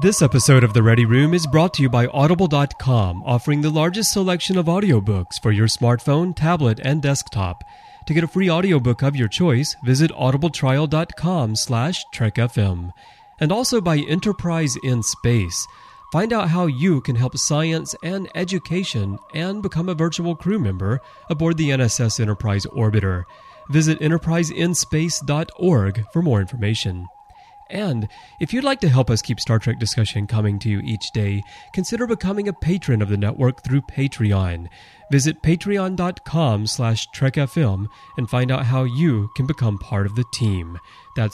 This episode of The Ready Room is brought to you by Audible.com, offering the largest selection of audiobooks for your smartphone, tablet, and desktop. To get a free audiobook of your choice, visit audibletrial.com/trekfm. And also by Enterprise in Space. Find out how you can help science and education and become a virtual crew member aboard the NSS Enterprise Orbiter. Visit enterpriseinspace.org for more information. And if you'd like to help us keep Star Trek discussion coming to you each day, consider becoming a patron of the network through Patreon. Visit patreon.com/trekfm and find out how you can become part of the team. That's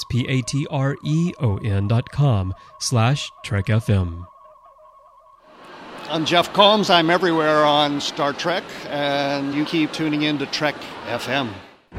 patreon.com/trekfm. I'm Jeff Combs. I'm everywhere on Star Trek, and you keep tuning in to Trek FM.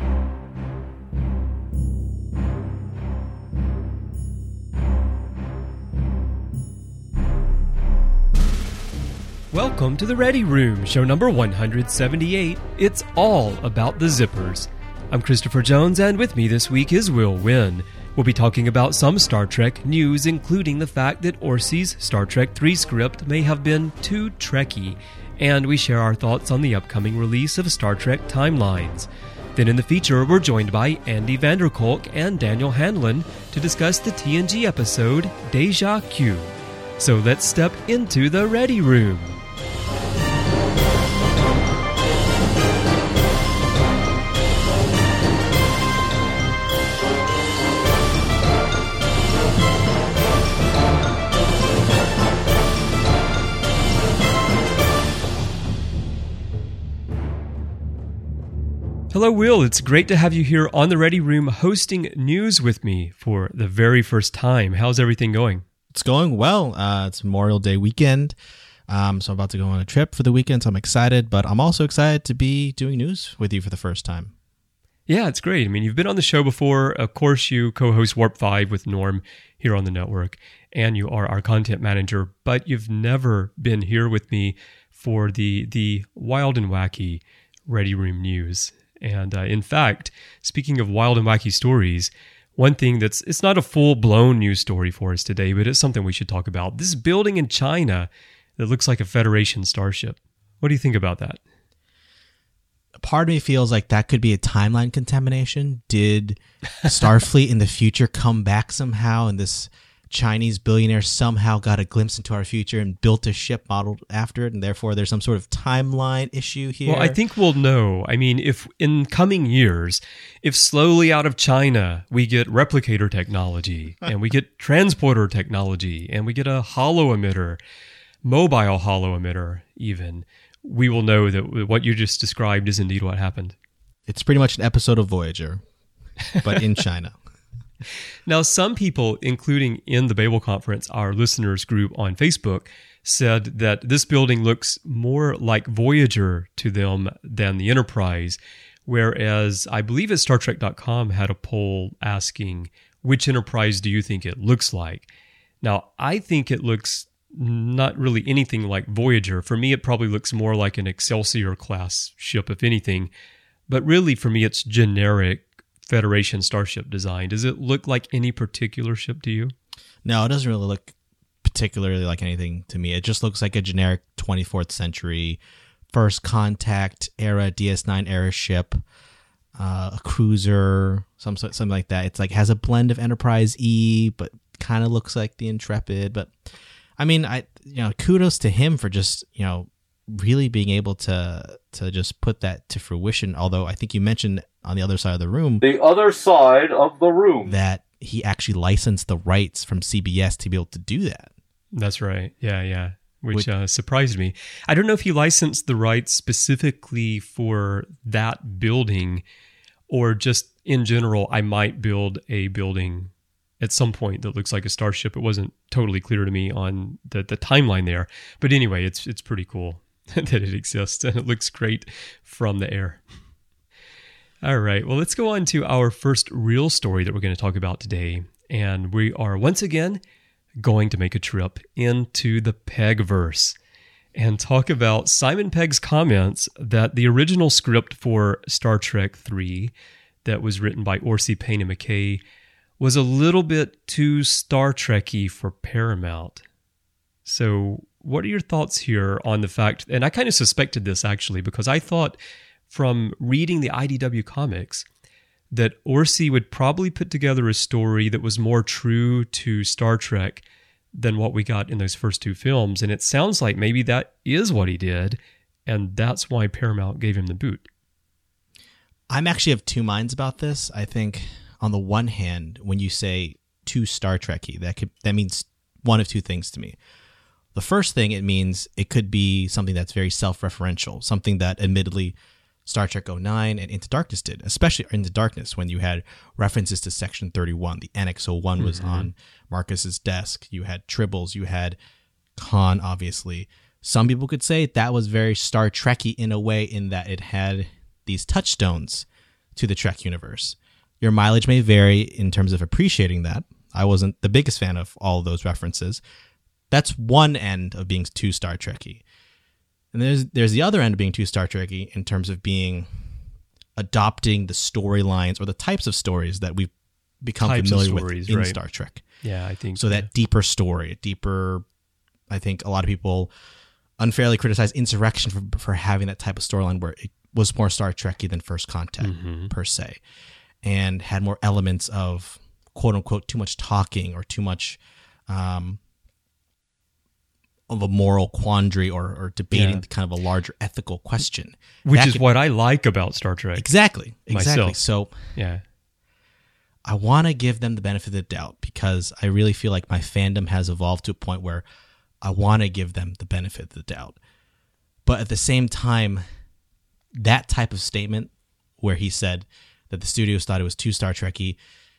Welcome to The Ready Room, show number 178. It's all about the zippers. I'm Christopher Jones, and with me this week is Will Wynn. We'll be talking about some Star Trek news, including the fact that Orci's Star Trek 3 script may have been too Trekky, and we share our thoughts on the upcoming release of Star Trek Timelines. Then in the feature, we're joined by Andy Vanderkolk and Daniel Hanlon to discuss the TNG episode Deja Q. So let's step into The Ready Room. Hello, Will. It's great to have you here on The Ready Room hosting news with me for the very first time. How's everything going? It's going well. It's Memorial Day weekend, so I'm about to go on a trip for the weekend, so I'm excited, but I'm also excited to be doing news with you for the first time. Yeah, it's great. I mean, you've been on the show before. Of course, you co-host Warp 5 with Norm here on the network, and you are our content manager, but you've never been here with me for the wild and wacky Ready Room news. And in fact, speaking of wild and wacky stories, one thing it's not a full-blown news story for us today, but it's something we should talk about. This building in China that looks like a Federation starship. What do you think about that? Part of me feels like that could be a timeline contamination. Did Starfleet in the future come back somehow, and this Chinese billionaire somehow got a glimpse into our future and built a ship modeled after it, and therefore there's some sort of timeline issue here? Well, I think we'll know. I mean, if in coming years, if slowly out of China we get replicator technology, and we get transporter technology, and we get a holo emitter, mobile holo emitter even, we will know that what you just described is indeed what happened. It's pretty much an episode of Voyager, but in China. Now, some people, including in the Babel Conference, our listeners group on Facebook, said that this building looks more like Voyager to them than the Enterprise, whereas I believe at StarTrek.com had a poll asking, which Enterprise do you think it looks like? Now, I think it looks not really anything like Voyager. For me, it probably looks more like an Excelsior-class ship, if anything. But really, for me, it's generic Federation starship design. Does it look like any particular ship to you? No, it doesn't really look particularly like anything to me. It just looks like a generic 24th century first contact era, DS9 era ship, a cruiser, something like that. It's like has a blend of Enterprise E, but kind of looks like the Intrepid. But I mean, kudos to him for just really being able to just put that to fruition. Although I think you mentioned on the other side of the room, that he actually licensed the rights from CBS to be able to do that. That's right. Yeah. Which surprised me. I don't know if he licensed the rights specifically for that building or just in general, I might build a building at some point that looks like a starship. It wasn't totally clear to me on the timeline there. But anyway, it's pretty cool that it exists, and it looks great from the air. All right, well, let's go on to our first real story that we're going to talk about today. And we are once again going to make a trip into the Pegverse and talk about Simon Pegg's comments that the original script for Star Trek III that was written by Orci Payne and McKay was a little bit too Star Trek-y for Paramount. So what are your thoughts here on the fact, and I kind of suspected this actually, because I thought from reading the IDW comics that Orci would probably put together a story that was more true to Star Trek than what we got in those first two films. And it sounds like maybe that is what he did, and that's why Paramount gave him the boot. I'm actually of two minds about this. I think on the one hand, when you say too Star Trek-y, that means one of two things to me. The first thing it means it could be something that's very self-referential, something that admittedly Star Trek 09 and Into Darkness did, especially Into Darkness, when you had references to Section 31. The Annex 01 was on Marcus's desk. You had Tribbles. You had Khan, obviously. Some people could say that was very Star Trek-y in a way, in that it had these touchstones to the Trek universe. Your mileage may vary in terms of appreciating that. I wasn't the biggest fan of all of those references. That's one end of being too Star Trek-y. And there's the other end of being too Star Trek-y in terms of adopting the storylines or the types of stories that we've become familiar with in Star Trek. Yeah, I think so. That deeper story, I think a lot of people unfairly criticize Insurrection for having that type of storyline where it was more Star Trek-y than First Contact per se, and had more elements of quote unquote too much talking or too much of a moral quandary or debating kind of a larger ethical question. Which is what I like about Star Trek. Exactly. Myself. So yeah, I want to give them the benefit of the doubt, because I really feel like my fandom has evolved to a point where I want to give them the benefit of the doubt. But at the same time, that type of statement where he said that the studios thought it was too Star Trek-y,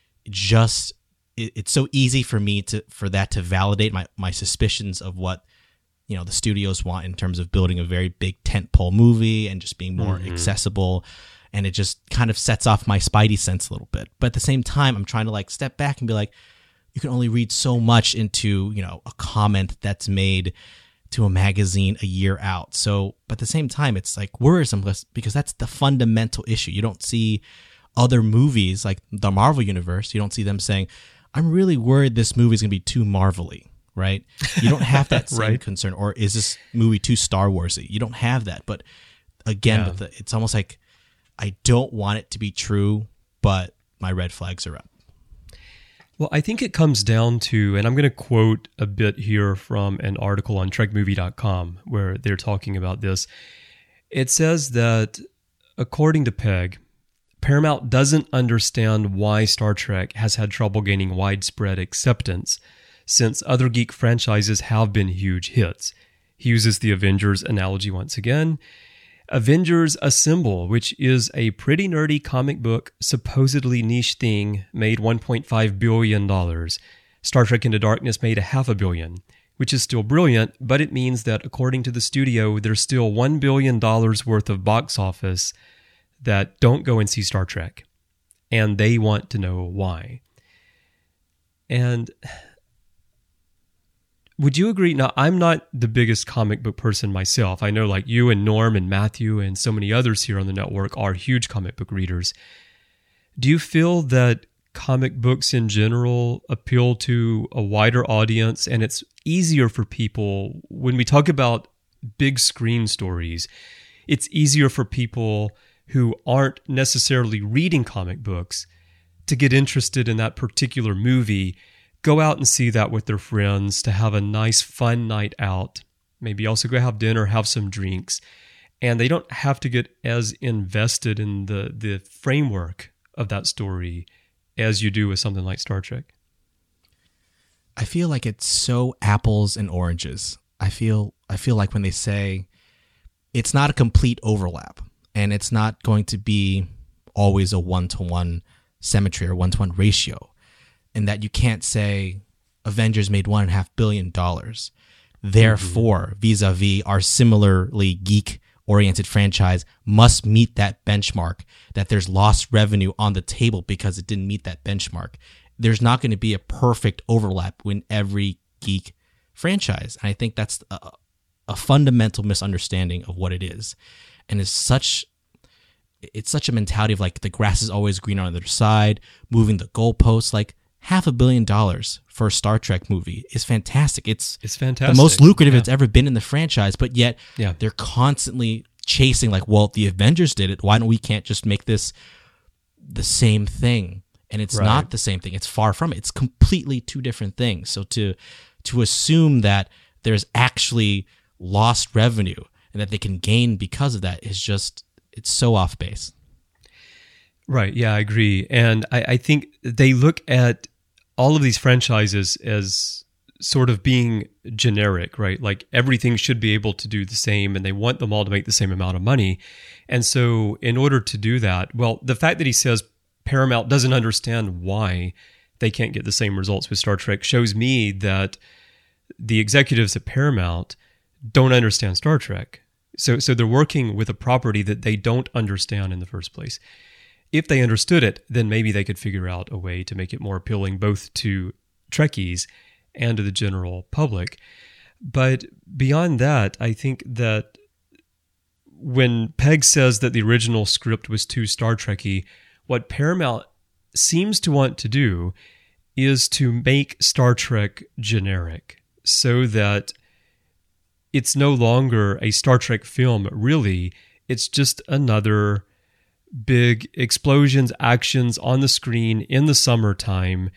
it's so easy for me for that to validate my suspicions of what the studios want in terms of building a very big tentpole movie and just being more accessible, and it just kind of sets off my spidey sense a little bit. But at the same time, I'm trying to step back and be like, you can only read so much into a comment that's made to a magazine a year out. So, but at the same time, it's worrisome because that's the fundamental issue. You don't see other movies like the Marvel Universe. You don't see them saying, I'm really worried this movie is going to be too Marvel-y, right? You don't have that same concern. Or is this movie too Star Wars-y? You don't have that. But again, it's almost like I don't want it to be true, but my red flags are up. Well, I think it comes down to, and I'm going to quote a bit here from an article on TrekMovie.com where they're talking about this. It says that, according to Peg, Paramount doesn't understand why Star Trek has had trouble gaining widespread acceptance, since other geek franchises have been huge hits. He uses the Avengers analogy once again. Avengers Assemble, which is a pretty nerdy comic book, supposedly niche thing, made $1.5 billion. Star Trek Into Darkness made $500 million, which is still brilliant, but it means that, according to the studio, there's still $1 billion worth of box office that don't go and see Star Trek, and they want to know why. And would you agree? Now, I'm not the biggest comic book person myself. I know you and Norm and Matthew and so many others here on the network are huge comic book readers. Do you feel that comic books in general appeal to a wider audience, and it's easier for people when we talk about big screen stories? It's easier for people who aren't necessarily reading comic books to get interested in that particular movie, go out and see that with their friends, to have a nice, fun night out, maybe also go have dinner, have some drinks, and they don't have to get as invested in the framework of that story as you do with something like Star Trek. I feel like it's so apples and oranges. I feel like when they say it's not a complete overlap, and it's not going to be always a 1-to-1 symmetry or 1-to-1 ratio, and that you can't say Avengers made $1.5 billion. Therefore, vis-a-vis our similarly geek-oriented franchise must meet that benchmark, that there's lost revenue on the table because it didn't meet that benchmark. There's not going to be a perfect overlap in every geek franchise. And I think that's a fundamental misunderstanding of what it is. And it's such a mentality of the grass is always greener on the other side, moving the goalposts. $500 million first Star Trek movie is fantastic. It's fantastic. The most lucrative it's ever been in the franchise, but yet Yeah. they're constantly chasing like, well, the Avengers did it. Why don't we can't just make this the same thing? And it's Right. not the same thing. It's far from it. It's completely two different things. So to assume that there's actually lost revenue and that they can gain because of that is just, it's so off base. Right. Yeah, I agree. And I think they look at all of these franchises as sort of being generic, right? Like everything should be able to do the same, and they want them all to make the same amount of money. And so in order to do that, well, the fact that he says Paramount doesn't understand why they can't get the same results with Star Trek shows me that the executives at Paramount don't understand Star Trek. So they're working with a property that they don't understand in the first place. If they understood it, then maybe they could figure out a way to make it more appealing both to Trekkies and to the general public. But beyond that, I think that when Peg says that the original script was too Star Trek-y, what Paramount seems to want to do is to make Star Trek generic so that it's no longer a Star Trek film, really. It's just another big explosions, actions on the screen in the summertime.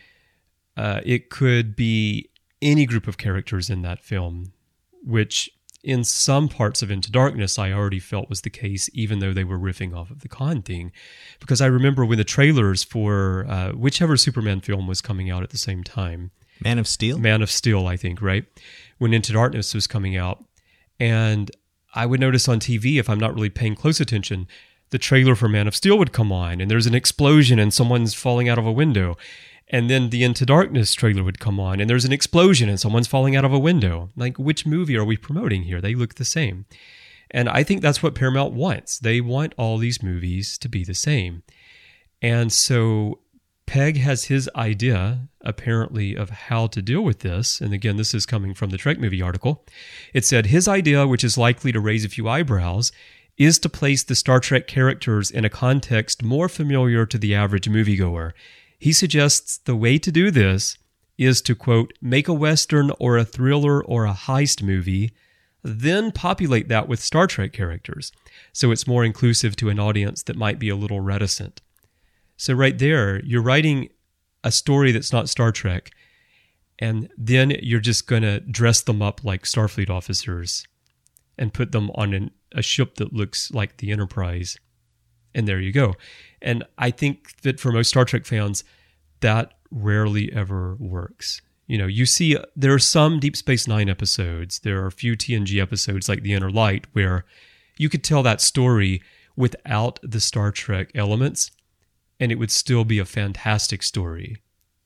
It could be any group of characters in that film, which in some parts of Into Darkness I already felt was the case, even though they were riffing off of the Khan thing. Because I remember when the trailers for whichever Superman film was coming out at the same time. Man of Steel? Man of Steel, I think, right? When Into Darkness was coming out. And I would notice on TV, if I'm not really paying close attention, the trailer for Man of Steel would come on, and there's an explosion and someone's falling out of a window. And then the Into Darkness trailer would come on, and there's an explosion and someone's falling out of a window. Like, which movie are we promoting here? They look the same. And I think that's what Paramount wants. They want all these movies to be the same. And so Peg has his idea, apparently, of how to deal with this. And again, this is coming from the Trek Movie article. It said, his idea, which is likely to raise a few eyebrows, is to place the Star Trek characters in a context more familiar to the average moviegoer. He suggests the way to do this is to, quote, make a Western or a thriller or a heist movie, then populate that with Star Trek characters, so it's more inclusive to an audience that might be a little reticent. So right there, you're writing a story that's not Star Trek, and then you're just going to dress them up like Starfleet officers and put them on a ship that looks like the Enterprise. And there you go. And I think that for most Star Trek fans, that rarely ever works. You know, you see there are some Deep Space Nine episodes, there are a few TNG episodes like The Inner Light, where you could tell that story without the Star Trek elements, and it would still be a fantastic story.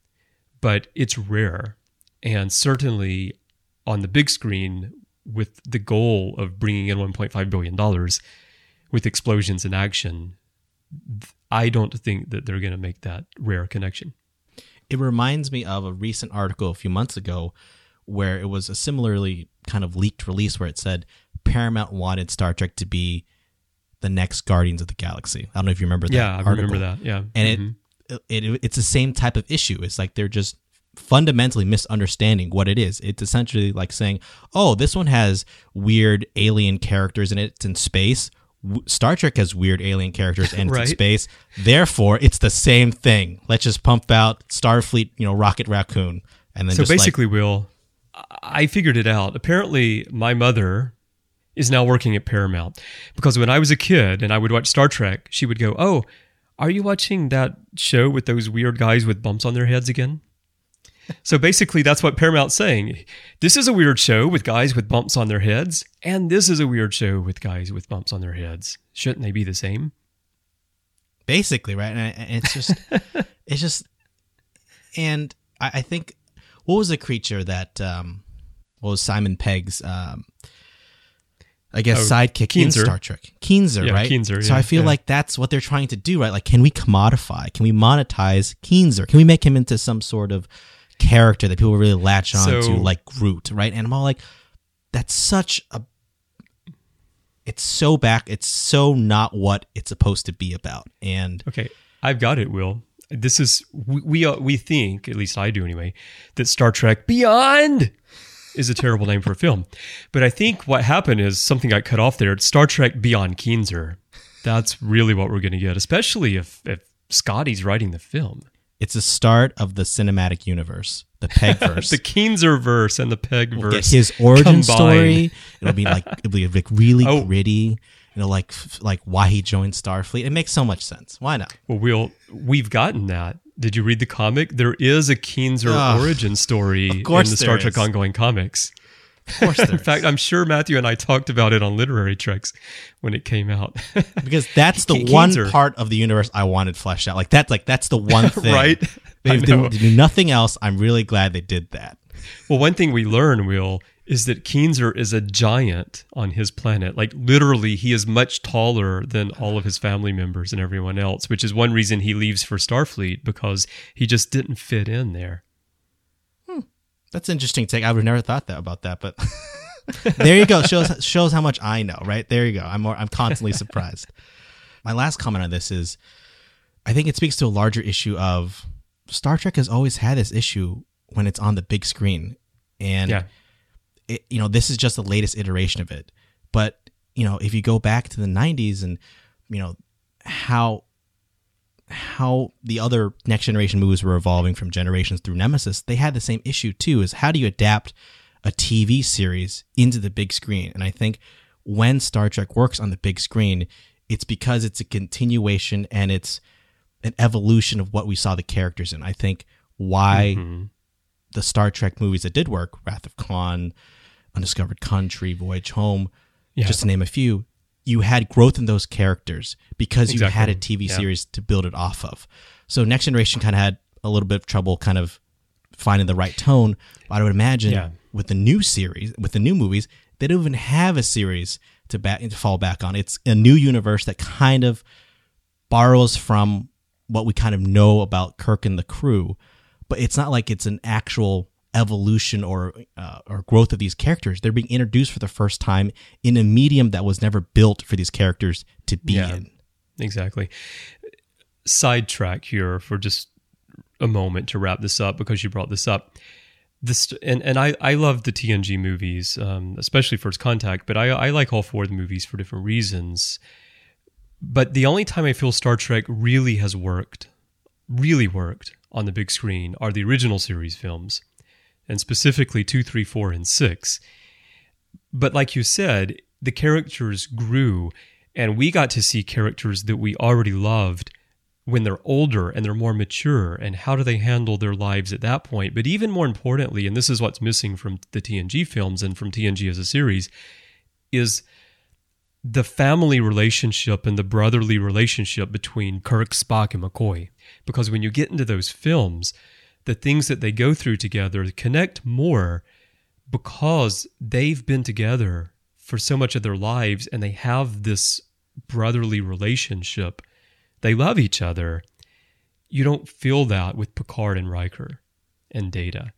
But it's rare. And certainly on the big screen, with the goal of bringing in $1.5 billion with explosions and action, I don't think that they're going to make that rare connection. It reminds me of a recent article a few months ago where it was a similarly kind of leaked release where it said Paramount wanted Star Trek to be the next Guardians of the Galaxy. I don't know if you remember that. Yeah, I article. remember that. Yeah. And it's the same type of issue. It's like they're just fundamentally misunderstanding what it is. It's essentially like saying, oh, this one has weird alien characters in it. It's in space. Star Trek has weird alien characters and it's in space. Therefore, it's the same thing. Let's just pump out Starfleet, Rocket Raccoon. And then so basically, Will, I figured it out. Apparently, my mother is now working at Paramount because when I was a kid and I would watch Star Trek, she would go, oh, are you watching that show with those weird guys with bumps on their heads again? So basically, that's what Paramount's saying. This is a weird show with guys with bumps on their heads, and this is a weird show with guys with bumps on their heads. Shouldn't they be the same? Basically, right? And it's just, and I think, what was the creature that, what was Simon Pegg's, sidekick Keenzer. in Star Trek? Keenzer, right? Keenzer, so I feel like that's what they're trying to do, right? Like, can we commodify? Can we monetize Keenzer? Can we make him into some sort of character that people really latch on to, like Groot, right? And I'm all like, that's such a, it's so not what it's supposed to be about. And okay, I've got it, Will. this is we think, at least I do anyway, that Star Trek Beyond is a terrible name for a film. But I think what happened is something got cut off there. It's Star Trek Beyond Keenser. That's really what we're going to get, especially if Scotty's writing the film. It's the start of the cinematic universe, the Pegverse. The Keenser verse and the Pegverse. We'll get his origin story. It'll be like really gritty. You know, like why he joined Starfleet. It makes so much sense. Why not? Well, we've gotten that. Did you read the comic? There is a Keenser origin story in the Star Trek ongoing comics. Of course there In fact, I'm sure Matthew and I talked about it on Literary Treks when it came out. Because that's the one part of the universe I wanted fleshed out. That's the one thing. Right? They do nothing else. I'm really glad they did that. Well, one thing we learn, Will, is that Keenser is a giant on his planet. Like, literally, he is much taller than all of his family members and everyone else, which is one reason he leaves for Starfleet, because he just didn't fit in there. That's an interesting take. I would have never thought about that, but there you go. Shows how much I know, right? There you go. I'm constantly surprised. My last comment on this is, I think it speaks to a larger issue of Star Trek has always had this issue when it's on the big screen. And, this is just the latest iteration of it. But, if you go back to the 90s and, how the other Next Generation movies were evolving from Generations through Nemesis, they had the same issue too, is how do you adapt a TV series into the big screen? And I think when Star Trek works on the big screen, it's because it's a continuation and it's an evolution of what we saw the characters in. I think why the Star Trek movies that did work, Wrath of Khan, Undiscovered Country, Voyage Home, just to name a few, you had growth in those characters because you had a TV series to build it off of. So Next Generation kind of had a little bit of trouble kind of finding the right tone. But I would imagine with the new series, with the new movies, they don't even have a series to fall back on. It's a new universe that kind of borrows from what we kind of know about Kirk and the crew, but it's not like it's an actual evolution or growth of these characters. They're being introduced for the first time in a medium that was never built for these characters to be in. Exactly. Sidetrack here for just a moment to wrap this up, because you brought this up. I love the TNG movies, especially First Contact, but I like all four of the movies for different reasons. But the only time I feel Star Trek really has worked on the big screen are the original series films, and specifically 2, 3, 4, and 6. But like you said, the characters grew, and we got to see characters that we already loved when they're older and they're more mature, and how do they handle their lives at that point. But even more importantly, and this is what's missing from the TNG films and from TNG as a series, is the family relationship and the brotherly relationship between Kirk, Spock, and McCoy. Because when you get into those films, the things that they go through together connect more because they've been together for so much of their lives and they have this brotherly relationship. They love each other. You don't feel that with Picard and Riker and Data.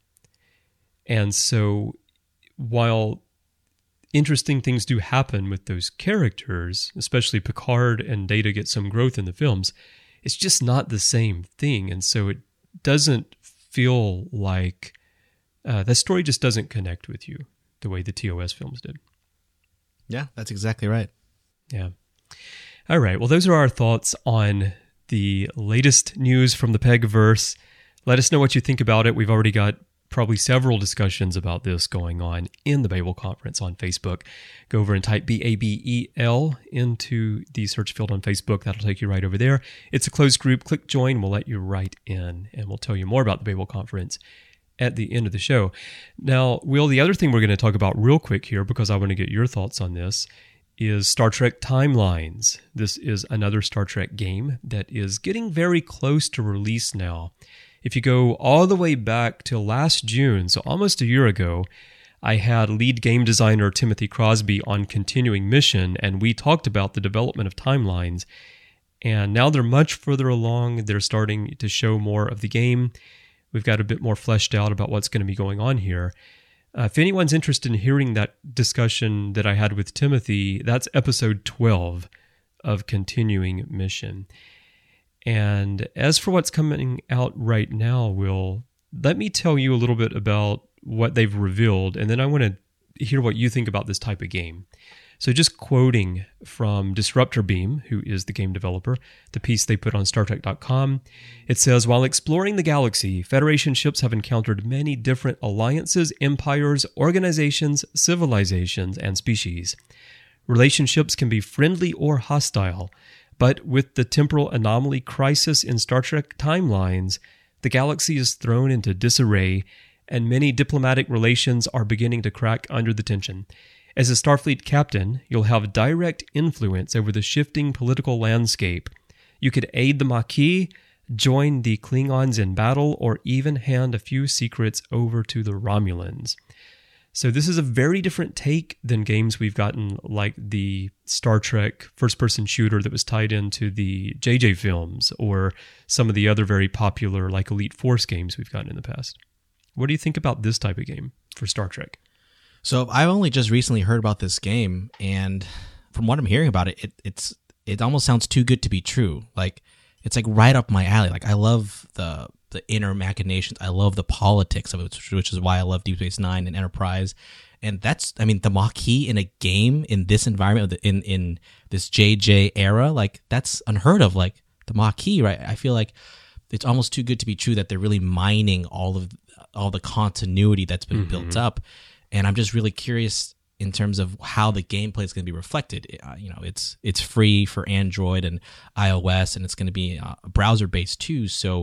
And so while interesting things do happen with those characters, especially Picard and Data get some growth in the films, it's just not the same thing. And so it doesn't feel like the story just doesn't connect with you the way the TOS films did. Yeah, that's exactly right. Yeah. All right. Well, those are our thoughts on the latest news from the Pegverse. Let us know what you think about it. We've already got probably several discussions about this going on in the Babel Conference on Facebook. Go over and type BABEL into the search field on Facebook. That'll take you right over there. It's a closed group. Click join. We'll let you right in, and we'll tell you more about the Babel Conference at the end of the show. Now, Will, the other thing we're going to talk about real quick here, because I want to get your thoughts on this, is Star Trek Timelines. This is another Star Trek game that is getting very close to release now. If you go all the way back to last June, so almost a year ago, I had lead game designer Timothy Crosby on Continuing Mission, and we talked about the development of Timelines. And now they're much further along. They're starting to show more of the game. We've got a bit more fleshed out about what's going to be going on here. If anyone's interested in hearing that discussion that I had with Timothy, that's episode 12 of Continuing Mission. And as for what's coming out right now, Will, let me tell you a little bit about what they've revealed, and then I want to hear what you think about this type of game. So just quoting from Disruptor Beam, who is the game developer, the piece they put on StarTrek.com, it says, while exploring the galaxy, Federation ships have encountered many different alliances, empires, organizations, civilizations, and species. Relationships can be friendly or hostile, but with the temporal anomaly crisis in Star Trek timelines, the galaxy is thrown into disarray, and many diplomatic relations are beginning to crack under the tension. As a Starfleet captain, you'll have direct influence over the shifting political landscape. You could aid the Maquis, join the Klingons in battle, or even hand a few secrets over to the Romulans. So this is a very different take than games we've gotten like the Star Trek first-person shooter that was tied into the JJ films, or some of the other very popular like Elite Force games we've gotten in the past. What do you think about this type of game for Star Trek? So I've only just recently heard about this game, and from what I'm hearing about it, it almost sounds too good to be true. Like, it's like right up my alley. Like, I love the inner machinations. I love the politics of it, which is why I love Deep Space Nine and Enterprise. And that's, I mean, the Maquis in a game in this environment, in this JJ era, like, that's unheard of. Like, the Maquis, right? I feel like it's almost too good to be true that they're really mining all the continuity that's been built up. And I'm just really curious in terms of how the gameplay is going to be reflected. It's free for Android and iOS, and it's going to be browser based too. So,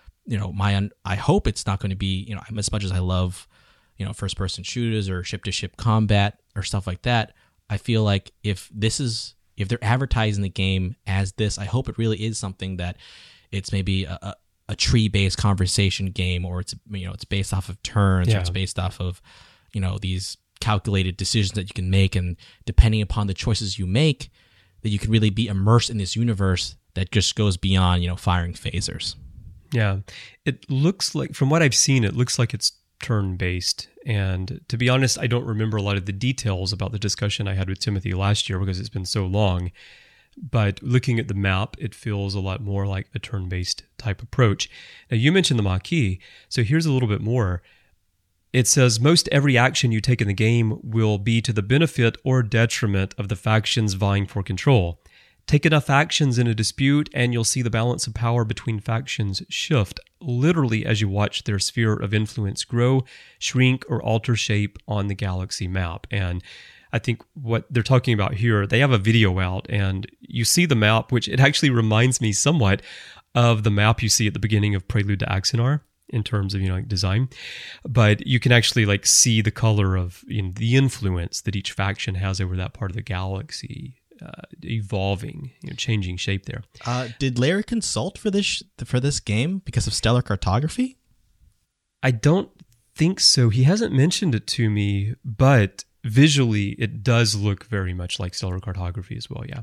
I hope it's not going to be, as much as I love, first person shooters or ship to ship combat or stuff like that. I feel like if they're advertising the game as this, I hope it really is something that it's maybe a tree based conversation game, or it's based off of turns, or it's based off of these calculated decisions that you can make, and depending upon the choices you make, that you can really be immersed in this universe that just goes beyond, firing phasers. Yeah. It looks like, from what I've seen, it looks like it's turn-based. And to be honest, I don't remember a lot of the details about the discussion I had with Timothy last year because it's been so long. But looking at the map, it feels a lot more like a turn-based type approach. Now, you mentioned the Maquis, so here's a little bit more. It says, most every action you take in the game will be to the benefit or detriment of the factions vying for control. Take enough actions in a dispute and you'll see the balance of power between factions shift, literally as you watch their sphere of influence grow, shrink, or alter shape on the galaxy map. And I think what they're talking about here, they have a video out and you see the map, which it actually reminds me somewhat of the map you see at the beginning of Prelude to Axanar, in terms of design, but you can actually see the color of the influence that each faction has over that part of the galaxy, evolving, changing shape there. Did Larry consult for this game because of stellar cartography? I don't think so. He hasn't mentioned it to me, but visually it does look very much like stellar cartography as well. Yeah.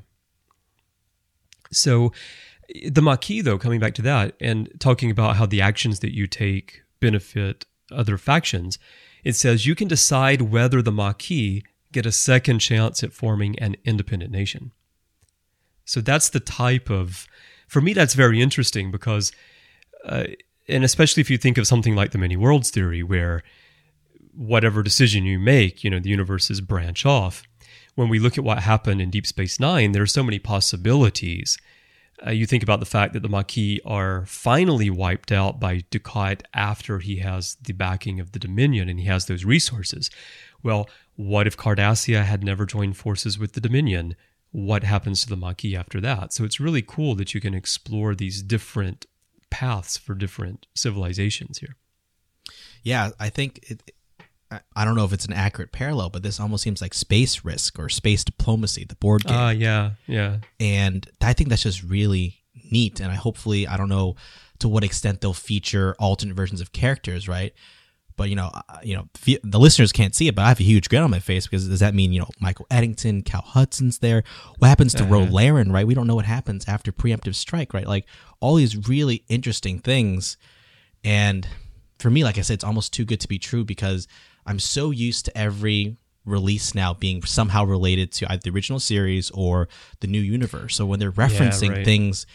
So the Maquis, though, coming back to that and talking about how the actions that you take benefit other factions, it says you can decide whether the Maquis get a second chance at forming an independent nation. So that's the type of, for me, that's very interesting because, and especially if you think of something like the many worlds theory, where whatever decision you make, the universes branch off. When we look at what happened in Deep Space Nine, there are so many possibilities. You think about the fact that the Maquis are finally wiped out by Dukat after he has the backing of the Dominion and he has those resources. Well, what if Cardassia had never joined forces with the Dominion? What happens to the Maquis after that? So it's really cool that you can explore these different paths for different civilizations here. Yeah, I think I don't know if it's an accurate parallel, but this almost seems like Space Risk or Space Diplomacy, the board game. Yeah. And I think that's just really neat. And I don't know to what extent they'll feature alternate versions of characters, right? But, the listeners can't see it, but I have a huge grin on my face because does that mean, Michael Eddington, Cal Hudson's there? What happens to Rolaren, right? We don't know what happens after preemptive strike, right? Like all these really interesting things. And for me, like I said, it's almost too good to be true because I'm so used to every release now being somehow related to either the original series or the new universe. So when they're referencing things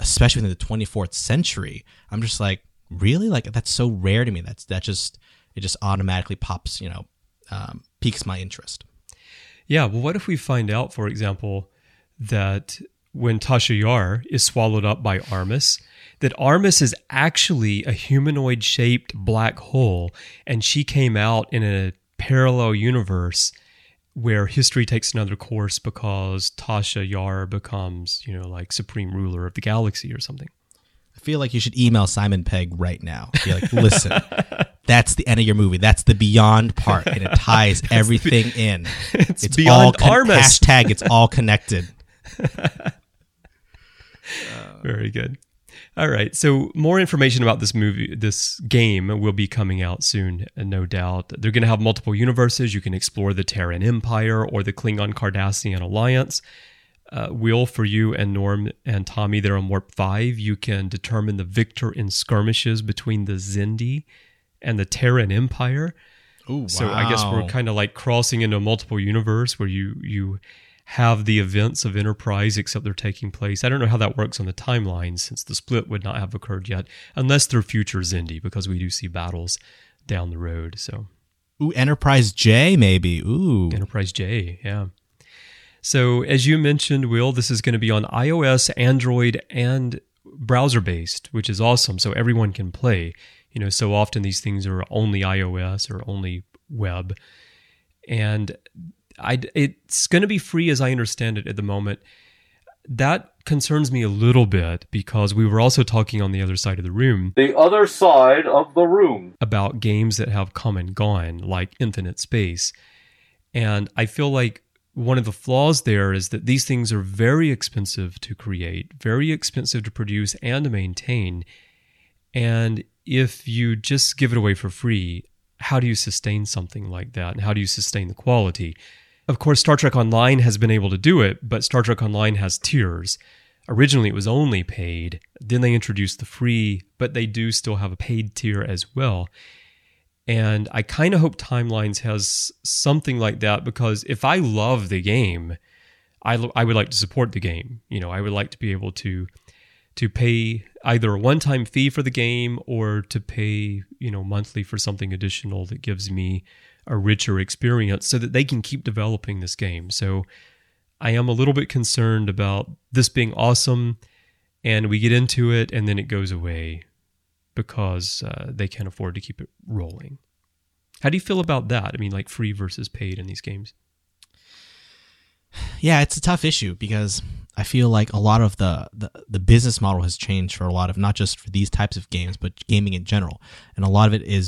especially in the 24th century. I'm just like, really? Like, that's so rare to me. It just automatically pops, piques my interest. Yeah, well, what if we find out, for example, that when Tasha Yar is swallowed up by Armus, that Armus is actually a humanoid-shaped black hole, and she came out in a parallel universe where history takes another course because Tasha Yar becomes, like supreme ruler of the galaxy or something. I feel like you should email Simon Pegg right now. Be like, listen, that's the end of your movie. That's the beyond part, and it ties everything in. It's beyond Armus. Hashtag it's all connected. Very good. All right. So more information about this game will be coming out soon, no doubt. They're going to have multiple universes. You can explore the Terran Empire or the Klingon Cardassian Alliance. Will, for you and Norm and Tommy, they're on Warp 5. You can determine the victor in skirmishes between the Xindi and the Terran Empire. Ooh, wow. So I guess we're kind of like crossing into a multiple universe where you have the events of Enterprise, except they're taking place. I don't know how that works on the timeline, since the split would not have occurred yet, unless they're future Xindi, because we do see battles down the road. So, ooh, Enterprise J, maybe. Ooh, Enterprise J, yeah. So, as you mentioned, Will, this is going to be on iOS, Android, and browser-based, which is awesome. So everyone can play. So often these things are only iOS or only web, and it's going to be free as I understand it at the moment. That concerns me a little bit because we were also talking on the other side of the room. The other side of the room. About games that have come and gone, like Infinite Space. And I feel like one of the flaws there is that these things are very expensive to create, very expensive to produce and to maintain. And if you just give it away for free, how do you sustain something like that? And how do you sustain the quality? Of course, Star Trek Online has been able to do it, but Star Trek Online has tiers. Originally, it was only paid. Then they introduced the free, but they do still have a paid tier as well. And I kind of hope Timelines has something like that, because if I love the game, I would like to support the game. I would like to be able to pay either a one-time fee for the game or to pay, monthly for something additional that gives me a richer experience so that they can keep developing this game. So I am a little bit concerned about this being awesome and we get into it and then it goes away because they can't afford to keep it rolling. How do you feel about that? I mean, like free versus paid in these games? Yeah, it's a tough issue because I feel like a lot of the business model has changed for a lot of, not just for these types of games, but gaming in general. And a lot of it is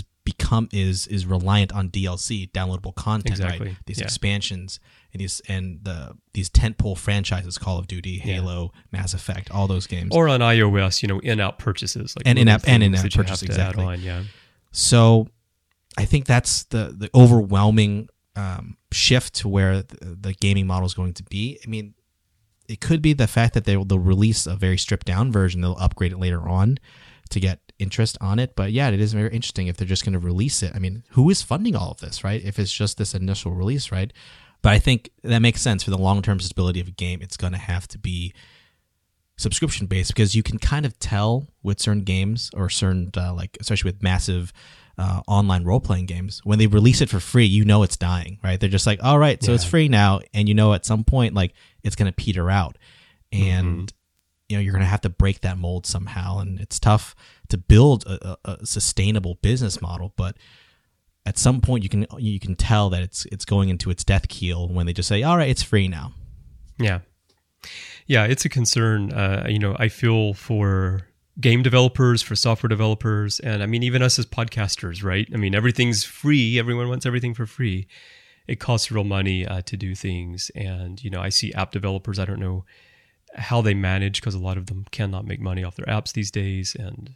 reliant on DLC, downloadable content, exactly. Right? These expansions and these tentpole franchises, Call of Duty, Halo, Mass Effect, all those games. Or on iOS, in-app purchases, like in-app purchases, exactly. On, yeah. So I think that's the overwhelming shift to where the gaming model is going to be. I mean, it could be the fact that they'll release a very stripped down version. They'll upgrade it later on to get interest on it. But yeah, it is very interesting if they're just going to release it. I mean, who is funding all of this, right? If it's just this initial release, right? But I think that makes sense for the long-term stability of a game. It's going to have to be subscription-based because you can kind of tell with certain games or certain, especially with massive online role-playing games, when they release it for free, it's dying, right? They're just like, all right, so it's free now. And at some point, like, it's going to peter out. And, you're going to have to break that mold somehow. And it's tough to build a sustainable business model. But at some point, you can tell that it's going into its death keel when they just say, all right, it's free now. Yeah. Yeah, it's a concern. I feel for game developers, for software developers, and I mean, even us as podcasters, right? I mean, everything's free. Everyone wants everything for free. It costs real money to do things. And, I see app developers, I don't know how they manage because a lot of them cannot make money off their apps these days and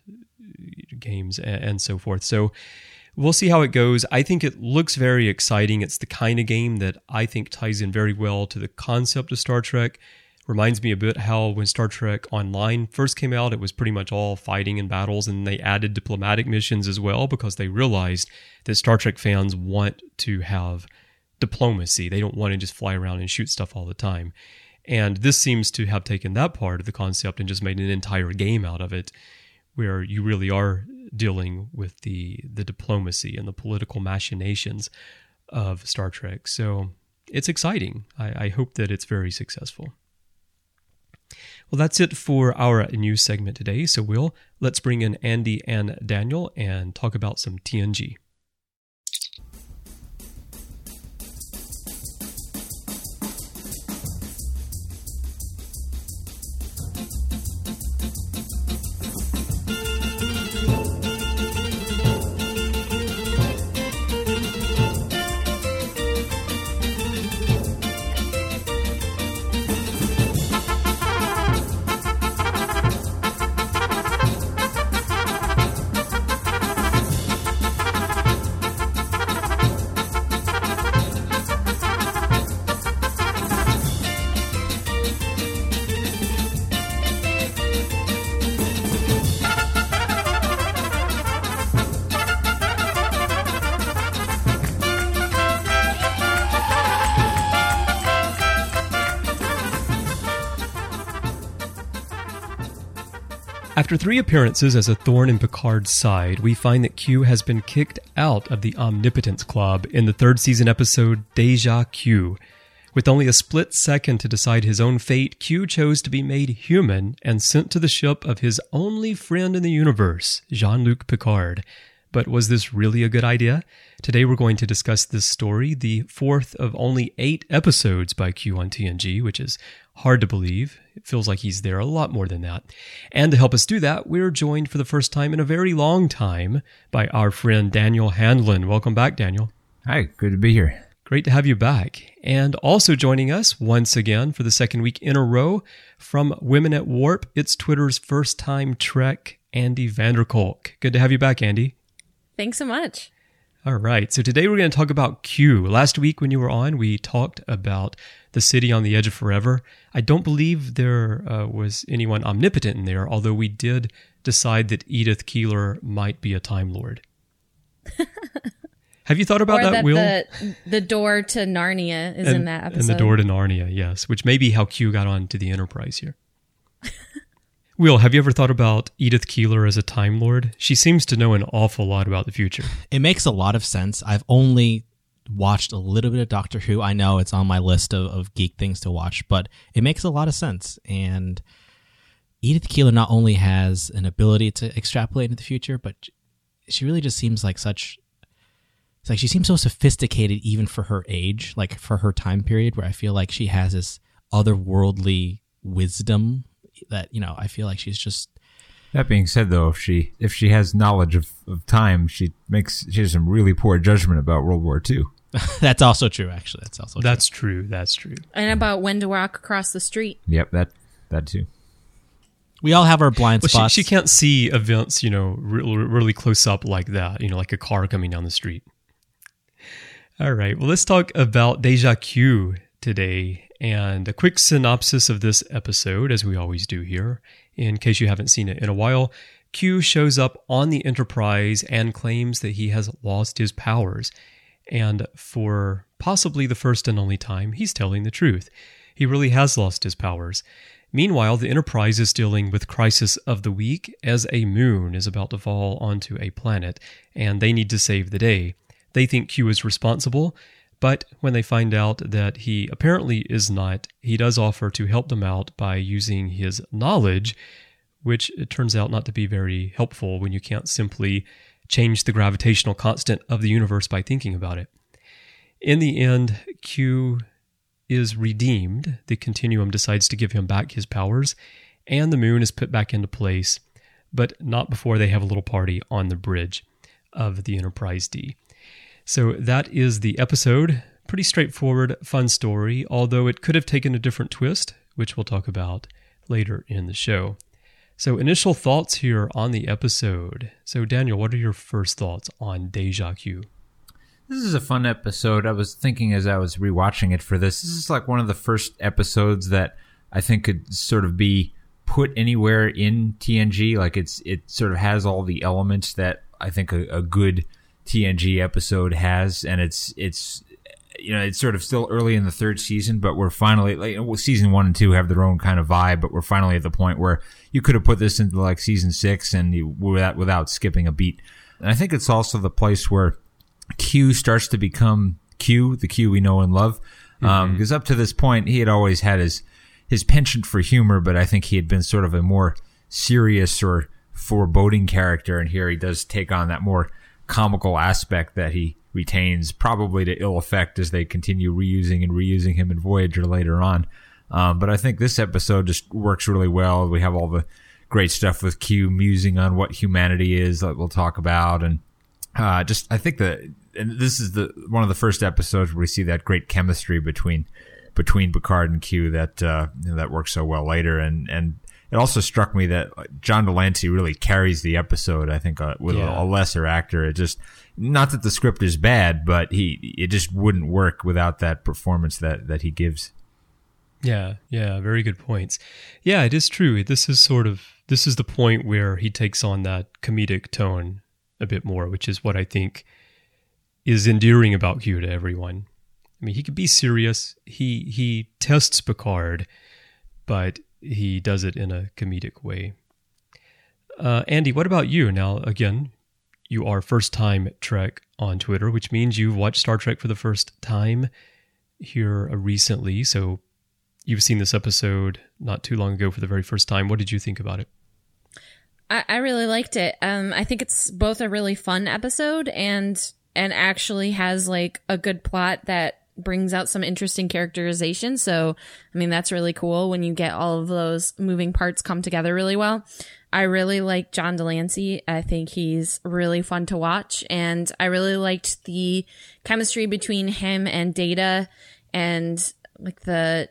games and so forth. So we'll see how it goes. I think it looks very exciting. It's the kind of game that I think ties in very well to the concept of Star Trek. Reminds me a bit how when Star Trek Online first came out, it was pretty much all fighting and battles, and they added diplomatic missions as well because they realized that Star Trek fans want to have diplomacy. They don't want to just fly around and shoot stuff all the time. And this seems to have taken that part of the concept and just made an entire game out of it, where you really are dealing with the diplomacy and the political machinations of Star Trek. So it's exciting. I hope that it's very successful. Well, that's it for our news segment today. So let's bring in Andy and Daniel and talk about some TNG. After 3 appearances as a thorn in Picard's side, we find that Q has been kicked out of the Omnipotence Club in the 3rd season episode Deja Q. With only a split second to decide his own fate, Q chose to be made human and sent to the ship of his only friend in the universe, Jean-Luc Picard. But was this really a good idea? Today we're going to discuss this story, the 4th of only 8 episodes by Q on TNG, which is hard to believe. It feels like he's there a lot more than that. And to help us do that, we're joined for the first time in a very long time by our friend Daniel Handlin. Welcome back, Daniel. Hi, good to be here. Great to have you back. And also joining us once again for the second week in a row from Women at Warp, it's Twitter's first-time Trek, Andy Vanderkolk. Good to have you back, Andy. Thanks so much. All right, so today we're going to talk about Q. Last week when you were on, we talked about the city on the edge of forever. I don't believe there was anyone omnipotent in there, although we did decide that Edith Keeler might be a Time Lord. Have you thought about that, Will? The door to Narnia is in that episode. And the door to Narnia, yes, which may be how Q got onto the Enterprise here. Will, have you ever thought about Edith Keeler as a Time Lord? She seems to know an awful lot about the future. It makes a lot of sense. I've only watched a little bit of Doctor Who. I know it's on my list of geek things to watch, but it makes a lot of sense. And Edith Keeler not only has an ability to extrapolate into the future, but she really just seems like it's like she seems so sophisticated even for her age, like for her time period, where I feel like she has this otherworldly wisdom that, you know, I feel like she's just... That being said, though, if she has knowledge of time, she has some really poor judgment about World War II. That's also true, actually. That's true. And about when to walk across the street. Yep, that too. We all have our blind spots. She can't see events, you know, really close up like that, you know, like a car coming down the street. All right, well, let's talk about Deja Q today. And a quick synopsis of this episode, as we always do here, in case you haven't seen it in a while. Q shows up on the Enterprise and claims that he has lost his powers. And for possibly the first and only time, he's telling the truth. He really has lost his powers. Meanwhile, the Enterprise is dealing with Crisis of the Week as a moon is about to fall onto a planet, and they need to save the day. They think Q is responsible, but when they find out that he apparently is not, he does offer to help them out by using his knowledge, which it turns out not to be very helpful when you can't simply change the gravitational constant of the universe by thinking about it. In the end, Q is redeemed. The Continuum decides to give him back his powers, and the moon is put back into place, but not before they have a little party on the bridge of the Enterprise D. So that is the episode. Pretty straightforward, fun story, although it could have taken a different twist, which we'll talk about later in the show. So initial thoughts here on the episode. So Daniel, what are your first thoughts on Deja Q? This is a fun episode. I was thinking as I was rewatching it for this is like one of the first episodes that I think could sort of be put anywhere in TNG. Like it sort of has all the elements that I think a good TNG episode has, and it's it's sort of still early in the third season, but we're finally season 1 and 2 have their own kind of vibe, but we're finally at the point where you could have put this into like season 6 and without skipping a beat. And I think it's also the place where Q starts to become Q, the Q we know and love. Because up to this point, he had always had his penchant for humor, but I think he had been sort of a more serious or foreboding character, and here he does take on that more comical aspect that he retains, probably to ill effect as they continue reusing him in Voyager later on. But I think this episode just works really well. We have all the great stuff with Q musing on what humanity is that we'll talk about, and I think and this is one of the first episodes where we see that great chemistry between Picard and Q that works so well later, and it also struck me that John Delancey really carries the episode. I think with a lesser actor, it just, not that the script is bad, but it just wouldn't work without that performance that he gives. Yeah, very good points. Yeah, it is true. This is the point where he takes on that comedic tone a bit more, which is what I think is endearing about Q to everyone. I mean, he could be serious. He tests Picard, but he does it in a comedic way. Andy, what about you? Now, again, you are first time Trek on Twitter, which means you've watched Star Trek for the first time here recently. So you've seen this episode not too long ago for the very first time. What did you think about it? I really liked it. I think it's both a really fun episode and actually has like a good plot that brings out some interesting characterization. So, I mean, that's really cool when you get all of those moving parts come together really well. I really like John Delancey. I think he's really fun to watch. And I really liked the chemistry between him and Data, and like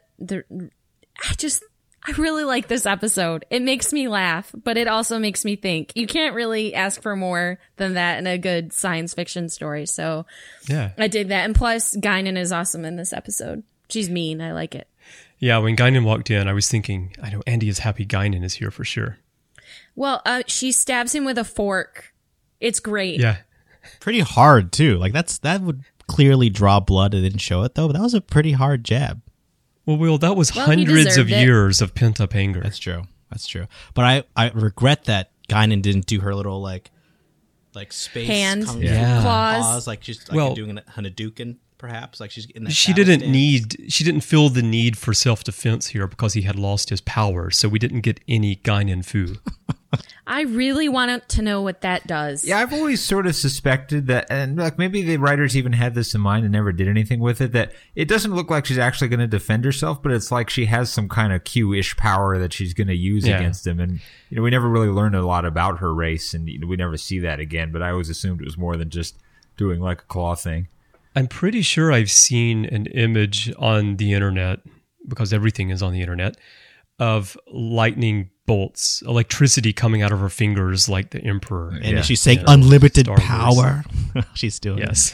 I really like this episode. It makes me laugh, but it also makes me think. You can't really ask for more than that in a good science fiction story. So yeah, I dig that. And plus, Guinan is awesome in this episode. She's mean. I like it. Yeah, when Guinan walked in, I was thinking, I know Andy is happy Guinan is here for sure. Well, she stabs him with a fork. It's great. Yeah. Pretty hard, too. Like, that would clearly draw blood. It didn't show it, though, but that was a pretty hard jab. Well, Will, that was hundreds of years of pent-up anger. That's true. But I regret that Guinan didn't do her little, like space hand, claws, like she's like doing a Hadouken, perhaps. Like she's in that she didn't feel the need for self-defense here because he had lost his power, so we didn't get any Guinan Fu. I really want to know what that does. Yeah, I've always sort of suspected that, and like maybe the writers even had this in mind and never did anything with it, that it doesn't look like she's actually going to defend herself, but it's like she has some kind of Q-ish power that she's going to use against him. And we never really learned a lot about her race, and we never see that again, but I always assumed it was more than just doing like a claw thing. I'm pretty sure I've seen an image on the internet, because everything is on the internet, of lightning bolts, electricity coming out of her fingers like the Emperor. And she's saying unlimited power. She's doing yes.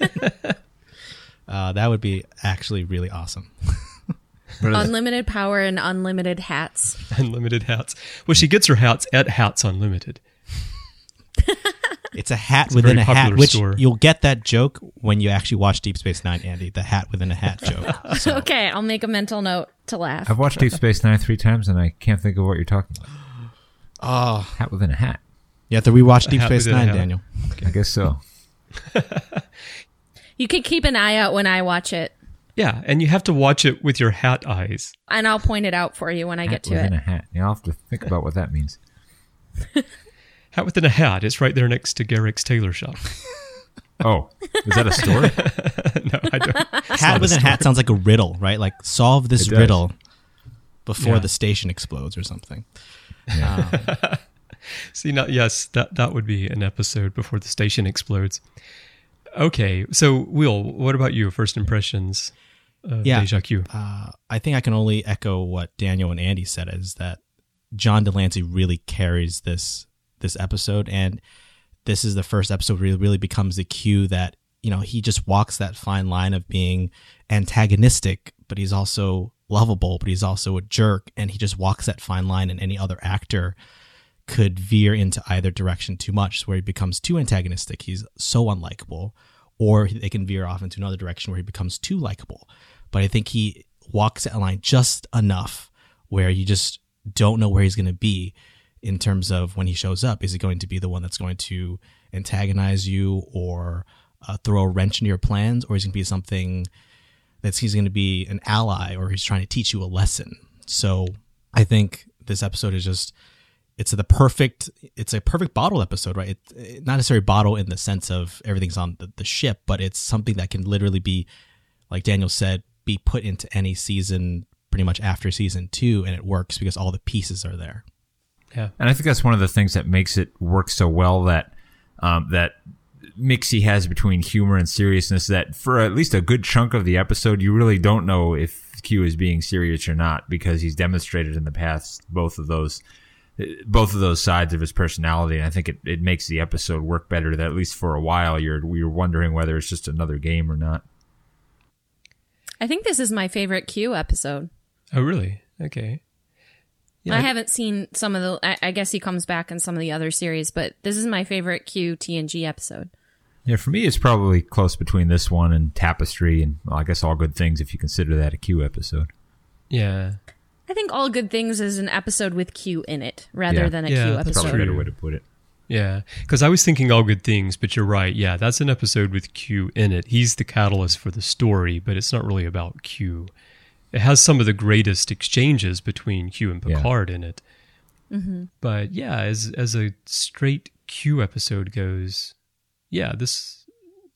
That would be actually really awesome. Unlimited power and unlimited hats. Unlimited hats. Well, she gets her hats at Hats Unlimited. It's a hat within a hat, which you'll get that joke when you actually watch Deep Space Nine, Andy. The hat within a hat joke. So. Okay, I'll make a mental note to laugh. I've watched Deep Space Nine 3 times, and I can't think of what you're talking about. Oh, hat within a hat. You have to rewatch Deep Space Nine, Daniel. I guess so. You can keep an eye out when I watch it. Yeah, and you have to watch it with your hat eyes. And I'll point it out for you when I get to it. Hat within a hat. Yeah, I'll have to think about what that means. Hat within a hat. It's right there next to Garrick's tailor shop. Oh, is that a store? No, I don't. Hat within a hat sounds like a riddle, right? Like solve this riddle before the station explodes or something. Yeah. See, yes, that would be an episode before the station explodes. Okay, so Will, what about you? First impressions of Deja Q? I think I can only echo what Daniel and Andy said, is that John Delancey really carries this episode, and this is the first episode where he really becomes the Q that, he just walks that fine line of being antagonistic, but he's also lovable, but he's also a jerk, and he just walks that fine line, and any other actor could veer into either direction too much, where he becomes too antagonistic. He's so unlikable. or they can veer off into another direction where he becomes too likable. But I think he walks that line just enough where you just don't know where he's going to be in terms of when he shows up. Is he going to be the one that's going to antagonize you or throw a wrench into your plans, or is it going to be something that he's going to be an ally, or he's trying to teach you a lesson? So I think this episode is just, it's a perfect bottle episode, right? It's not necessarily bottle in the sense of everything's on the ship, but it's something that can literally be, like Daniel said, be put into any season pretty much after season 2, and it works because all the pieces are there. Yeah. And I think that's one of the things that makes it work so well, that that mix he has between humor and seriousness, that for at least a good chunk of the episode, you really don't know if Q is being serious or not, because he's demonstrated in the past both of those sides of his personality. And I think it makes the episode work better, that at least for a while you're wondering whether it's just another game or not. I think this is my favorite Q episode. Oh, really? Okay. Yeah. I haven't seen some of the, I guess he comes back in some of the other series, but this is my favorite Q TNG episode. Yeah, for me, it's probably close between this one and Tapestry, and well, I guess All Good Things, if you consider that a Q episode. Yeah. I think All Good Things is an episode with Q in it, rather than a Q that's episode. Probably a better way to put it. Yeah, because I was thinking All Good Things, but you're right. Yeah, that's an episode with Q in it. He's the catalyst for the story, but it's not really about Q. It has some of the greatest exchanges between Q and Picard in it. Mm-hmm. But yeah, as a straight Q episode goes, yeah, this,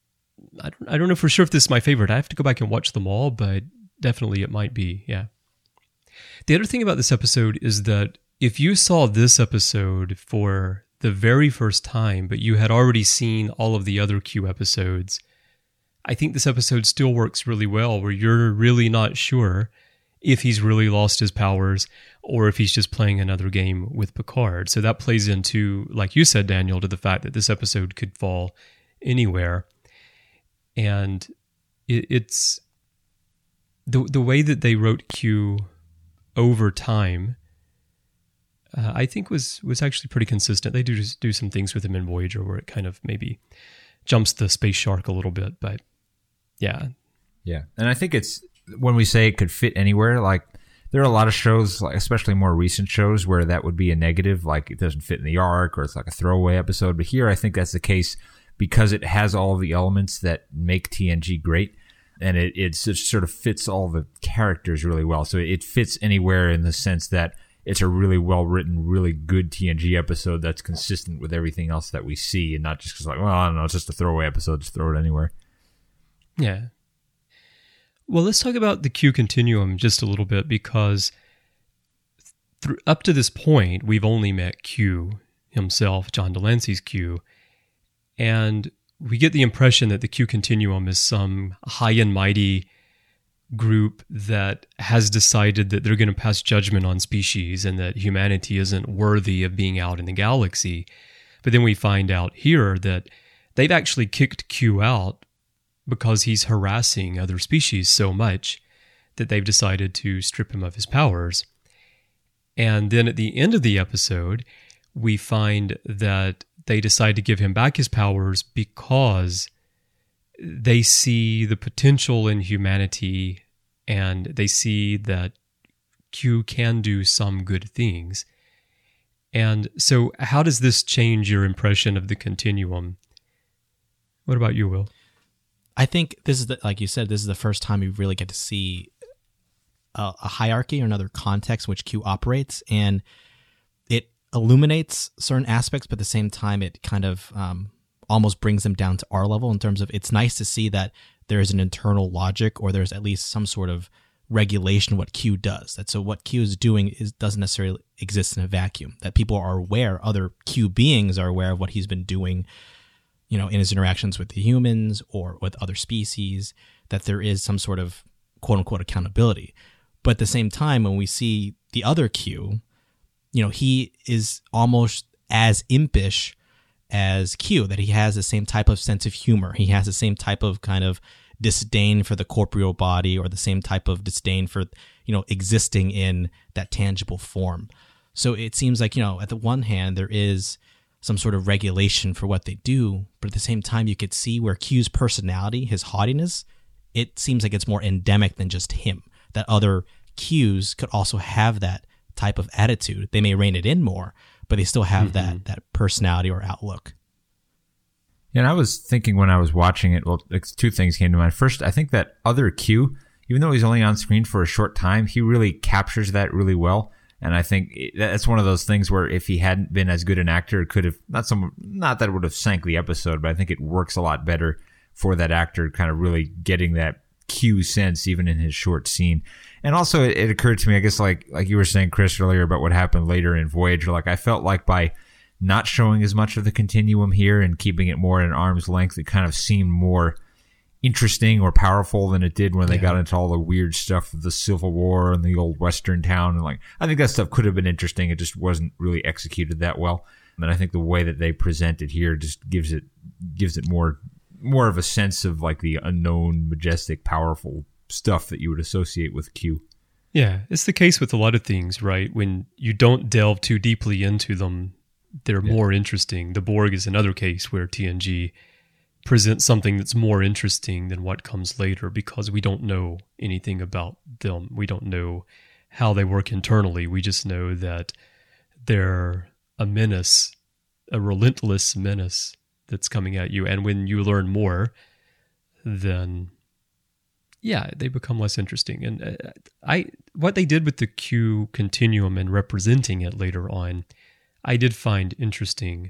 I don't know for sure if this is my favorite. I have to go back and watch them all, but definitely it might be, yeah. The other thing about this episode is that if you saw this episode for the very first time, but you had already seen all of the other Q episodes, I think this episode still works really well, where you're really not sure if he's really lost his powers or if he's just playing another game with Picard. So that plays into, like you said, Daniel, to the fact that this episode could fall anywhere. And it's the way that they wrote Q over time, I think was actually pretty consistent. They do some things with him in Voyager where it kind of maybe jumps the space shark a little bit, but yeah. Yeah. And I think it's, when we say it could fit anywhere, like there are a lot of shows, like especially more recent shows, where that would be a negative, like it doesn't fit in the arc or it's like a throwaway episode. But here I think that's the case because it has all the elements that make TNG great, and it just sort of fits all the characters really well. So it fits anywhere in the sense that it's a really well-written, really good TNG episode that's consistent with everything else that we see, and not just because, like, well, I don't know, it's just a throwaway episode, just throw it anywhere. Yeah. Well, let's talk about the Q continuum just a little bit, because up to this point, we've only met Q himself, John Delancey's Q, and we get the impression that the Q continuum is some high and mighty group that has decided that they're going to pass judgment on species and that humanity isn't worthy of being out in the galaxy. But then we find out here that they've actually kicked Q out because he's harassing other species so much that they've decided to strip him of his powers. And then at the end of the episode, we find that they decide to give him back his powers because they see the potential in humanity and they see that Q can do some good things. And so how does this change your impression of the continuum? What about you, Will? I think this is, like you said, this is the first time we really get to see a hierarchy or another context in which Q operates, and it illuminates certain aspects, but at the same time it kind of almost brings them down to our level in terms of, it's nice to see that there is an internal logic, or there's at least some sort of regulation of what Q does. That so what Q is doing doesn't necessarily exist in a vacuum, that people are aware, other Q beings are aware of what he's been doing, you know, in his interactions with the humans or with other species, that there is some sort of quote unquote accountability. But at the same time, when we see the other Q, you know, he is almost as impish as Q, that he has the same type of sense of humor. He has the same type of kind of disdain for the corporeal body, or the same type of disdain for, you know, existing in that tangible form. So it seems like, you know, at the one hand, there is some sort of regulation for what they do, but at the same time, you could see where Q's personality, his haughtiness, it seems like it's more endemic than just him. That other Qs could also have that type of attitude. They may rein it in more, but they still have that personality or outlook. And I was thinking when I was watching it, well, two things came to mind. First, I think that other Q, even though he's only on screen for a short time, he really captures that really well. And I think that's one of those things where if he hadn't been as good an actor, it could have, not that it would have sank the episode, but I think it works a lot better for that actor kind of really getting that Q sense even in his short scene. And also it occurred to me, I guess like you were saying, Chris, earlier about what happened later in Voyager, like I felt like by not showing as much of the continuum here and keeping it more at an arm's length, it kind of seemed more interesting or powerful than it did when they got into all the weird stuff of the Civil War and the old Western town. And like, I think that stuff could have been interesting. It just wasn't really executed that well. And I think the way that they present it here just gives it more of a sense of like the unknown, majestic, powerful stuff that you would associate with Q. Yeah, it's the case with a lot of things, right? When you don't delve too deeply into them, they're more interesting. The Borg is another case where TNG presents something that's more interesting than what comes later because we don't know anything about them. We don't know how they work internally. We just know that they're a menace, a relentless menace that's coming at you. And when you learn more, then they become less interesting. And what they did with the Q continuum and representing it later on, I did find interesting,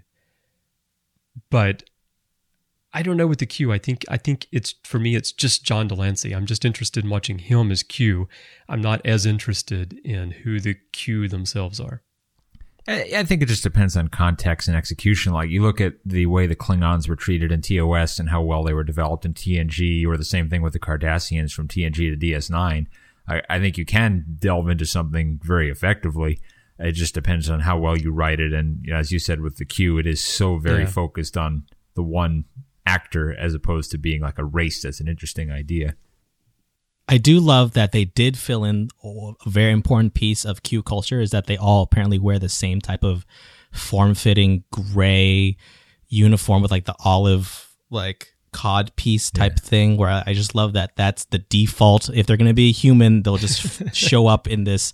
but I don't know with the Q. I think it's, for me, it's just John Delancey. I'm just interested in watching him as Q. I'm not as interested in who the Q themselves are. I think it just depends on context and execution. Like you look at the way the Klingons were treated in TOS and how well they were developed in TNG, or the same thing with the Cardassians from TNG to DS9. I think you can delve into something very effectively. It just depends on how well you write it. And as you said with the Q, it is so very focused on the one actor as opposed to being like a race. That's an interesting idea. I do love that they did fill in a very important piece of Q culture is that they all apparently wear the same type of form-fitting gray uniform with like the olive like cod piece type thing, where I just love that that's the default. If they're going to be human, they'll just show up in this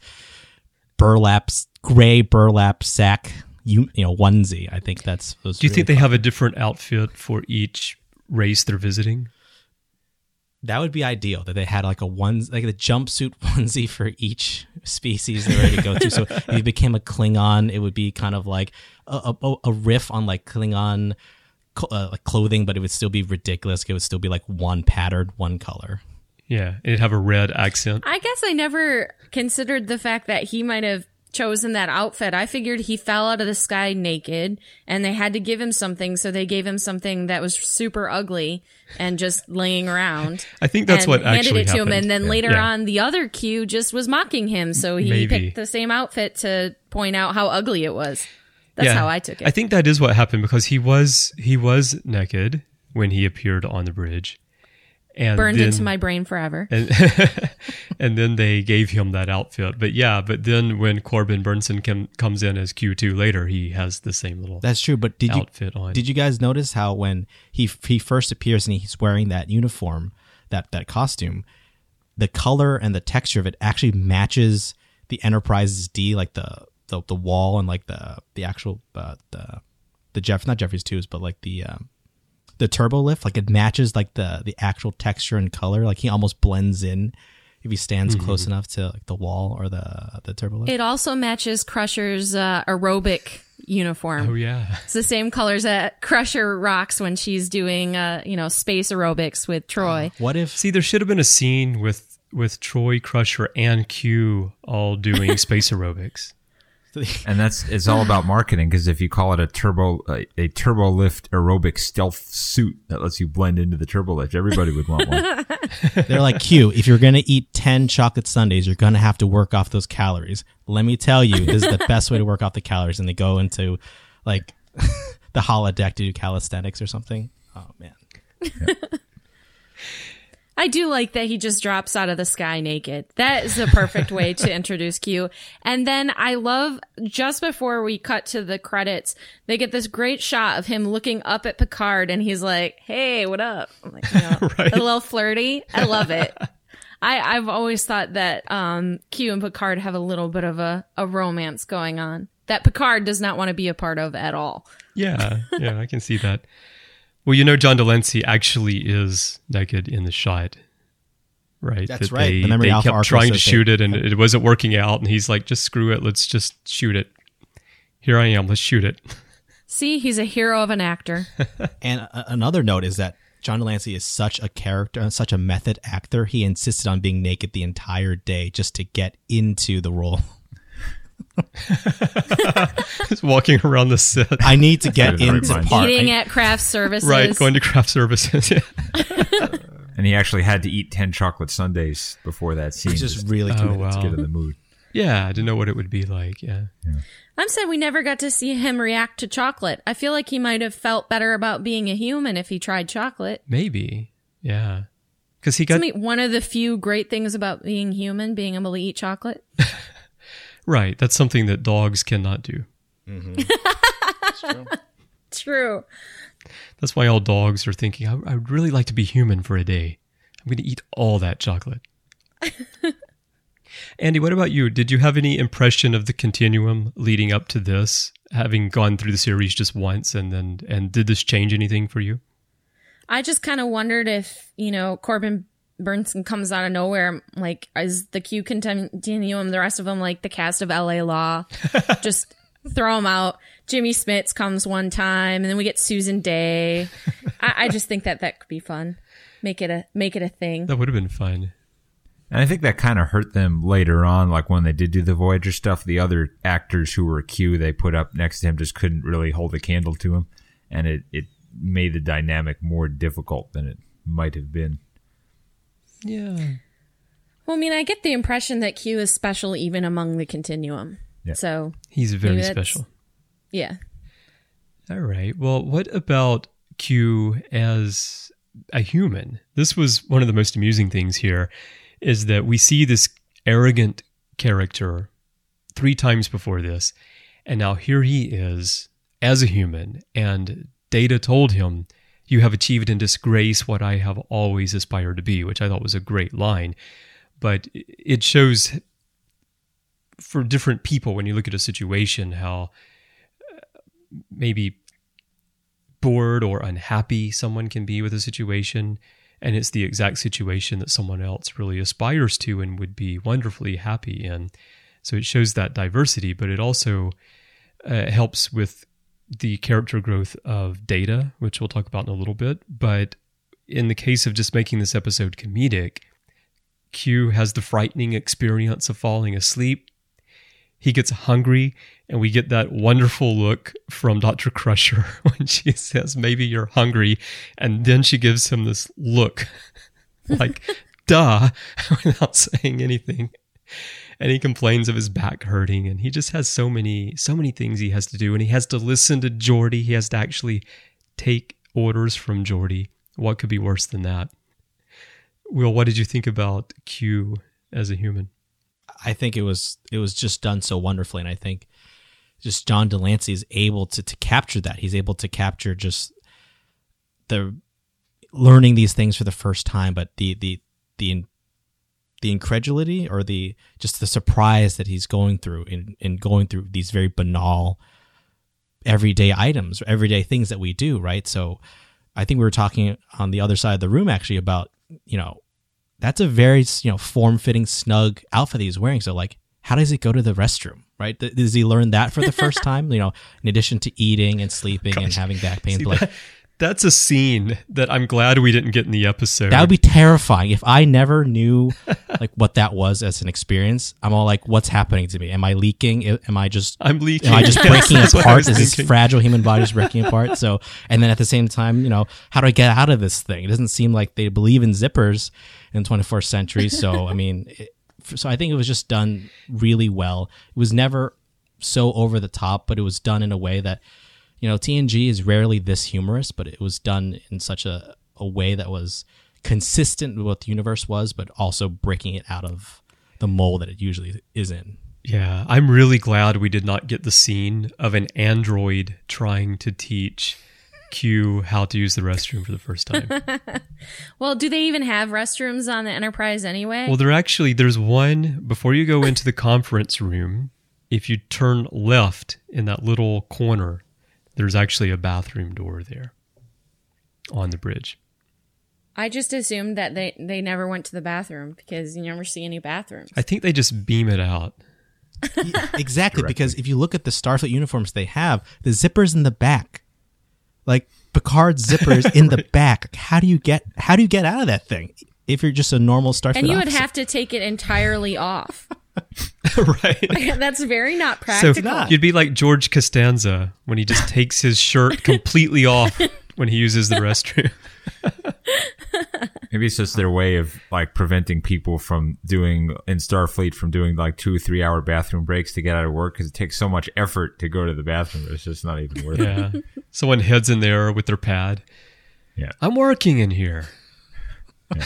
gray burlap sack onesie. I think that's. Do you think they have a different outfit for each race they're visiting? That would be ideal, that they had like a jumpsuit onesie for each species they're ready to go to. So if you became a Klingon, it would be kind of like a riff on like Klingon like clothing, but it would still be ridiculous. It would still be like one pattern, one color. Yeah, it'd have a red accent. I guess I never considered the fact that he might have chosen that outfit. I figured he fell out of the sky naked and they had to give him something, so they gave him something that was super ugly and just laying around. I think that's what actually handed it to him, and then later Yeah. on the other Q just was mocking him, so he picked the same outfit to point out how ugly it was. That's how I took it. I think that is what happened, because he was naked when he appeared on the bridge. And burned then, into my brain forever. And then they gave him that outfit. But then when Corbin Burnson comes in as Q2 later, he has the same little That's true, but outfit on. Did you guys notice how when he first appears and he's wearing that uniform, that costume, the color and the texture of it actually matches the Enterprise's D, like the wall and like the actual not Jeffries 2s, but like the turbo lift, like it matches like the actual texture and color. Like he almost blends in if he stands close enough to like the wall or the turbo lift. It also matches Crusher's aerobic uniform. Oh yeah, it's the same colors that Crusher rocks when she's doing space aerobics with Troy. What if? See, there should have been a scene with Troy, Crusher, and Q all doing space aerobics. And it's all about marketing, because if you call it a turbo lift aerobic stealth suit that lets you blend into the turbo lift, everybody would want one. They're like, Q, if you're going to eat 10 chocolate sundaes, you're going to have to work off those calories. Let me tell you, this is the best way to work off the calories. And they go into like the holodeck to do calisthenics or something. Oh man. I I do like that he just drops out of the sky naked. That is the perfect way to introduce Q. And then I love, just before we cut to the credits, they get this great shot of him looking up at Picard and he's like, hey, what up? I'm like, Right. a little flirty. I love it. I've always thought that Q and Picard have a little bit of a romance going on that Picard does not want to be a part of at all. Yeah, I can see that. Well, John Delancey actually is naked in the shot, right? That's that right. They kept trying to shoot it, and it wasn't working out. And he's like, "Just screw it. Let's just shoot it. Here I am. Let's shoot it." See, he's a hero of an actor. And another note is that John Delancey is such a character, such a method actor. He insisted on being naked the entire day just to get into the role. Just walking around the set. I need to get Right, into right. part. Eating at craft services. Right, going to craft services. And he actually had to eat 10 chocolate sundaes before that scene. It's just really Oh, cute. wow. to get in the mood. Yeah, I didn't know what it would be like. Yeah. I'm sad we never got to see him react to chocolate. I feel like he might have felt better about being a human if he tried chocolate. Maybe. Yeah. Because he To got me, one of the few great things about being human, being able to eat chocolate. right. That's something that dogs cannot do. True. That's why all dogs are thinking, I would really like to be human for a day. I'm going to eat all that chocolate. Andy, what about you? Did you have any impression of the continuum leading up to this, having gone through the series just once, and did this change anything for you? I just kind of wondered if, Corbin Burnson comes out of nowhere, like, is the Q continuum, the rest of them, like the cast of LA Law, just throw them out. Jimmy Smits comes one time, and then we get Susan Day. I just think that could be fun. Make it a thing. That would have been fun. And I think that kind of hurt them later on, like when they did do the Voyager stuff. The other actors who were Q they put up next to him just couldn't really hold a candle to him. And it made the dynamic more difficult than it might have been. Yeah. Well, I mean, I get the impression that Q is special even among the continuum. Yeah. So He's very maybe that's- special. yeah. All right. Well, what about Q as a human? This was one of the most amusing things here, is that we see this arrogant character 3 times before this, and now here he is as a human, and Data told him, "You have achieved in disgrace what I have always aspired to be," which I thought was a great line. But it shows for different people, when you look at a situation, how maybe bored or unhappy someone can be with a situation, and it's the exact situation that someone else really aspires to and would be wonderfully happy in. So it shows that diversity, but it also helps with the character growth of Data, which we'll talk about in a little bit. But in the case of just making this episode comedic, Q has the frightening experience of falling asleep. He gets hungry, and we get that wonderful look from Dr. Crusher when she says, "Maybe you're hungry." And then she gives him this look like, duh, without saying anything. And he complains of his back hurting, and he just has so many things he has to do. And he has to listen to Geordi. He has to actually take orders from Geordi. What could be worse than that? Will, what did you think about Q as a human? I think it was just done so wonderfully, and I think just John Delancey is able to capture that. He's able to capture just the learning these things for the first time, but the incredulity or the surprise that he's going through in going through these very banal everyday items, everyday things that we do, right? So I think we were talking on the other side of the room actually about, that's a very, form-fitting, snug outfit that he's wearing. So, like, how does he go to the restroom, right? Does he learn that for the first time? In addition to eating and sleeping and having back pain. See, that's a scene that I'm glad we didn't get in the episode. That would be terrifying. If I never knew, like, what that was as an experience, I'm all like, what's happening to me? Am I leaking? I'm leaking. Am I just breaking That's what I apart? was Is this thinking. fragile human body just breaking apart? So, and then at the same time, how do I get out of this thing? It doesn't seem like they believe in zippers in the 21st century. So, I mean, so I think it was just done really well. It was never so over the top, but it was done in a way that, TNG is rarely this humorous, but it was done in such a way that was consistent with what the universe was, but also breaking it out of the mold that it usually is in. Yeah, I'm really glad we did not get the scene of an android trying to teach Q how to use the restroom for the first time. Well, do they even have restrooms on the Enterprise anyway? Well, there's one before you go into the conference room. If you turn left in that little corner, there's actually a bathroom door there on the bridge. I just assumed that they never went to the bathroom because you never see any bathrooms. I think they just beam it out. Yeah, exactly, because if you look at the Starfleet uniforms they have, the zipper's in the back. Like Picard's zipper's in the back. How do you get out of that thing if you're just a normal Starfleet And you would officer? have to take it entirely off. Right. That's very not practical. So you'd be like George Costanza when he just takes his shirt completely off when he uses the restroom. Maybe it's just their way of like preventing people from doing in Starfleet from doing like 2-3 hour bathroom breaks to get out of work because it takes so much effort to go to the bathroom. It's just not even worth it. Yeah. Someone heads in there with their pad. Yeah. I'm working in here. Yeah.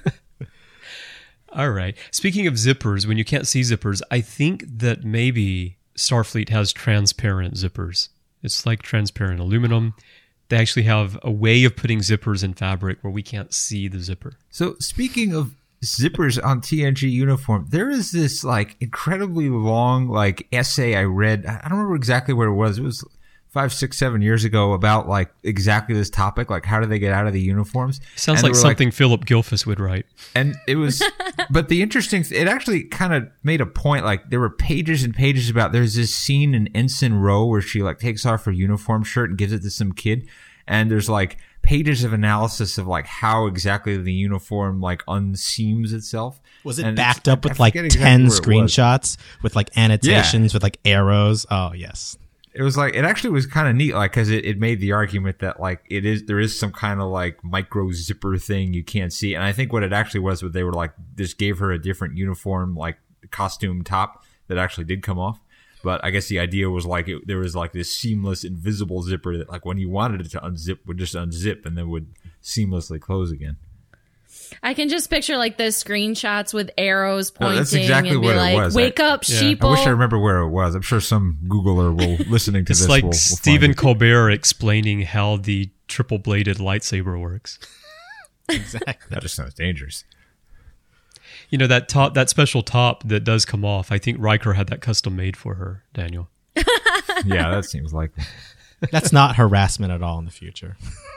All right. Speaking of zippers, when you can't see zippers, I think that maybe Starfleet has transparent zippers. It's like transparent aluminum. They actually have a way of putting zippers in fabric where we can't see the zipper. So speaking of zippers on TNG uniform, there is this like incredibly long like essay I read. I don't remember exactly where it was. It was 5, 6, 7 years ago about like exactly this topic, like how do they get out of the uniforms? Sounds And like they were something Philip Gilfus would write. And it was, but the interesting, it actually kind of made a point, like there were pages and pages about, there's this scene in Ensign Row where she like takes off her uniform shirt and gives it to some kid. And there's like pages of analysis of like how exactly the uniform like unseams itself. Was it And backed up I with like forget 10 exactly where it was. screenshots with like annotations with like arrows? Oh, yes. It was like, it actually was kind of neat, like, cause it made the argument that like there is some kind of like micro zipper thing you can't see. And I think what it actually was, what they were like, just gave her a different uniform, like costume top that actually did come off. But I guess the idea was like, there was like this seamless invisible zipper that like when you wanted it to unzip would just unzip and then would seamlessly close again. I can just picture like the screenshots with arrows No, pointing that's exactly and be what it like, was. wake up, Yeah. sheeple. I wish I remember where it was. I'm sure some Googler will listening to It's this. like will Stephen find it. Colbert explaining how the triple-bladed lightsaber works. Exactly. That just sounds dangerous. You know, that special top that does come off, I think Riker had that custom made for her, Daniel. Yeah, that seems likely. That's not harassment at all in the future.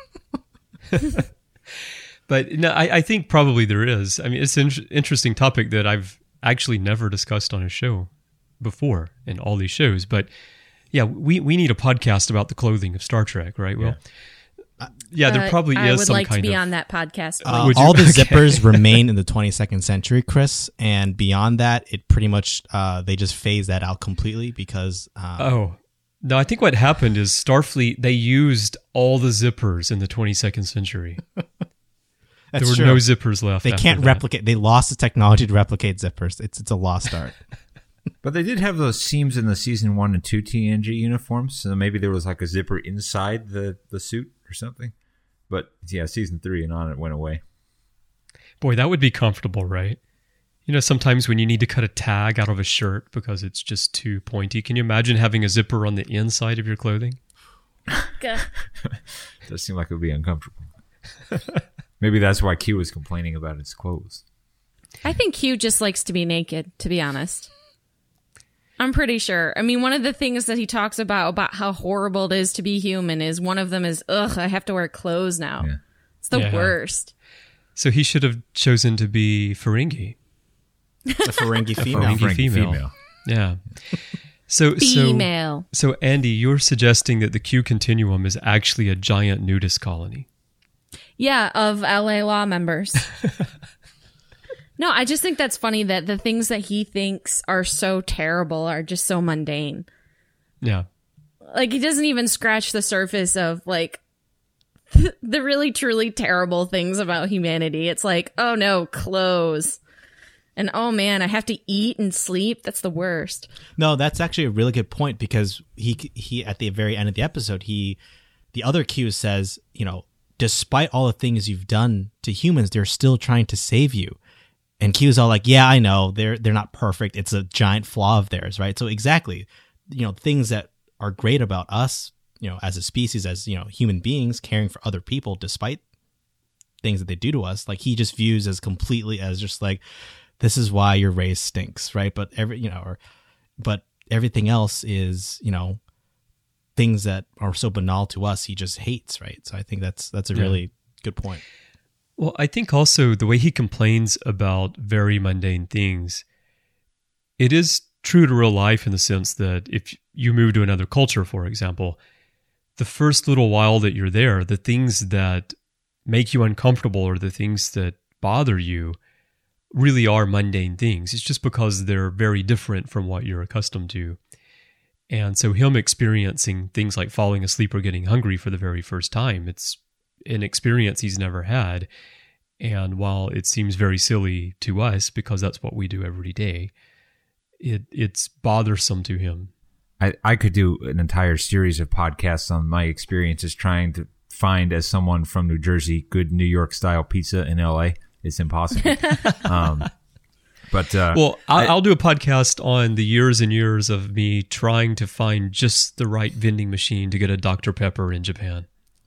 But no, I think probably there is. I mean, it's an interesting topic that I've actually never discussed on a show before in all these shows. But yeah, we need a podcast about the clothing of Star Trek, right? Well, yeah, there probably I is would some like to kind be of. on that podcast. Would you? All the Okay. zippers remain in the 22nd century, Chris, and beyond that, it pretty much they just phase that out completely because Oh. No, I think what happened is Starfleet, they used all the zippers in the 22nd century. that's There were true. no zippers left. They after can't that. replicate. They lost the technology to replicate zippers. It's a lost art. But they did have those seams in the season 1 and 2 TNG uniforms, so maybe there was like a zipper inside the suit or something. But yeah, season 3 and on it went away. Boy, that would be comfortable, right? You know, sometimes when you need to cut a tag out of a shirt because it's just too pointy, can you imagine having a zipper on the inside of your clothing? Gah. Does seem like it would be uncomfortable. Maybe that's why Q was complaining about his clothes. I think Q just likes to be naked, to be honest. I'm pretty sure. I mean, one of the things that he talks about how horrible it is to be human is one of them is, ugh, I have to wear clothes now. Yeah. It's the Yeah. worst. So he should have chosen to be Ferengi. The Ferengi female. Ferengi female. Yeah. So Female. So Andy, you're suggesting that the Q Continuum is actually a giant nudist colony. Yeah, of LA law members. No, I just think that's funny that the things that he thinks are so terrible are just so mundane. Yeah. Like, he doesn't even scratch the surface of, like, the really, truly terrible things about humanity. It's like, oh no, clothes. And oh man, I have to eat and sleep. That's the worst. No, that's actually a really good point because he at the very end of the episode, the other Q says, you know, despite all the things you've done to humans, they're still trying to save you. And Q's all like, yeah, I know, they're not perfect. It's a giant flaw of theirs, right? So exactly, things that are great about us, as a species, as, human beings caring for other people, despite things that they do to us, like he just views as completely as just like, this is why your race stinks, right? But but everything else is, things that are so banal to us, he just hates, right? So I think that's a really good point. Well, I think also the way he complains about very mundane things, it is true to real life in the sense that if you move to another culture, for example, the first little while that you're there, the things that make you uncomfortable or the things that bother you really are mundane things. It's just because they're very different from what you're accustomed to. And so him experiencing things like falling asleep or getting hungry for the very first time, it's an experience he's never had. And while it seems very silly to us because that's what we do every day, it's bothersome to him. I could do an entire series of podcasts on my experiences trying to find, as someone from New Jersey, good New York style pizza in LA. It's impossible. Well, I'll do a podcast on the years and years of me trying to find just the right vending machine to get a Dr. Pepper in Japan.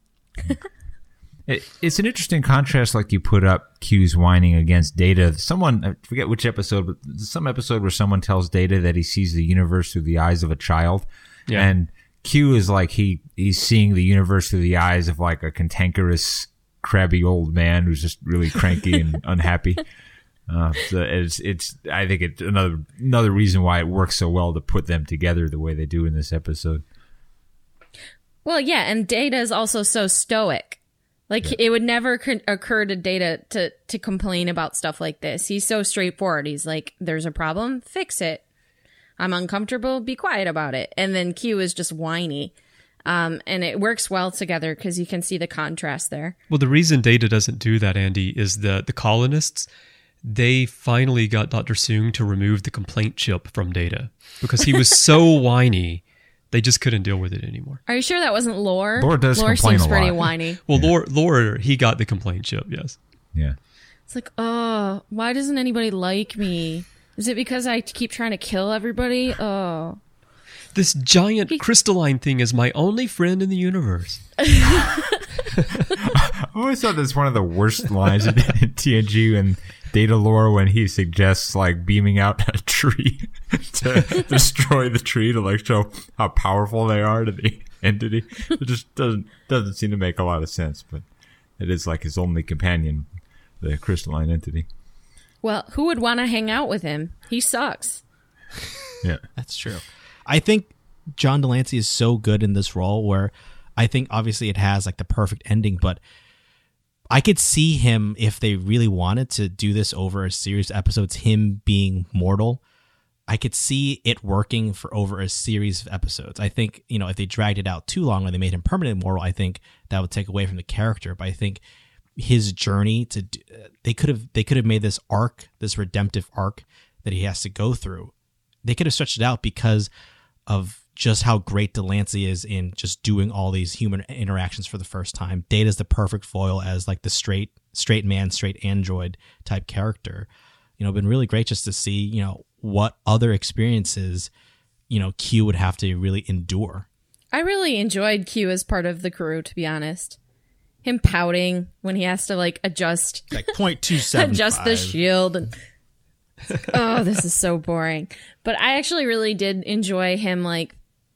It's an interesting contrast, like you put up Q's whining against Data. Someone, I forget which episode, but some episode where someone tells Data that he sees the universe through the eyes of a child. Yeah. And Q is like he's seeing the universe through the eyes of like a cantankerous, crabby old man who's just really cranky and unhappy. So it's I think it's another reason why it works so well to put them together the way they do in this episode. Well, yeah, and Data is also so stoic. Like, it would never occur to Data to complain about stuff like this. He's so straightforward. He's like, there's a problem, fix it. I'm uncomfortable, be quiet about it. And then Q is just whiny. And it works well together because you can see the contrast there. Well, the reason Data doesn't do that, Andy, is that the colonists, they finally got Dr. Soong to remove the complaint chip from Data because he was so whiny. They just couldn't deal with it anymore. Are you sure that wasn't Lore? Lore does complain seems a lot. pretty whiny. Well, Lore, he got the complaint chip, yes. Yeah. It's like, oh, why doesn't anybody like me? Is it because I keep trying to kill everybody? Oh. This giant crystalline thing is my only friend in the universe. I always thought that's one of the worst lines in TNG and Data Lore when he suggests like beaming out a tree to destroy the tree to like show how powerful they are to the entity. It just doesn't seem to make a lot of sense, but it is like his only companion, the crystalline entity. Well, who would want to hang out with him? He sucks. Yeah, that's true. I think John Delancey is so good in this role where I think obviously it has like the perfect ending, but I could see him, if they really wanted to do this over a series of episodes, him being mortal. I could see it working for over a series of episodes. I think, if they dragged it out too long or they made him permanently mortal, I think that would take away from the character. But I think his journey they could have made this arc, this redemptive arc that he has to go through. They could have stretched it out because of just how great Delancey is in just doing all these human interactions for the first time. Data's the perfect foil as like the straight man, straight android type character. Been really great just to see, what other experiences, Q would have to really endure. I really enjoyed Q as part of the crew, to be honest. Him pouting when he has to like adjust like 0.275 adjust the shield and like, oh, this is so boring. But I actually really did enjoy him like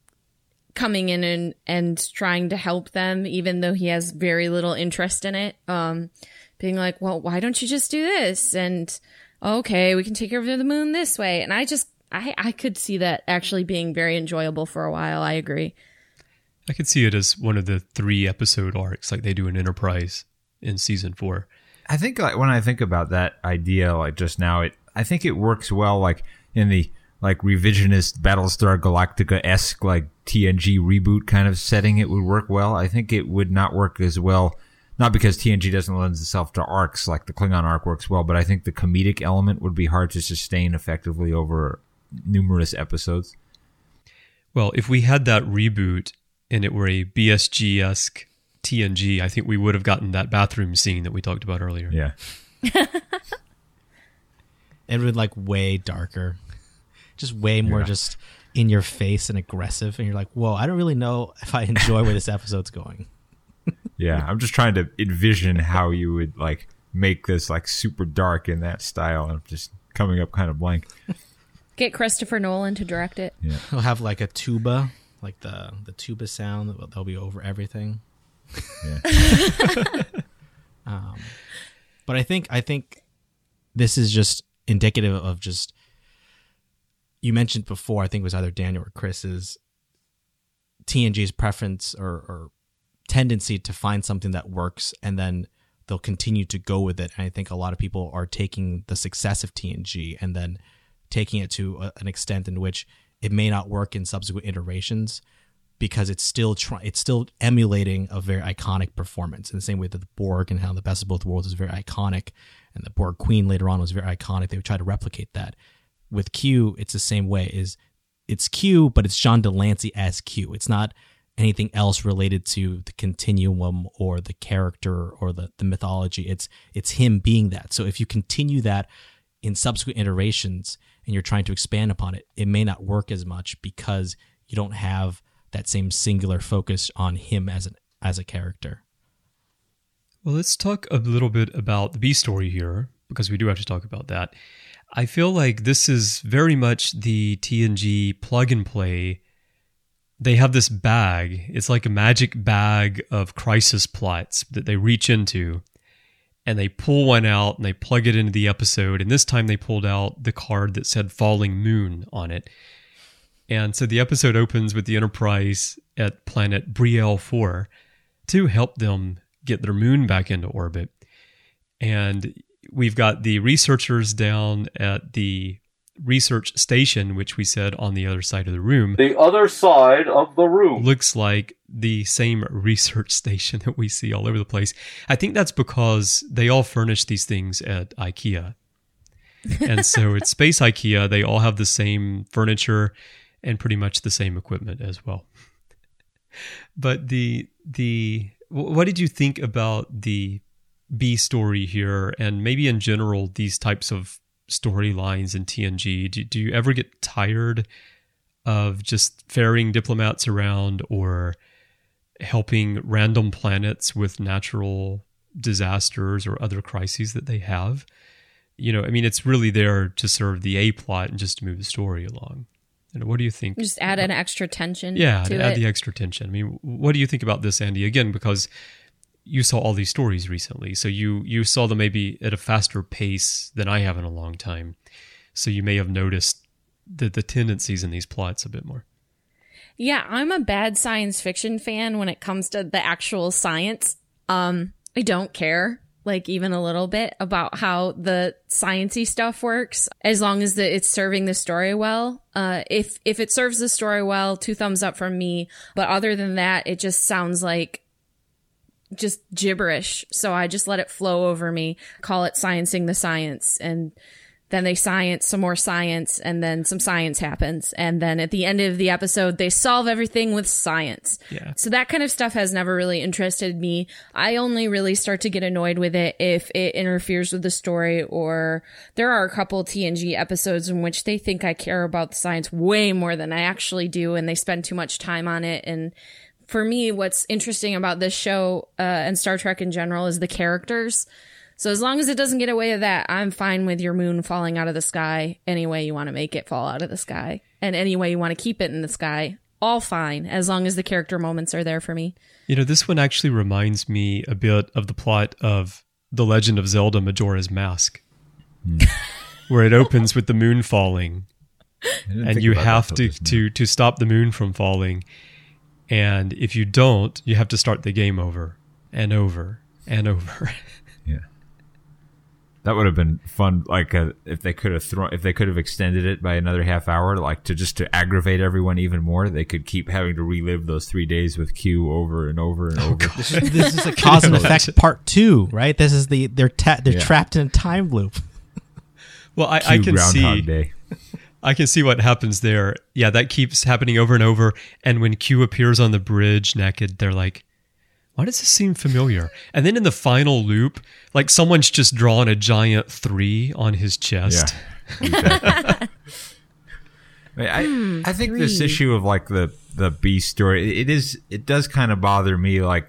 coming in and trying to help them, even though he has very little interest in it. Being like, well, why don't you just do this? And okay, we can take care of the moon this way. And I could see that actually being very enjoyable for a while. I agree. I could see it as one of the 3 episode arcs like they do in Enterprise in season 4. I think like when I think about that idea, like just now, I think it works well like in the like revisionist Battlestar Galactica-esque like TNG reboot kind of setting. It would work well. I think it would not work as well, not because TNG doesn't lend itself to arcs like the Klingon arc works well, but I think the comedic element would be hard to sustain effectively over numerous episodes. Well, if we had that reboot and it were a BSG-esque TNG, I think we would have gotten that bathroom scene that we talked about earlier. Yeah. It would like way darker, just way more just in your face and aggressive. And you're like, whoa, I don't really know if I enjoy where this episode's going. Yeah, I'm just trying to envision how you would like make this like super dark in that style. I'm just coming up kind of blank. Get Christopher Nolan to direct it. Yeah. He'll have like a tuba, like the tuba sound that'll be over everything. Yeah. But I think this is just indicative of just, you mentioned before, I think it was either Daniel or Chris's, TNG's preference or tendency to find something that works and then they'll continue to go with it. And I think a lot of people are taking the success of TNG and then taking it to an extent in which it may not work in subsequent iterations because it's still emulating a very iconic performance in the same way that the Borg and how the Best of Both Worlds is very iconic and the Borg Queen later on was very iconic. They would try to replicate that. With Q, it's the same way. It's Q, but it's John Delancey as Q. It's not anything else related to the continuum or the character or the mythology. It's him being that. So if you continue that in subsequent iterations and you're trying to expand upon it, it may not work as much because you don't have that same singular focus on him as a character. Well, let's talk a little bit about the B story here, because we do have to talk about that. I feel like this is very much the TNG plug and play. They have this bag. It's like a magic bag of crisis plots that they reach into, and they pull one out and they plug it into the episode. And this time they pulled out the card that said Falling Moon on it. And so the episode opens with the Enterprise at planet Brielle 4 to help them get their moon back into orbit. And we've got the researchers down at the research station, which we said on the other side of the room. The other side of the room. Looks like the same research station that we see all over the place. I think that's because they all furnish these things at IKEA. And so it's Space IKEA. They all have the same furniture and pretty much the same equipment as well. But what did you think about the B story here, and maybe in general these types of storylines in TNG? Do you ever get tired of just ferrying diplomats around or helping random planets with natural disasters or other crises that they have? You know, I mean, it's really there to serve the A plot and just to move the story along. And what do you think? Just add an extra tension. Yeah, to add it. the extra tension. I mean, what do you think about this, Andy? Again, because you saw all these stories recently, so you saw them maybe at a faster pace than I have in a long time. So you may have noticed the tendencies in these plots a bit more. Yeah, I'm a bad science fiction fan when it comes to the actual science. I don't care, like, even a little bit about how the sciencey stuff works, as long as it's serving the story well. If it serves the story well, 2 thumbs up from me. But other than that, it just sounds like just gibberish. So I just let it flow over me, call it sciencing the science. And then they science some more science, and then some science happens. And then at the end of the episode, they solve everything with science. Yeah. So that kind of stuff has never really interested me. I only really start to get annoyed with it if it interferes with the story, or there are a couple TNG episodes in which they think I care about the science way more than I actually do, and they spend too much time on it. And for me, what's interesting about this show and Star Trek in general is the characters. So as long as it doesn't get away with that, I'm fine with your moon falling out of the sky any way you want to make it fall out of the sky. And any way you want to keep it in the sky, all fine, as long as the character moments are there for me. You know, this one actually reminds me a bit of the plot of The Legend of Zelda Majora's Mask, where it opens with the moon falling, and you have to stop the moon from falling. And if you don't, you have to start the game over and over and over. Yeah, that would have been fun. Like if they could have extended it by another half hour, like to aggravate everyone even more. They could keep having to relive those 3 days with Q over and over and over. This is a cause and effect part 2, right? This is they're trapped in a time loop. Well, I can see. Day. I can see what happens there. Yeah, that keeps happening over and over. And when Q appears on the bridge naked, they're like, why does this seem familiar? And then in the final loop, like someone's just drawn a giant 3 on his chest. Yeah, exactly. I think 3. this issue of like the Beast story, it does kind of bother me. Like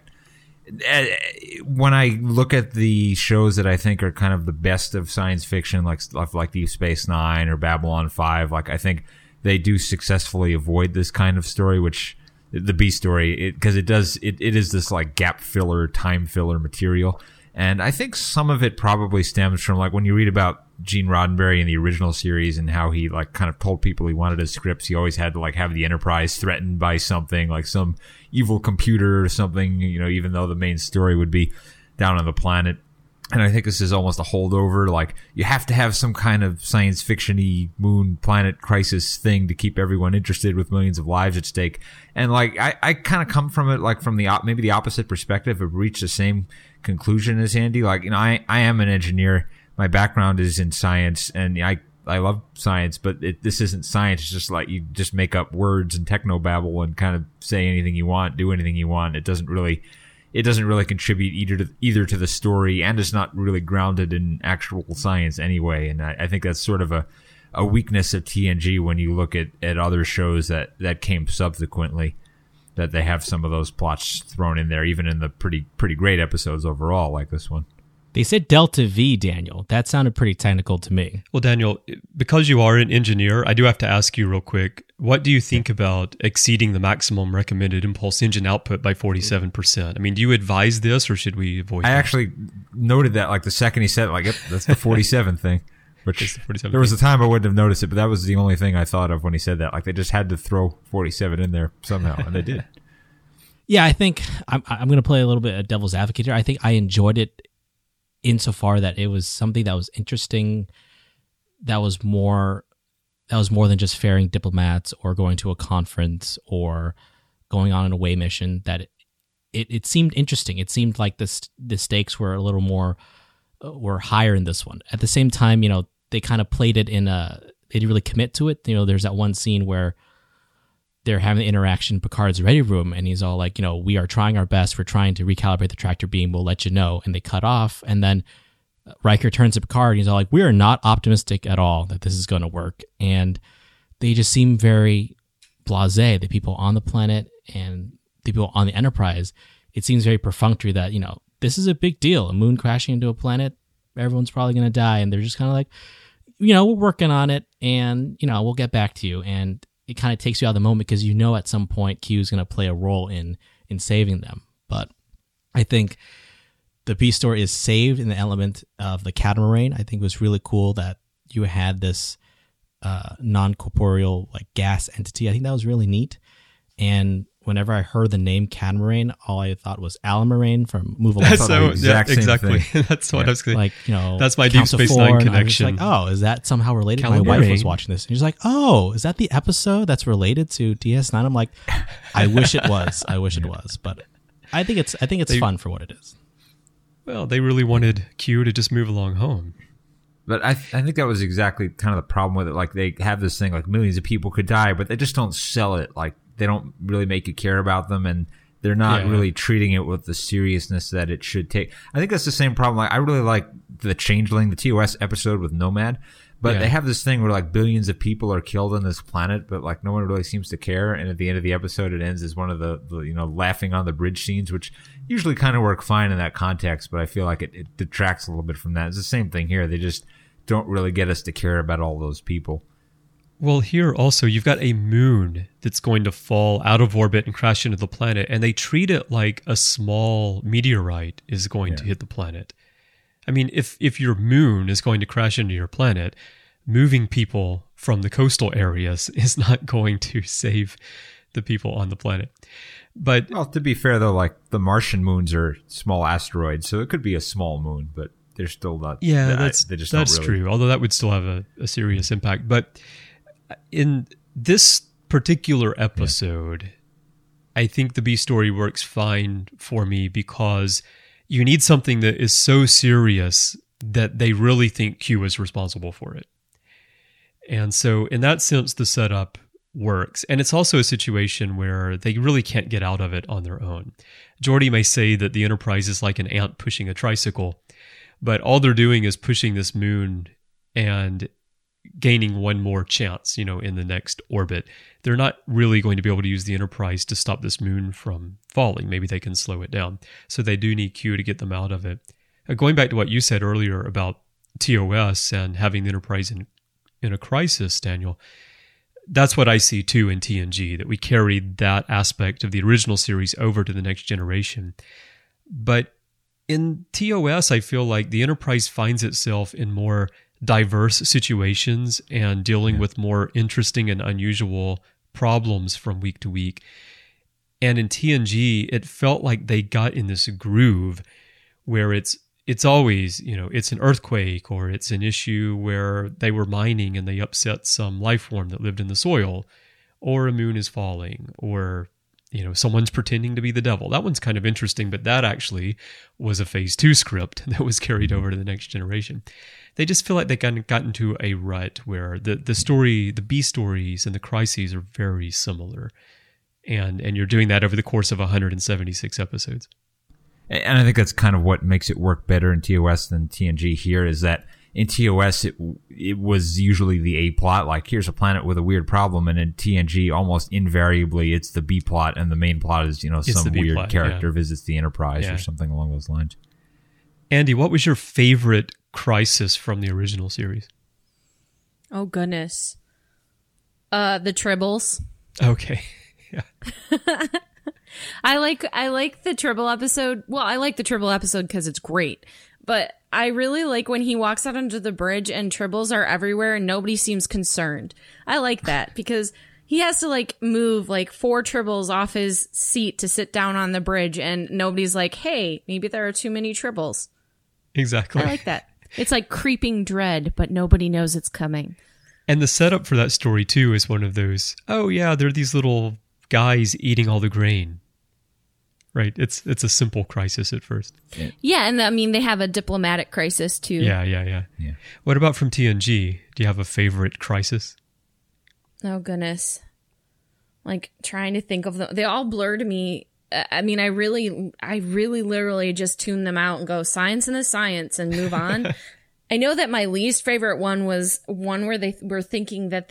when I look at the shows that I think are kind of the best of science fiction, like Deep Space Nine or Babylon 5, like I think they do successfully avoid this kind of story, which the Beast story, because it is this like gap filler, time filler material. And I think some of it probably stems from like when you read about Gene Roddenberry in the original series and how he like kind of told people he wanted his scripts. He always had to like have the Enterprise threatened by something like some evil computer or something, even though the main story would be down on the planet. And I think this is almost a holdover. Like you have to have some kind of science fiction-y moon planet crisis thing to keep everyone interested with millions of lives at stake. And like I kind of come from it like from maybe the opposite perspective, but reach the same conclusion as Andy. Like I am an engineer. My background is in science, and I love science, but this isn't science. It's just like you just make up words and technobabble and kind of say anything you want, do anything you want. It doesn't really contribute either to the story, and it's not really grounded in actual science anyway. And I think that's sort of a weakness of TNG when you look at other shows that came subsequently, that they have some of those plots thrown in there, even in the pretty great episodes overall, like this one. They said Delta V, Daniel. That sounded pretty technical to me. Well, Daniel, because you are an engineer, I do have to ask you real quick, what do you think about exceeding the maximum recommended impulse engine output by 47%? I mean, do you advise this, or should we avoid I that? actually noted that like the second he said it, like, yep, that's the 47 thing. Which It's the 47 there was thing. a time I wouldn't have noticed it, but that was the only thing I thought of when he said that. Like they just had to throw 47 in there somehow, and they did. Yeah, I think I'm going to play a little bit of devil's advocate here. I think I enjoyed it insofar that it was something that was interesting, that was more than just ferrying diplomats or going to a conference or going on an away mission. That it seemed interesting. It seemed like the stakes were a little more were higher in this one. At the same time, they kind of played it they didn't really commit to it. There's that one scene where they're having the interaction in Picard's ready room, and he's all like, we are trying our best. We're trying to recalibrate the tractor beam. We'll let you know. And they cut off. And then Riker turns to Picard, and he's all like, we are not optimistic at all that this is going to work. And they just seem very blasé, the people on the planet and the people on the Enterprise. It seems very perfunctory that, this is a big deal. A moon crashing into a planet, everyone's probably going to die. And they're just kind of like, we're working on it, and, we'll get back to you. And it kind of takes you out of the moment because at some point Q is going to play a role in saving them. But I think the Beast story is saved in the element of the Catamaran. I think it was really cool that you had this non-corporeal like gas entity. I think that was really neat. And whenever I heard the name Catamaran, all I thought was Alamarain from Move Along. Exactly. That's what I was going to like, that's my Deep Count to Space 4, Nine and I was connection. like, oh, is that somehow related? Calamari. My wife was watching this, and she's like, oh, is that the episode that's related to DS9? I'm like, I wish it was. I wish it was, but I think it's fun for what it is. Well, they really wanted Q to just move along home. But I think that was exactly kind of the problem with it. Like they have this thing like millions of people could die, but they just don't sell it. Like they don't really make you care about them, and they're not really treating it with the seriousness that it should take. I think that's the same problem. Like I really like the Changeling, the TOS episode with Nomad, but they have this thing where like billions of people are killed on this planet, but like no one really seems to care. And at the end of the episode, it ends as one of the laughing on the bridge scenes, which usually kind of work fine in that context. But I feel like it detracts a little bit from that. It's the same thing here. They just don't really get us to care about all those people. Well, here also, you've got a moon that's going to fall out of orbit and crash into the planet, and they treat it like a small meteorite is going to hit the planet. I mean, if your moon is going to crash into your planet, moving people from the coastal areas is not going to save the people on the planet. But well, to be fair, though, like the Martian moons are small asteroids, so it could be a small moon, but they're still not. Yeah, that's true. Although that would still have a serious impact. But in this particular episode, I think the B story works fine for me because you need something that is so serious that they really think Q is responsible for it. And so in that sense, the setup works. And it's also a situation where they really can't get out of it on their own. Geordi may say that the Enterprise is like an ant pushing a tricycle, but all they're doing is pushing this moon and gaining one more chance, in the next orbit. They're not really going to be able to use the Enterprise to stop this moon from falling. Maybe they can slow it down. So they do need Q to get them out of it. Going back to what you said earlier about TOS and having the Enterprise in a crisis, Daniel, that's what I see too in TNG, that we carried that aspect of the original series over to the next generation. But in TOS, I feel like the Enterprise finds itself in more diverse situations and dealing with more interesting and unusual problems from week to week. And in TNG, it felt like they got in this groove where it's always, it's an earthquake, or it's an issue where they were mining and they upset some life form that lived in the soil, or a moon is falling, or someone's pretending to be the devil. That one's kind of interesting, but that actually was a Phase 2 script that was carried over to the next generation. They just feel like they got into a rut where the story, the B stories and the crises are very similar. And you're doing that over the course of 176 episodes. And I think that's kind of what makes it work better in TOS than TNG here, is that in TOS, it was usually the A plot, like here's a planet with a weird problem, and in TNG, almost invariably, it's the B plot, and the main plot is, some weird character visits the Enterprise or something along those lines. Andy, what was your favorite crisis from the original series? Oh, goodness. The Tribbles. Okay. Yeah. I like the Tribble episode. Well, I like the Tribble episode because it's great. But I really like when he walks out onto the bridge and Tribbles are everywhere and nobody seems concerned. I like that because he has to move 4 Tribbles off his seat to sit down on the bridge, and nobody's like, hey, maybe there are too many Tribbles. Exactly. I like that. It's like creeping dread, but nobody knows it's coming. And the setup for that story, too, is one of those, oh, yeah, there are these little guys eating all the grain. Right? It's a simple crisis at first. Yeah, and they have a diplomatic crisis, too. Yeah. What about from TNG? Do you have a favorite crisis? Oh, goodness. Trying to think of them. They all blur to me. I really literally just tune them out and go, science in the science, and move on. I know that my least favorite one was one where they were thinking that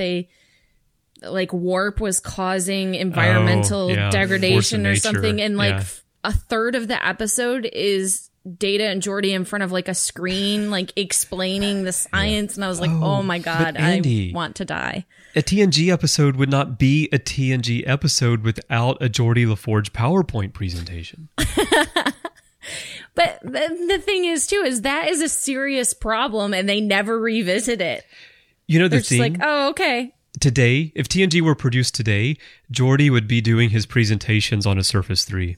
warp was causing environmental degradation or something. And a third of the episode is Data and Geordi in front of a screen, explaining the science. And I was like, oh my God, Andy, I want to die. A TNG episode would not be a TNG episode without a Geordi LaForge PowerPoint presentation. But the thing is, too, is that is a serious problem and they never revisit it. They're just oh, okay. Today, if TNG were produced today, Geordi would be doing his presentations on a Surface 3.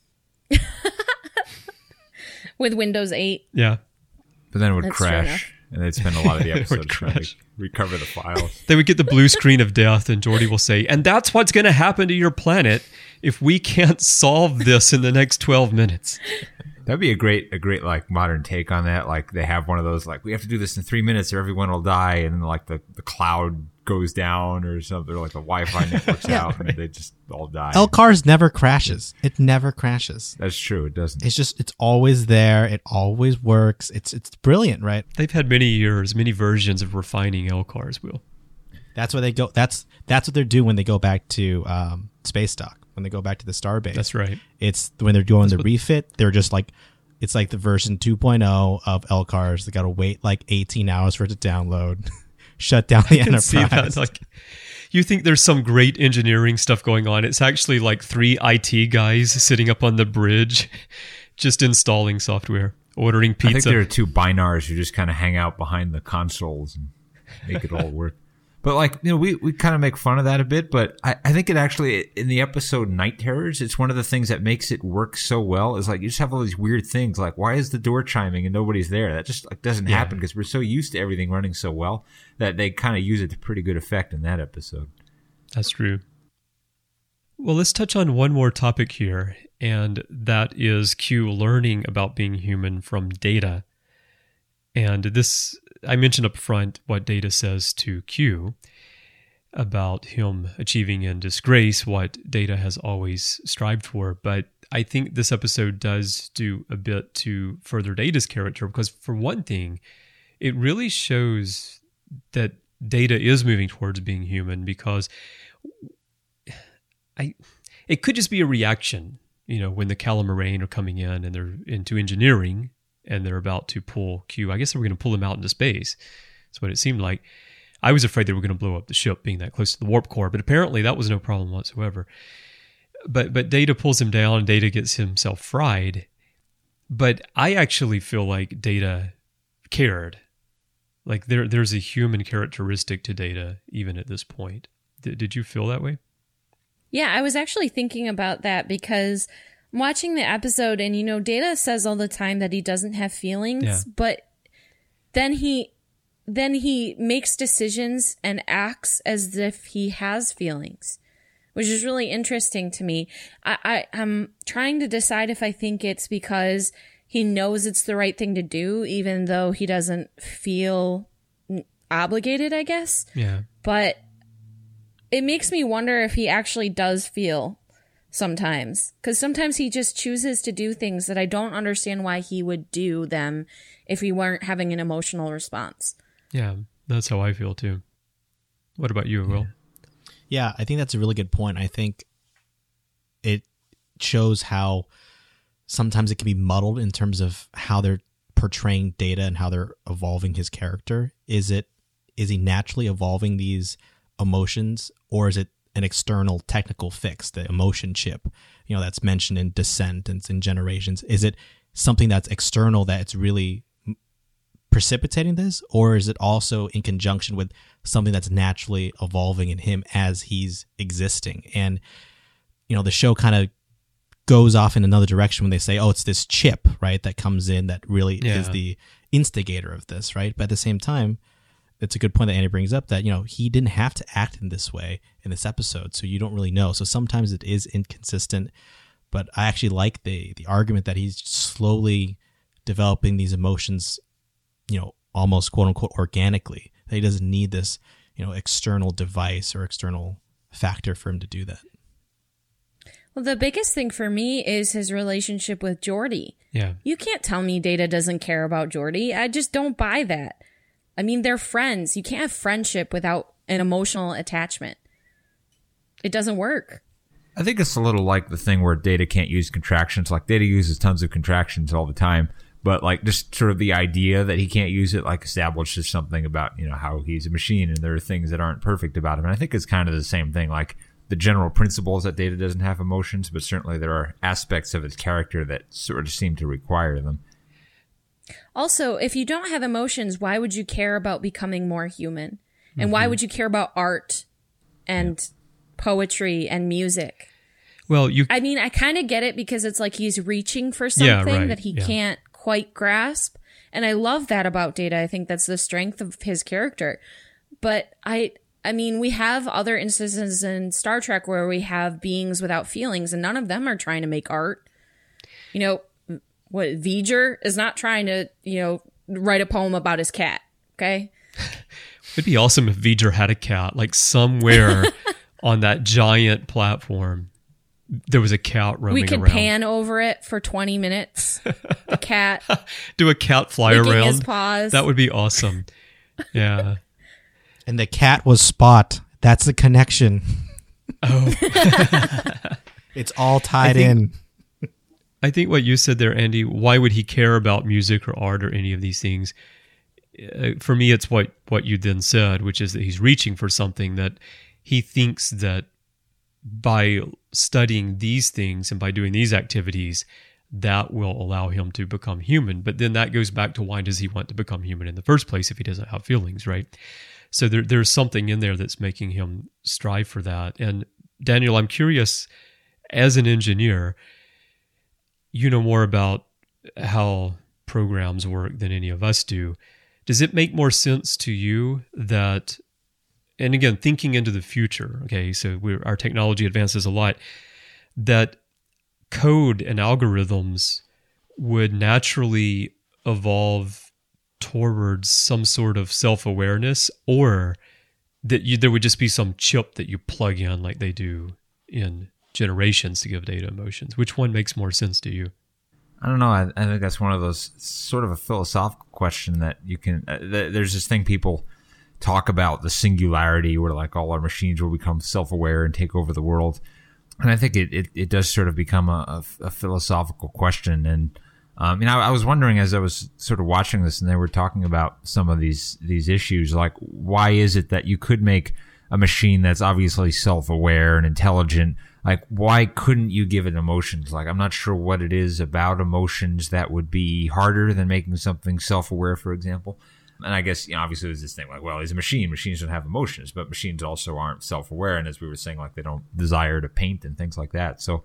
With Windows 8. Yeah. But then it would crash, and they'd spend a lot of the episodes trying to recover the files. They would get the blue screen of death, and Geordi will say, and that's what's going to happen to your planet if we can't solve this in the next 12 minutes. That'd be a great modern take on that. They have one of those, we have to do this in 3 minutes or everyone will die, and then the cloud goes down or something, or the Wi-Fi network's out, and they just all die. LCARS never crashes. It never crashes. That's true. It doesn't. It's always there. It always works. It's brilliant, right? They've had many versions of refining LCARS, Will. That's where they go. That's what they do when they go back to space dock. When they go back to the starbase. That's right. It's when they're doing the refit. They're just it's the version 2.0 of LCARS. They got to wait 18 hours for it to download. Shut down the Enterprise. See that. You think there's some great engineering stuff going on. It's actually 3 IT guys sitting up on the bridge, just installing software, ordering pizza. I think there are 2 binars who just kind of hang out behind the consoles and make it all work. But we kind of make fun of that a bit, but I think it actually, in the episode Night Terrors, it's one of the things that makes it work so well is you just have all these weird things, why is the door chiming and nobody's there? That just doesn't happen because we're so used to everything running so well that they kind of use it to pretty good effect in that episode. That's true. Well, let's touch on one more topic here, and that is Q learning about being human from Data. And this, I mentioned up front what Data says to Q. about him achieving in disgrace what Data has always strived for. But I think this episode does do a bit to further Data's character, because for one thing, it really shows that Data is moving towards being human, because it could just be a reaction, when the Calamarain are coming in and they're into engineering and they're about to pull Q. I guess they were going to pull him out into space. That's what it seemed like. I was afraid they were going to blow up the ship being that close to the warp core, but apparently that was no problem whatsoever. But Data pulls him down, and Data gets himself fried. But I actually feel like Data cared. Like there's a human characteristic to Data even at this point. Did you feel that way? Yeah, I was actually thinking about that because I'm watching the episode and, Data says all the time that he doesn't have feelings, but then he makes decisions and acts as if he has feelings, which is really interesting to me. I'm trying to decide if I think it's because he knows it's the right thing to do, even though he doesn't feel obligated, I guess. Yeah. But it makes me wonder if he actually does feel sometimes, because sometimes he just chooses to do things that I don't understand why he would do them if he weren't having an emotional response. Yeah, that's how I feel too. What about you, Will? Yeah, I think that's a really good point. I think it shows how sometimes it can be muddled in terms of how they're portraying Data and how they're evolving his character. Is he naturally evolving these emotions, or is it an external technical fix, the emotion chip, that's mentioned in Descent and in Generations? Is it something that's external that it's really precipitating this, or is it also in conjunction with something that's naturally evolving in him as he's existing? And the show kind of goes off in another direction when they say, oh, it's this chip, right, that comes in that really is the instigator of this, right? But at the same time, it's a good point that Andy brings up that, he didn't have to act in this way in this episode, so you don't really know. So sometimes it is inconsistent, but I actually like the argument that he's slowly developing these emotions, almost quote unquote organically. That he doesn't need this, external device or external factor for him to do that. Well, the biggest thing for me is his relationship with Geordi. Yeah. You can't tell me Data doesn't care about Geordi. I just don't buy that. I mean, they're friends. You can't have friendship without an emotional attachment. It doesn't work. I think it's a little like the thing where Data can't use contractions. Like, Data uses tons of contractions all the time, but like just sort of the idea that he can't use it like establishes something about, how he's a machine and there are things that aren't perfect about him. And I think it's kind of the same thing. Like, the general principle is that Data doesn't have emotions, but certainly there are aspects of his character that sort of seem to require them. Also, if you don't have emotions, why would you care about becoming more human? And why would you care about art and poetry and music? Well, I mean, I kind of get it because it's like he's reaching for something that he can't quite grasp. And I love that about Data. I think that's the strength of his character. But I mean, we have other instances in Star Trek where we have beings without feelings, and none of them are trying to make art. What, V'ger is not trying to, write a poem about his cat, okay? It'd be awesome if V'ger had a cat, like somewhere on that giant platform, there was a cat roaming around. We could pan over it for 20 minutes. The cat. Do a cat fly licking around. His paws. That would be awesome. Yeah. And the cat was Spot. That's the connection. Oh. It's all tied in. I think what you said there, Andy, why would he care about music or art or any of these things? For me, it's what you then said, which is that he's reaching for something that he thinks that by studying these things and by doing these activities, that will allow him to become human. But then that goes back to, why does he want to become human in the first place if he doesn't have feelings, right? So there's something in there that's making him strive for that. And Daniel, I'm curious, as an engineer, you know more about how programs work than any of us do. Does it make more sense to you that, and again, thinking into the future, okay, so our technology advances a lot, that code and algorithms would naturally evolve towards some sort of self-awareness, or there would just be some chip that you plug in like they do in Generations to give Data emotions. Which one makes more sense to you? I don't know. I think that's one of those sort of a philosophical question that you can. There's this thing people talk about, the singularity, where like all our machines will become self-aware and take over the world. And I think it does sort of become a philosophical question. And I was wondering as I was sort of watching this, and they were talking about some of these issues, like why is it that you could make a machine that's obviously self-aware and intelligent? Like, why couldn't you give it emotions? Like, I'm not sure what it is about emotions that would be harder than making something self-aware, for example. And I guess, obviously there's this thing like, well, he's a machine. Machines don't have emotions, but machines also aren't self-aware. And as we were saying, like, they don't desire to paint and things like that. So,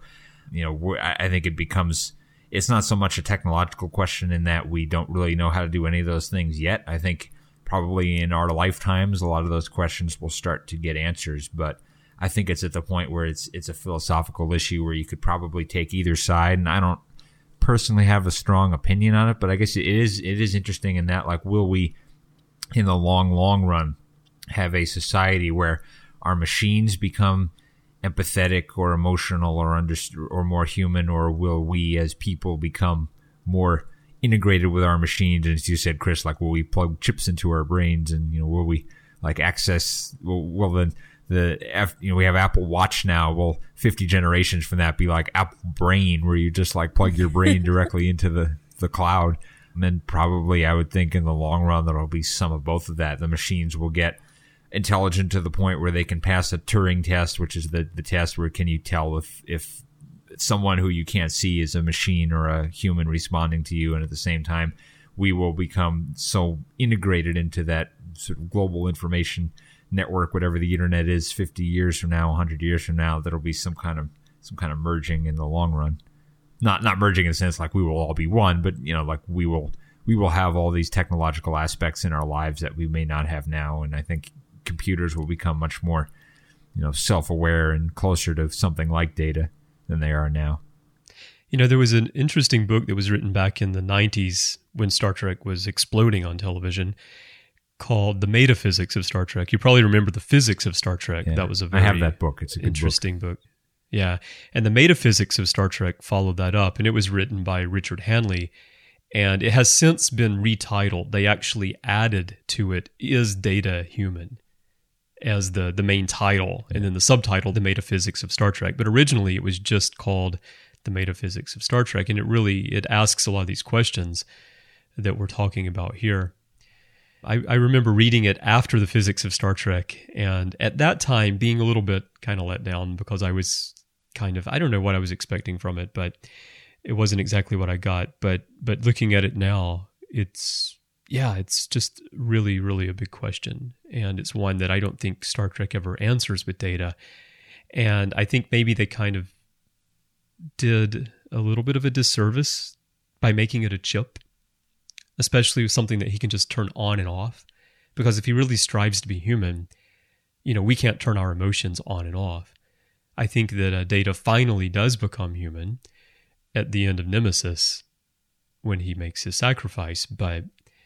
I think it's not so much a technological question in that we don't really know how to do any of those things yet. I think probably in our lifetimes, a lot of those questions will start to get answers, but I think it's at the point where it's a philosophical issue where you could probably take either side, and I don't personally have a strong opinion on it, but I guess it is interesting in that, like, will we, in the long run, have a society where our machines become empathetic or emotional or more human, or will we as people become more integrated with our machines? And as you said, Chris, like, will we plug chips into our brains, and will we like access? Well, then. We have Apple Watch now. Will 50 generations from that be like Apple Brain, where you just like plug your brain directly into the cloud? And then probably I would think in the long run there'll be some of both of that. The machines will get intelligent to the point where they can pass a Turing test, which is the test where can you tell if someone who you can't see is a machine or a human responding to you. And at the same time, we will become so integrated into that sort of global information network, whatever the internet is, 50 years from now, 100 years from now, that'll be some kind of merging in the long run. Not merging in the sense like we will all be one, but like we will have all these technological aspects in our lives that we may not have now. And I think computers will become much more, self-aware and closer to something like Data than they are now. There was an interesting book that was written back in the 90s when Star Trek was exploding on television, called The Metaphysics of Star Trek. You probably remember The Physics of Star Trek. Yeah, that was a very I have that book. It's a good interesting book. Yeah. And The Metaphysics of Star Trek followed that up, and it was written by Richard Hanley, and it has since been retitled. They actually added to it, Is Data Human? As the main title, and then the subtitle, The Metaphysics of Star Trek. But originally it was just called The Metaphysics of Star Trek, and it asks a lot of these questions that we're talking about here. I remember reading it after The Physics of Star Trek, and at that time being a little bit kind of let down because I was I don't know what I was expecting from it, but it wasn't exactly what I got. But looking at it now, it's just really, really a big question, and it's one that I don't think Star Trek ever answers with Data. And I think maybe they kind of did a little bit of a disservice by making it a chip, especially with something that he can just turn on and off. Because if he really strives to be human, we can't turn our emotions on and off. I think that Data finally does become human at the end of Nemesis when he makes his sacrifice, but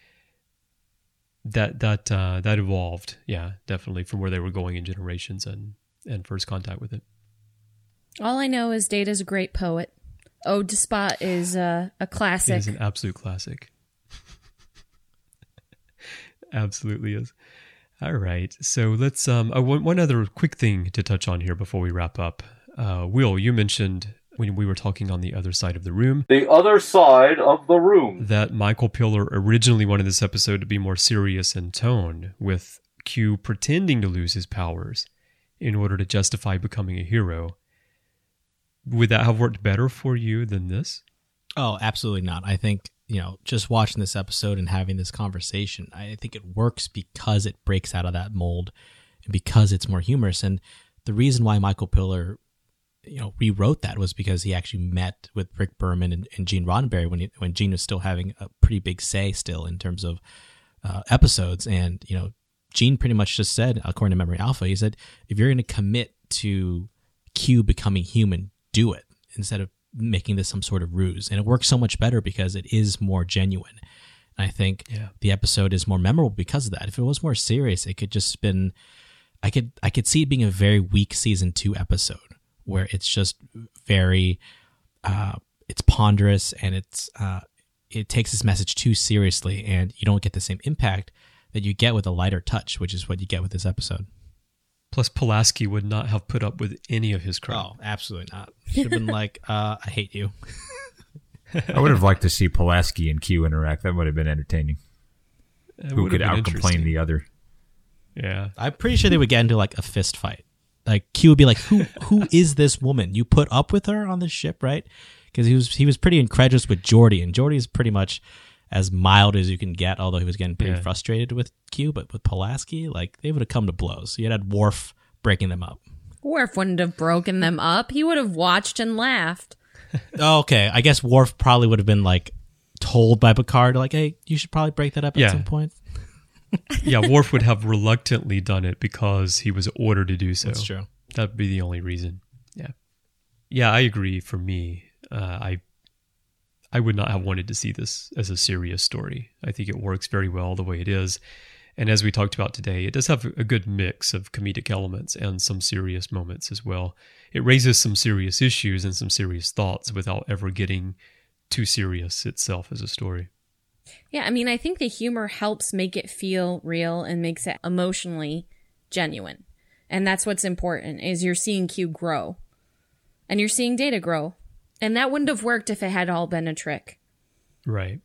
that evolved, definitely from where they were going in Generations and First Contact with it. All I know is Data's a great poet. Ode to Spot is a classic. It is an absolute classic. Absolutely is. All right. So let's one other quick thing to touch on here before we wrap up. Will, you mentioned when we were talking on the other side of the room. The other side of the room. That Michael Piller originally wanted this episode to be more serious in tone, with Q pretending to lose his powers in order to justify becoming a hero. Would that have worked better for you than this? Oh, absolutely not. I think, just watching this episode and having this conversation, I think it works because it breaks out of that mold and because it's more humorous. And the reason why Michael Piller, rewrote that was because he actually met with Rick Berman and Gene Roddenberry when Gene was still having a pretty big say still in terms of episodes. And, Gene pretty much just said, according to Memory Alpha, he said, if you're going to commit to Q becoming human, do it instead of making this some sort of ruse. And it works so much better because it is more genuine. And I think the episode is more memorable because of that. If it was more serious, it could just been I could see it being a very weak season 2 episode where it's just very it's ponderous and it takes its message too seriously, and you don't get the same impact that you get with a lighter touch, which is what you get with this episode. Plus, Pulaski would not have put up with any of his crap. Oh, absolutely not. Should have been like, I hate you. I would have liked to see Pulaski and Q interact. That would have been entertaining. Who could outcomplain the other? Yeah. I'm pretty sure they would get into like a fist fight. Like Q would be like, who is this woman? You put up with her on this ship, right? Because he was pretty incredulous with Geordi, and Geordi is pretty much as mild as you can get, although he was getting pretty frustrated with Q. But with Pulaski, like, they would have come to blows. You had Worf breaking them up. Worf wouldn't have broken them up. He would have watched and laughed. Oh, okay. I guess Worf probably would have been like told by Picard, like, hey, you should probably break that up at some point. Yeah, Worf would have reluctantly done it because he was ordered to do so. That's true. That'd be the only reason. Yeah. Yeah, I agree. For me, I would not have wanted to see this as a serious story. I think it works very well the way it is. And as we talked about today, it does have a good mix of comedic elements and some serious moments as well. It raises some serious issues and some serious thoughts without ever getting too serious itself as a story. Yeah, I mean, I think the humor helps make it feel real and makes it emotionally genuine. And that's what's important, is you're seeing Q grow. And you're seeing Data grow. And that wouldn't have worked if it had all been a trick. Right.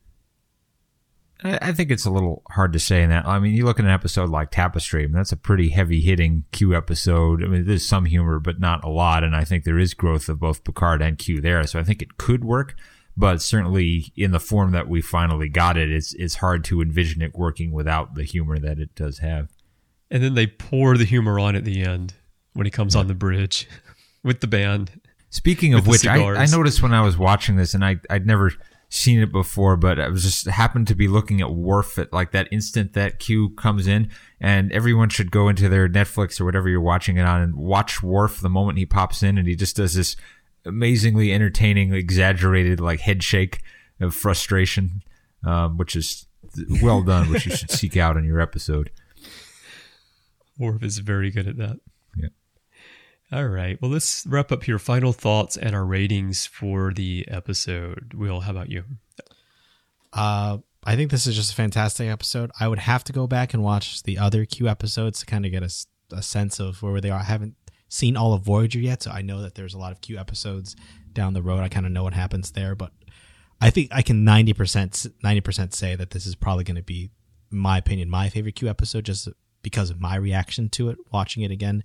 I think it's a little hard to say in that. I mean, you look at an episode like Tapestry, I mean, that's a pretty heavy-hitting Q episode. I mean, there's some humor, but not a lot, and I think there is growth of both Picard and Q there, so I think it could work, but certainly in the form that we finally got it, it's hard to envision it working without the humor that it does have. And then they pour the humor on at the end when he comes on the bridge with the band. Speaking of which, I noticed when I was watching this, and I'd never seen it before, but I was just happened to be looking at Worf at like that instant that Q comes in, and everyone should go into their Netflix or whatever you're watching it on and watch Worf the moment he pops in, and he just does this amazingly entertaining, exaggerated like head shake of frustration, which is well done, which you should seek out in your episode. Worf is very good at that. Yeah. All right. Well, let's wrap up here. Final thoughts and our ratings for the episode. Will, how about you? I think this is just a fantastic episode. I would have to go back and watch the other Q episodes to kind of get a sense of where they are. I haven't seen all of Voyager yet, so I know that there's a lot of Q episodes down the road. I kind of know what happens there, but I think I can 90% say that this is probably going to be, in my opinion, my favorite Q episode, just because of my reaction to it, watching it again.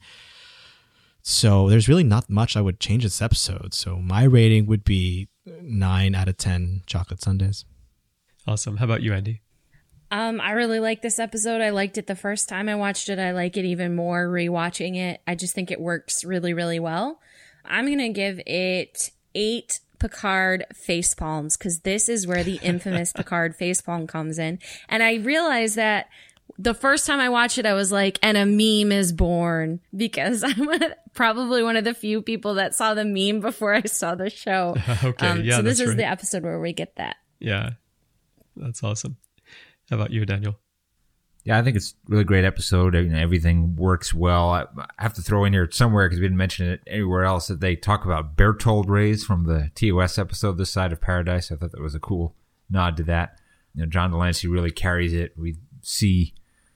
So there's really not much I would change this episode. So my rating would be 9 out of 10 chocolate sundaes. Awesome. How about you, Andy? I really like this episode. I liked it the first time I watched it. I like it even more rewatching it. I just think it works really, really well. I'm going to give it 8 Picard facepalms, because this is where the infamous Picard facepalm comes in. And I realized that the first time I watched it, I was like, and a meme is born, because I'm probably one of the few people that saw the meme before I saw the show. Okay, yeah, so this is right. the episode where we get that. Yeah, that's awesome. How about you, Daniel? Yeah, I think it's a really great episode. Everything works well. I have to throw in here somewhere, because we didn't mention it anywhere else, that they talk about Bertold rays from the TOS episode, This Side of Paradise. I thought that was a cool nod to that. John Delancey really carries it. We see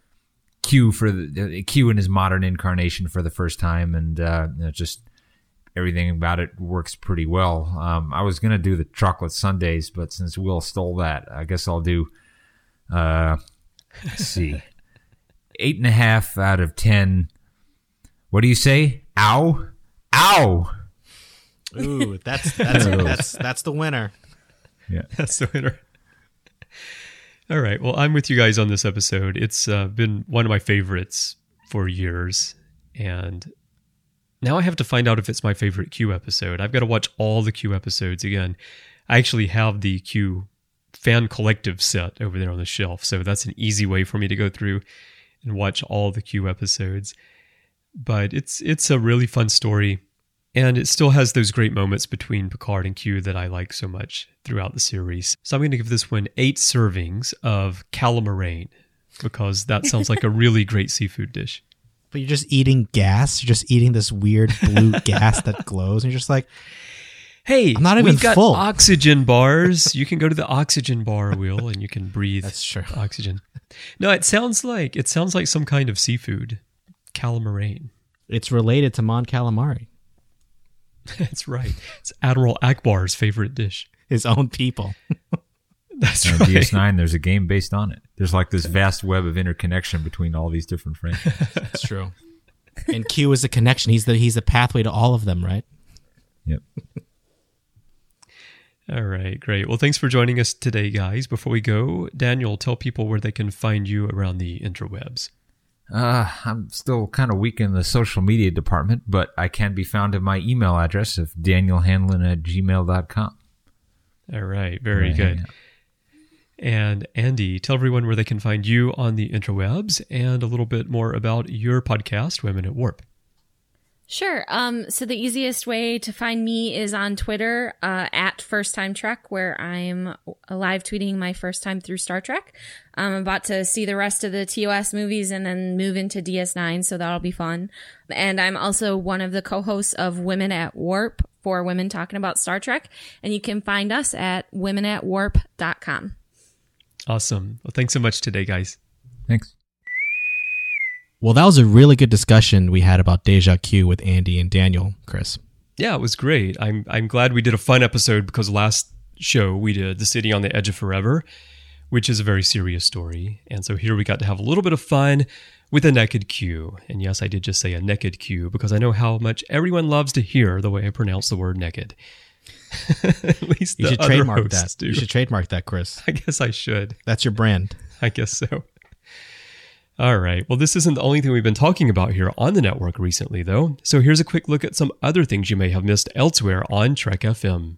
Q in his modern incarnation for the first time, and just everything about it works pretty well. I was going to do the chocolate sundaes, but since Will stole that, I guess I'll do, let's see, 8.5 out of 10. What do you say? Ow! Ow! Ooh, that's the winner. Yeah, that's the winner. All right. Well, I'm with you guys on this episode. It's been one of my favorites for years, and now I have to find out if it's my favorite Q episode. I've got to watch all the Q episodes again. I actually have the Q fan collective set over there on the shelf, so that's an easy way for me to go through and watch all the Q episodes. But it's a really fun story, and it still has those great moments between Picard and Q that I like so much throughout the series. So I'm going to give this one 8 servings of calamarain, because that sounds like a really great seafood dish. But you're just eating gas. You're just eating this weird blue gas that glows. And you're just like, hey, I'm not even we've got full. oxygen bars. You can go to the oxygen bar, Will, and you can breathe. That's true. Oxygen. No, it sounds like some kind of seafood. Calamari. It's related to Mon Calamari. That's right. It's Admiral Akbar's favorite dish. His own people. That's And right. DS9, there's a game based on it. There's like this vast web of interconnection between all these different franchises. That's true. And Q is the connection. He's the pathway to all of them, right? Yep. All right, great. Well, thanks for joining us today, guys. Before we go, Daniel, tell people where they can find you around the interwebs. I'm still kind of weak in the social media department, but I can be found at my email address of danielhanlon@gmail.com. All right, very good. And Andy, tell everyone where they can find you on the interwebs and a little bit more about your podcast, Women at Warp. Sure. So the easiest way to find me is on Twitter, at First Time Trek, where I'm live tweeting my first time through Star Trek. I'm about to see the rest of the TOS movies and then move into DS9, so that'll be fun. And I'm also one of the co-hosts of Women at Warp for women talking about Star Trek. And you can find us at womenatwarp.com. Awesome. Well, thanks so much today, guys. Thanks. Well, that was a really good discussion we had about Deja Q with Andy and Daniel, Chris. Yeah, it was great. I'm glad we did a fun episode because last show we did The City on the Edge of Forever, which is a very serious story. And so here we got to have a little bit of fun with a naked Q. And yes, I did just say a naked Q because I know how much everyone loves to hear the way I pronounce the word naked. At least You the should other trademark hosts that. do. You should trademark that, Chris. I guess I should. That's your brand. I guess so. All right. Well, this isn't the only thing we've been talking about here on the network recently, though. So here's a quick look at some other things you may have missed elsewhere on Trek FM.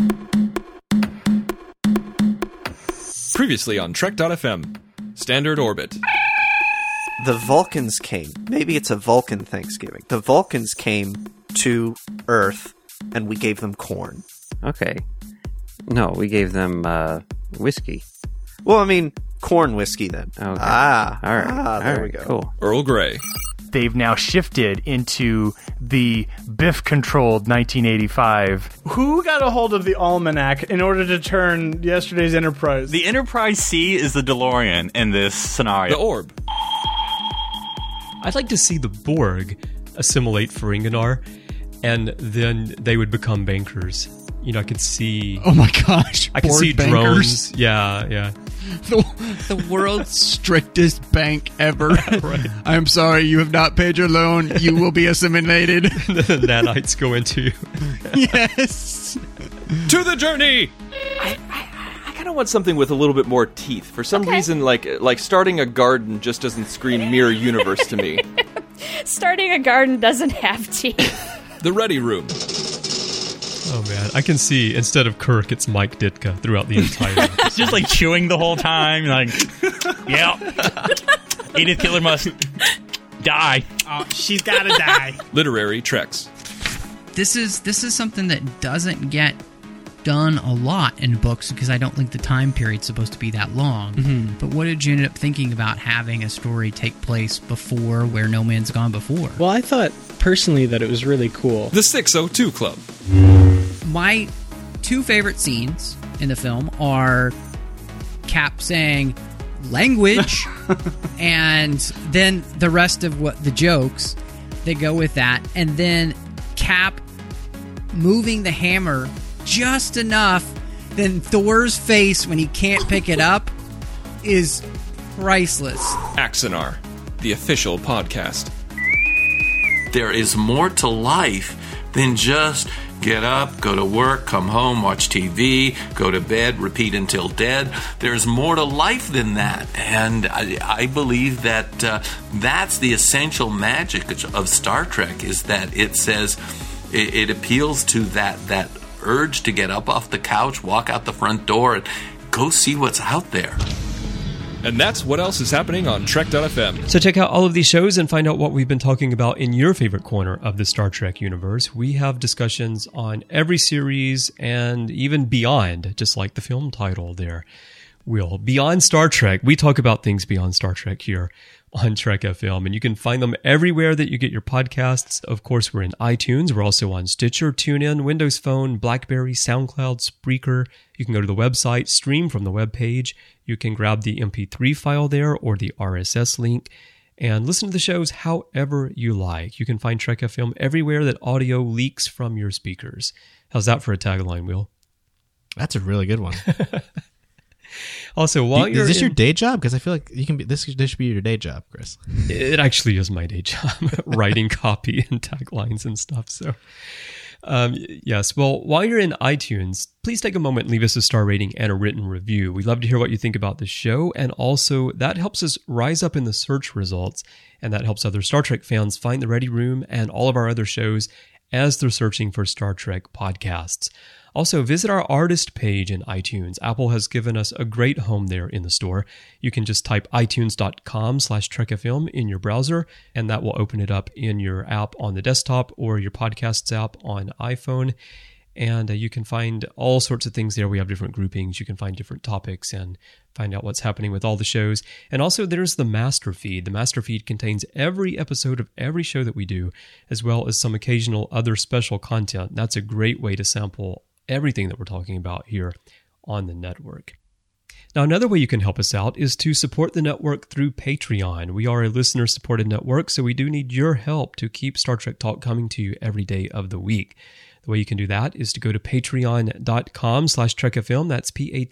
Previously on Trek.fm, Standard Orbit. The Vulcans came. Maybe it's a Vulcan Thanksgiving. The Vulcans came to Earth, and we gave them corn. Okay. No, we gave them whiskey. Well, I mean, corn whiskey then. Okay. All All there right, we go. Cool. Earl Grey. They've now shifted into the Biff-controlled 1985. Who got a hold of the almanac in order to turn yesterday's Enterprise? The Enterprise C is the DeLorean in this scenario. The Orb. I'd like to see the Borg assimilate Ferenginar, and then they would become bankers. You know, I could see... Oh my gosh. I could Borg see bankers. drones. Yeah. The world's strictest bank ever. Right. I'm sorry, you have not paid your loan. You will be assimilated. The nanites go into you. Yes. To the journey! I kind of want something with a little bit more teeth. For some reason, like starting a garden just doesn't scream Mirror Universe to me. Starting a garden doesn't have teeth. The Ready Room. Oh man, I can see instead of Kirk, it's Mike Ditka throughout the entire. It's just like chewing the whole time, like, yeah. Edith Keeler must die. Oh, she's gotta die. Literary Treks. This is something that doesn't get done a lot in books because I don't think the time period's supposed to be that long. Mm-hmm. But what did you end up thinking about having a story take place before Where No Man's Gone Before? Well, I thought personally that it was really cool. The 602 Club. My two favorite scenes in the film are Cap saying language and then the rest of what the jokes that go with that, and then Cap moving the hammer just enough, then Thor's face when he can't pick it up is priceless. Axanar, the official podcast. There is more to life than just get up, go to work, come home, watch TV, go to bed, repeat until dead. There's more to life than that. And I believe that that's the essential magic of Star Trek, is that it says it appeals to that urge to get up off the couch, walk out the front door, and go see what's out there. And that's what else is happening on Trek.fm. So check out all of these shows and find out what we've been talking about in your favorite corner of the Star Trek universe. We have discussions on every series and even beyond, just like the film title there. Will. Beyond Star Trek, we talk about things beyond Star Trek here on Trek FM, and you can find them everywhere that you get your podcasts. Of course, we're in iTunes. We're also on Stitcher, TuneIn, Windows Phone, BlackBerry, SoundCloud, Spreaker. You can go to the website, stream from the web page. You can grab the MP3 file there or the RSS link and listen to the shows however you like. You can find Trek FM everywhere that audio leaks from your speakers. How's that for a tagline, Will? That's a really good one. Also, while is this your day job? Because I feel like you can be this should be your day job, Chris. It actually is my day job, writing copy and taglines and stuff. So, yes. Well, while you're in iTunes, please take a moment and leave us a star rating and a written review. We'd love to hear what you think about the show, and also that helps us rise up in the search results, and that helps other Star Trek fans find the Ready Room and all of our other shows as they're searching for Star Trek podcasts. Also, visit our artist page in iTunes. Apple has given us a great home there in the store. You can just type itunes.com/trekfm in your browser, and that will open it up in your app on the desktop or your podcasts app on iPhone. And you can find all sorts of things there. We have different groupings. You can find different topics and find out what's happening with all the shows. And also there's the master feed. The master feed contains every episode of every show that we do, as well as some occasional other special content. That's a great way to sample everything that we're talking about here on the network. Now, another way you can help us out is to support the network through Patreon. We are a listener-supported network, so we do need your help to keep Star Trek Talk coming to you every day of the week. The way you can do that is to go to patreon.com/trekfm. That's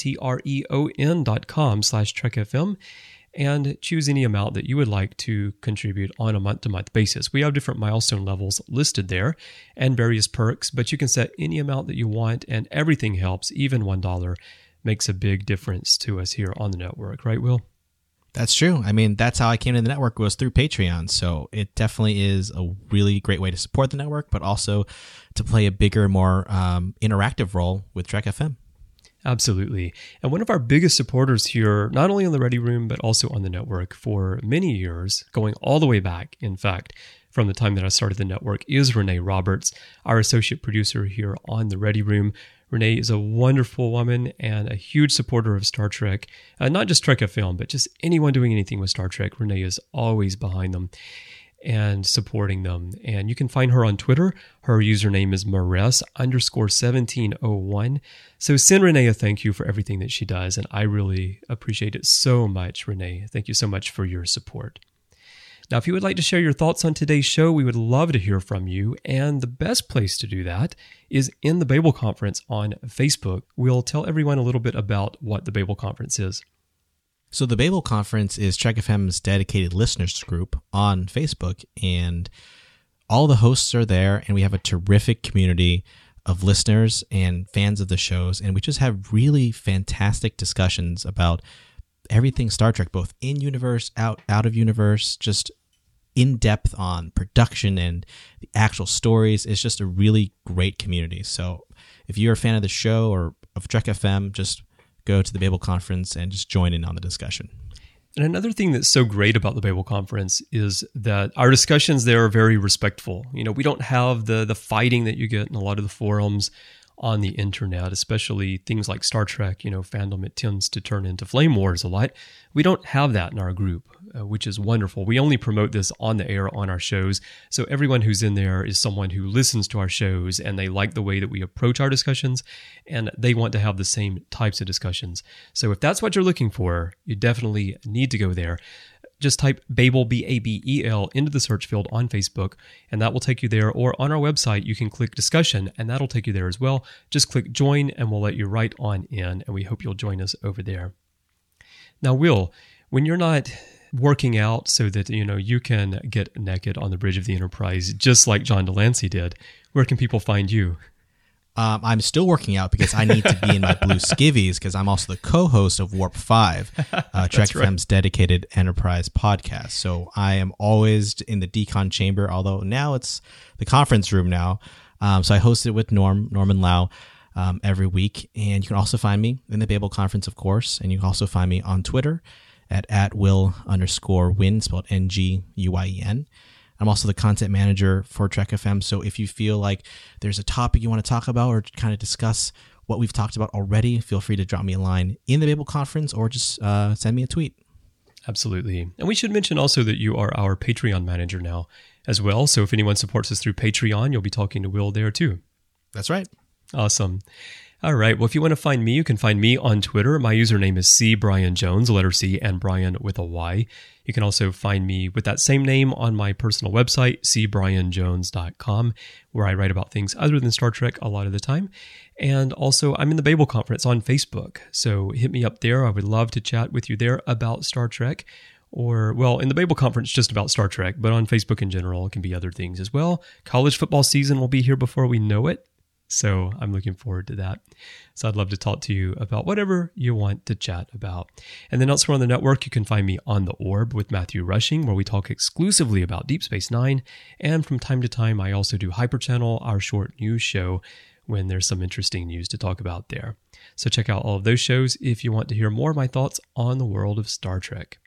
patreon.com/trekfm, and choose any amount that you would like to contribute on a month-to-month basis. We have different milestone levels listed there and various perks, but you can set any amount that you want, and everything helps. Even $1 makes a big difference to us here on the network. Right, Will? That's true. I mean, that's how I came to the network, was through Patreon. So it definitely is a really great way to support the network, but also to play a bigger, more interactive role with Trek FM. Absolutely. And one of our biggest supporters here, not only on the Ready Room, but also on the network for many years, going all the way back, in fact, from the time that I started the network, is Renee Roberts, our associate producer here on the Ready Room. Renee is a wonderful woman and a huge supporter of Star Trek, not just Trek FM, but just anyone doing anything with Star Trek. Renee is always behind them and supporting them. And you can find her on Twitter. Her username is Maress_1701. So send Renee a thank you for everything that she does, and I really appreciate it so much, Renee. Thank you so much for your support. Now, if you would like to share your thoughts on today's show, we would love to hear from you, and the best place to do that is in the Babel Conference on Facebook. We'll tell everyone a little bit about what the Babel Conference is. So the Babel Conference is Trek FM's dedicated listeners group on Facebook, and all the hosts are there, and we have a terrific community of listeners and fans of the shows, and we just have really fantastic discussions about everything Star Trek, both in universe, out of universe, just in depth on production and the actual stories. It's just a really great community. So if you're a fan of the show or of Trek FM, just go to the Babel Conference and just join in on the discussion. And another thing that's so great about the Babel Conference is that our discussions there are very respectful. You know, we don't have the fighting that you get in a lot of the forums on the internet, especially things like Star Trek, fandom, it tends to turn into flame wars a lot. We don't have that in our group, which is wonderful. We only promote this on the air on our shows. So everyone who's in there is someone who listens to our shows and they like the way that we approach our discussions and they want to have the same types of discussions. So if that's what you're looking for, you definitely need to go there. Just type Babel, B-A-B-E-L, into the search field on Facebook, and that will take you there. Or on our website, you can click Discussion, and that'll take you there as well. Just click Join, and we'll let you right on in, and we hope you'll join us over there. Now, Will, when you're not working out so that you can get naked on the bridge of the Enterprise, just like John Delancey did, where can people find you? I'm still working out because I need to be in my blue skivvies because I'm also the co-host of Warp 5, Trek FM's dedicated Enterprise podcast. So I am always in the decon chamber, although now it's the conference room now. So I host it with Norman Lau every week. And you can also find me in the Babel Conference, of course. And you can also find me on Twitter at @Will_Win, spelled Nguyen. I'm also the content manager for Trek FM. So if you feel like there's a topic you want to talk about or kind of discuss what we've talked about already, feel free to drop me a line in the Babel conference or just send me a tweet. Absolutely. And we should mention also that you are our Patreon manager now as well. So if anyone supports us through Patreon, you'll be talking to Will there too. That's right. Awesome. All right. Well, if you want to find me, you can find me on Twitter. My username is CBrianJones, the letter C, and Brian with a Y. You can also find me with that same name on my personal website, cbrianjones.com, where I write about things other than Star Trek a lot of the time. And also, I'm in the Babel Conference on Facebook. So hit me up there. I would love to chat with you there about Star Trek. Or, well, in the Babel Conference, just about Star Trek, but on Facebook in general, it can be other things as well. College football season will be here before we know it. So I'm looking forward to that. So I'd love to talk to you about whatever you want to chat about. And then elsewhere on the network, you can find me on The Orb with Matthew Rushing, where we talk exclusively about Deep Space Nine. And from time to time, I also do Hyper Channel, our short news show, when there's some interesting news to talk about there. So check out all of those shows if you want to hear more of my thoughts on the world of Star Trek.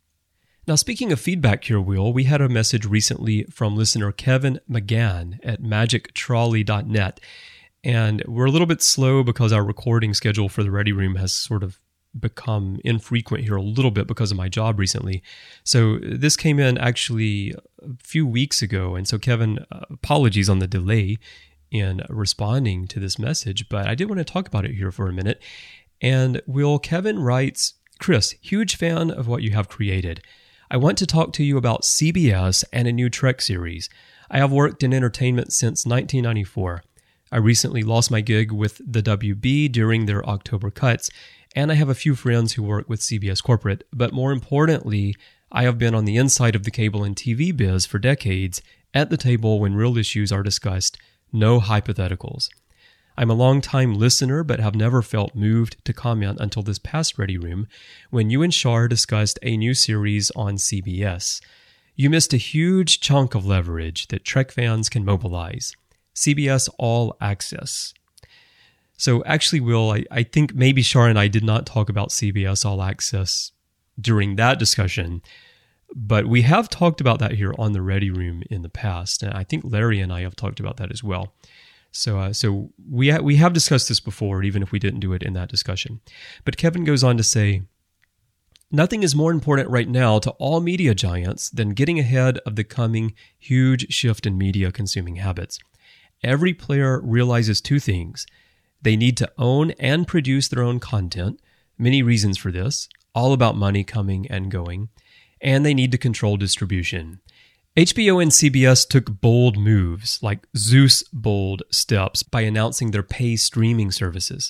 Now, speaking of feedback here, Will, we had a message recently from listener Kevin McGann at magictrolley.net. And we're a little bit slow because our recording schedule for the Ready Room has sort of become infrequent here a little bit because of my job recently. So this came in actually a few weeks ago. And so Kevin, apologies on the delay in responding to this message, but I did want to talk about it here for a minute. And Will, Kevin writes, Chris, huge fan of what you have created. I want to talk to you about CBS and a new Trek series. I have worked in entertainment since 1994. I recently lost my gig with the WB during their October cuts, and I have a few friends who work with CBS Corporate, but more importantly, I have been on the inside of the cable and TV biz for decades, at the table when real issues are discussed, no hypotheticals. I'm a long-time listener, but have never felt moved to comment until this past Ready Room, when you and Shar discussed a new series on CBS. You missed a huge chunk of leverage that Trek fans can mobilize. CBS All Access. So actually, Will, I think maybe Shar and I did not talk about CBS All Access during that discussion, but we have talked about that here on the Ready Room in the past, and I think Larry and I have talked about that as well. So we have discussed this before, even if we didn't do it in that discussion. But Kevin goes on to say, nothing is more important right now to all media giants than getting ahead of the coming huge shift in media consuming habits. Every player realizes two things. They need to own and produce their own content, many reasons for this, all about money coming and going, and they need to control distribution. HBO and CBS took bold moves, like Zeus bold steps, by announcing their pay streaming services.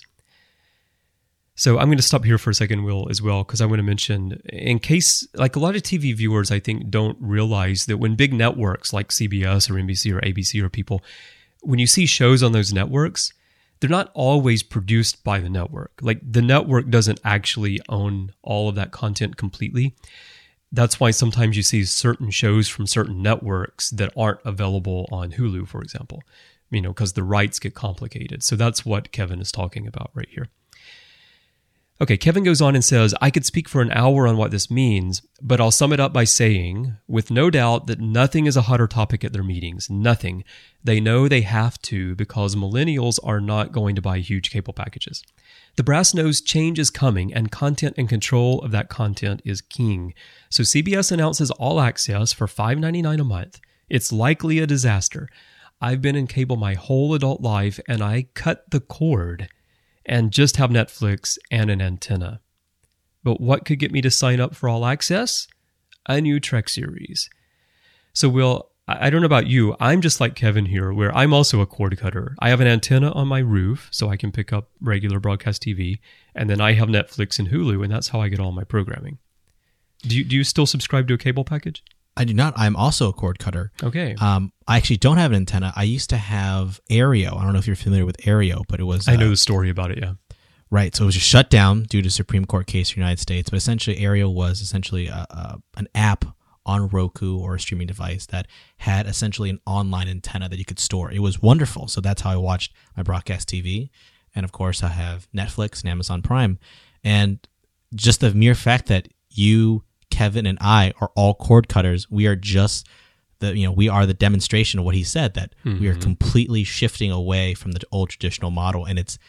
So I'm going to stop here for a second, Will, as well, because I want to mention, in case, like a lot of TV viewers, I think, don't realize that when big networks like CBS or NBC or ABC or people, when you see shows on those networks, they're not always produced by the network. Like the network doesn't actually own all of that content completely. That's why sometimes you see certain shows from certain networks that aren't available on Hulu, for example, because the rights get complicated. So that's what Kevin is talking about right here. Okay, Kevin goes on and says, I could speak for an hour on what this means, but I'll sum it up by saying, with no doubt, that nothing is a hotter topic at their meetings. Nothing. They know they have to because millennials are not going to buy huge cable packages. The brass knows change is coming, and content and control of that content is king. So CBS announces All Access for $5.99 a month. It's likely a disaster. I've been in cable my whole adult life, and I cut the cord and just have Netflix and an antenna. But what could get me to sign up for All Access? A new Trek series. So, Will, I don't know about you. I'm just like Kevin here, where I'm also a cord cutter. I have an antenna on my roof, so I can pick up regular broadcast TV, and then I have Netflix and Hulu, and that's how I get all my programming. Do you still subscribe to a cable package? I do not. I'm also a cord cutter. Okay. I actually don't have an antenna. I used to have Aereo. I don't know if you're familiar with Aereo, but it was... I know the story about it, yeah. Right. So it was just shut down due to Supreme Court case in the United States. But essentially, Aereo was essentially an app on Roku or a streaming device that had essentially an online antenna that you could store. It was wonderful. So that's how I watched my broadcast TV. And of course, I have Netflix and Amazon Prime. And just the mere fact that you, Kevin, and I are all cord cutters, we are just we are the demonstration of what he said, that we are completely shifting away from the old traditional model. And it's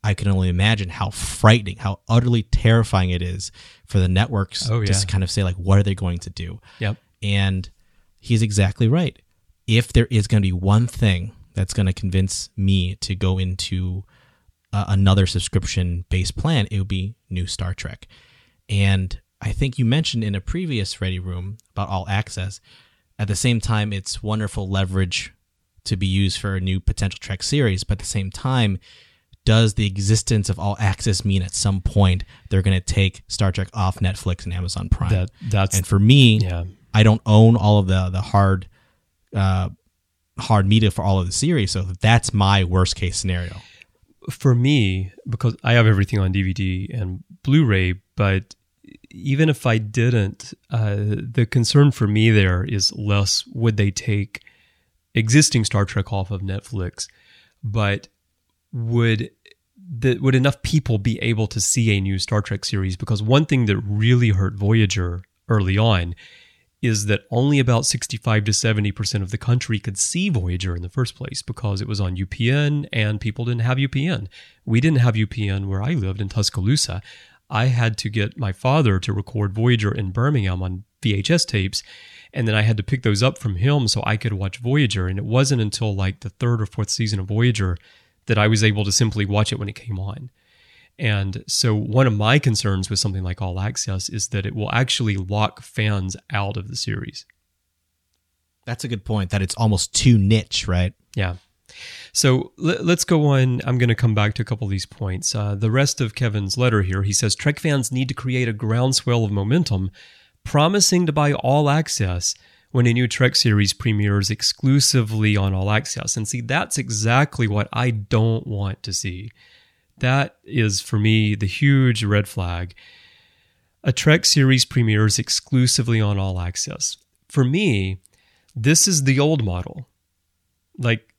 I can only imagine how frightening, how utterly terrifying it is for the networks to kind of say, like, what are they going to do? Yep. And he's exactly right. If there is going to be one thing that's going to convince me to go into another subscription-based plan, it would be new Star Trek. And I think you mentioned in a previous Ready Room about All Access. At the same time, it's wonderful leverage to be used for a new potential Trek series, but at the same time, does the existence of All Access mean at some point they're going to take Star Trek off Netflix and Amazon Prime? And for me, I don't own all of the hard media for all of the series, so that's my worst case scenario. For me, because I have everything on DVD and Blu-ray, but even if I didn't, the concern for me there is less would they take existing Star Trek off of Netflix, but would enough people be able to see a new Star Trek series? Because one thing that really hurt Voyager early on is that only about 65 to 70% of the country could see Voyager in the first place because it was on UPN and people didn't have UPN. We didn't have UPN where I lived in Tuscaloosa. I had to get my father to record Voyager in Birmingham on VHS tapes, and then I had to pick those up from him so I could watch Voyager. And it wasn't until like the third or fourth season of Voyager that I was able to simply watch it when it came on. And so one of my concerns with something like All Access is that it will actually lock fans out of the series. That's a good point, that it's almost too niche, right? Yeah. So let's go on. I'm going to come back to a couple of these points. The rest of Kevin's letter here, he says, Trek fans need to create a groundswell of momentum, promising to buy All Access when a new Trek series premieres exclusively on All Access. And see, that's exactly what I don't want to see. That is, for me, the huge red flag. A Trek series premieres exclusively on All Access. For me, this is the old model. Like,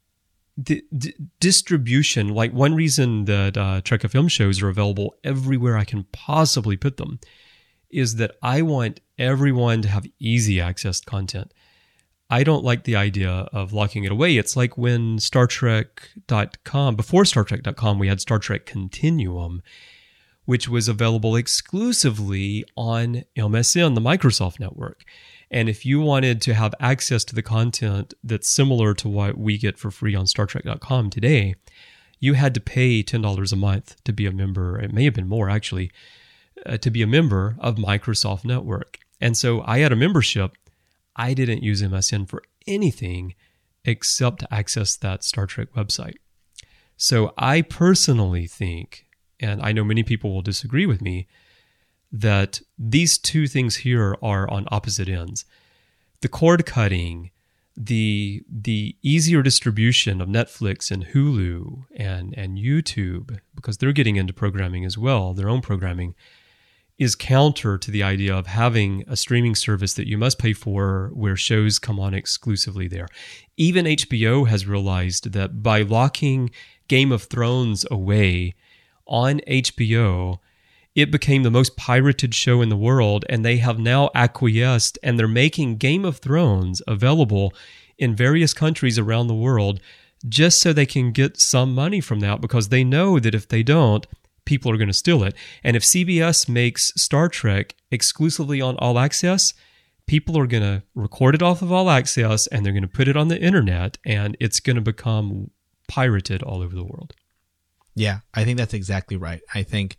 distribution, like one reason that Trek FM shows are available everywhere I can possibly put them is that I want everyone to have easy access to content. I don't like the idea of locking it away. It's like when Star Trek.com, before Star Trek.com, we had Star Trek Continuum, which was available exclusively on MSN, the Microsoft network. And if you wanted to have access to the content that's similar to what we get for free on Star Trek.com today, you had to pay $10 a month to be a member. It may have been more, actually, to be a member of Microsoft Network. And so I had a membership. I didn't use MSN for anything except to access that Star Trek website. So I personally think, and I know many people will disagree with me, that these two things here are on opposite ends. The cord cutting, the easier distribution of Netflix and Hulu and YouTube, because they're getting into programming as well, their own programming, is counter to the idea of having a streaming service that you must pay for where shows come on exclusively there. Even HBO has realized that by locking Game of Thrones away on HBO, it became the most pirated show in the world, and they have now acquiesced, and they're making Game of Thrones available in various countries around the world just so they can get some money from that, because they know that if they don't, people are going to steal it. And if CBS makes Star Trek exclusively on All Access, people are going to record it off of All Access and they're going to put it on the internet, and it's going to become pirated all over the world. Yeah, I think that's exactly right. I think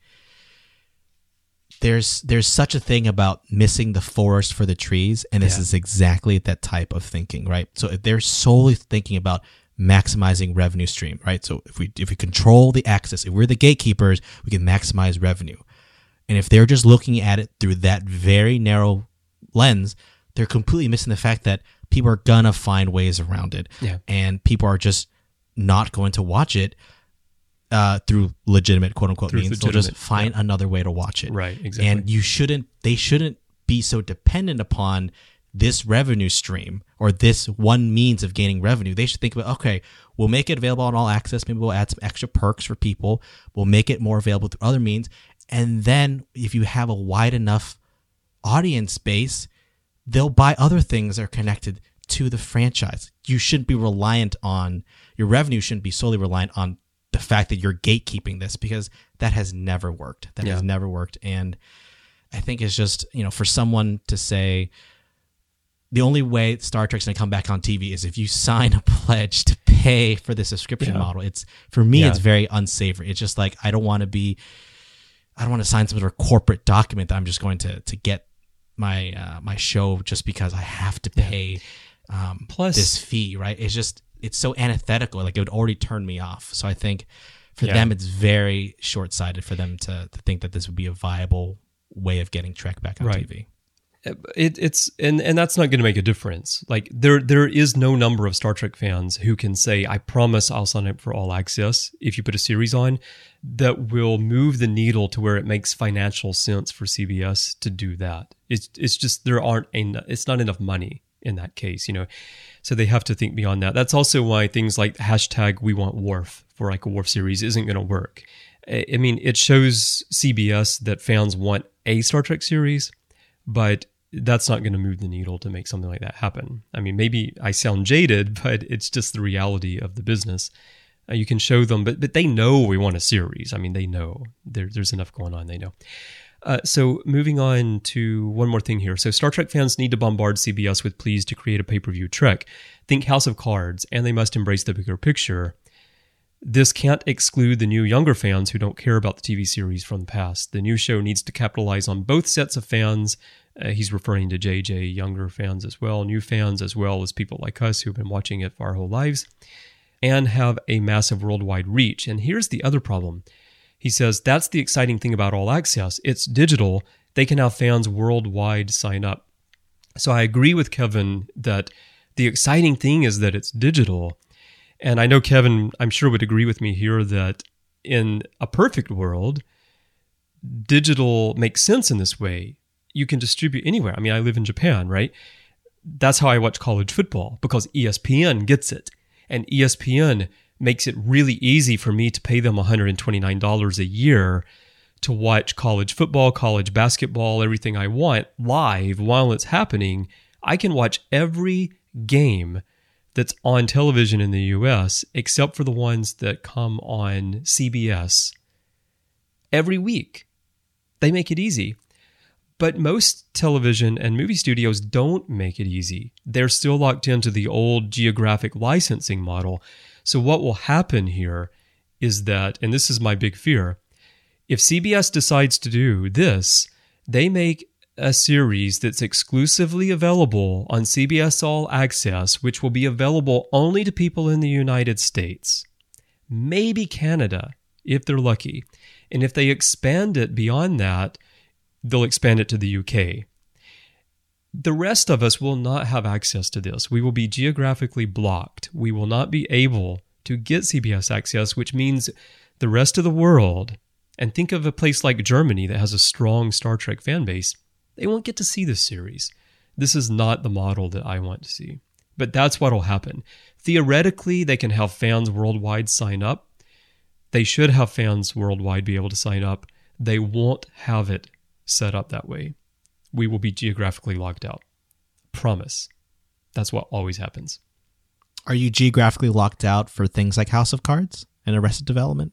there's such a thing about missing the forest for the trees, and this is exactly that type of thinking, right? So if they're solely thinking about maximizing revenue stream, right? So if we control the access, if we're the gatekeepers, we can maximize revenue. And if they're just looking at it through that very narrow lens, they're completely missing the fact that people are gonna find ways around it. Yeah. And people are just not going to watch it through legitimate quote unquote means. They'll just find another way to watch it. Right, exactly. And they shouldn't be so dependent upon this revenue stream or this one means of gaining revenue. They should think about, okay, we'll make it available on All Access. Maybe we'll add some extra perks for people. We'll make it more available through other means. And then if you have a wide enough audience base, they'll buy other things that are connected to the franchise. You shouldn't be reliant on, your revenue shouldn't be solely reliant on the fact that you're gatekeeping this, because that has never worked. That has never worked. And I think it's just, for someone to say the only way Star Trek's going to come back on TV is if you sign a pledge to pay for the subscription model. It's, for me, it's very unsavory. It's just like, I don't want to sign some sort of corporate document that I'm just going to get my show just because I have to pay plus this fee, right? It's so antithetical. Like, it would already turn me off. So I think for them, it's very short-sighted for them to think that this would be a viable way of getting Trek back on TV. It's that's not going to make a difference. Like, there is no number of Star Trek fans who can say, I promise I'll sign up for All Access if you put a series on, that will move the needle to where it makes financial sense for CBS to do that. It's just it's not enough money in that case, so they have to think beyond that. That's also why things like hashtag We Want Worf for like a Worf series isn't going to work. I mean, it shows CBS that fans want a Star Trek series, but that's not going to move the needle to make something like that happen. I mean, maybe I sound jaded, but it's just the reality of the business. You can show them, but they know we want a series. I mean, they know there's enough going on. They know. So moving on to one more thing here. So Star Trek fans need to bombard CBS with pleas to create a pay-per-view Trek. Think House of Cards, and they must embrace the bigger picture. This can't exclude the new younger fans who don't care about the TV series from the past. The new show needs to capitalize on both sets of fans. He's referring to JJ, younger fans as well, new fans as well as people like us who've been watching it for our whole lives, and have a massive worldwide reach. And here's the other problem. He says, that's the exciting thing about All Access. It's digital. They can have fans worldwide sign up. So I agree with Kevin that the exciting thing is that it's digital. And I know Kevin, I'm sure, would agree with me here that in a perfect world, digital makes sense in this way. You can distribute anywhere. I mean, I live in Japan, right? That's how I watch college football, because ESPN gets it. And ESPN makes it really easy for me to pay them $129 a year to watch college football, college basketball, everything I want live while it's happening. I can watch every game that's on television in the US, except for the ones that come on CBS every week. They make it easy. But most television and movie studios don't make it easy. They're still locked into the old geographic licensing model. So what will happen here is that, and this is my big fear, if CBS decides to do this, they make a series that's exclusively available on CBS All Access, which will be available only to people in the United States, maybe Canada, if they're lucky. And if they expand it beyond that, they'll expand it to the UK. The rest of us will not have access to this. We will be geographically blocked. We will not be able to get CBS access, which means the rest of the world, and think of a place like Germany that has a strong Star Trek fan base, they won't get to see this series. This is not the model that I want to see. But that's what will happen. Theoretically, they can have fans worldwide sign up. They should have fans worldwide be able to sign up. They won't have it set up that way. We will be geographically locked out. Promise. That's what always happens. Are you geographically locked out for things like House of Cards and Arrested Development?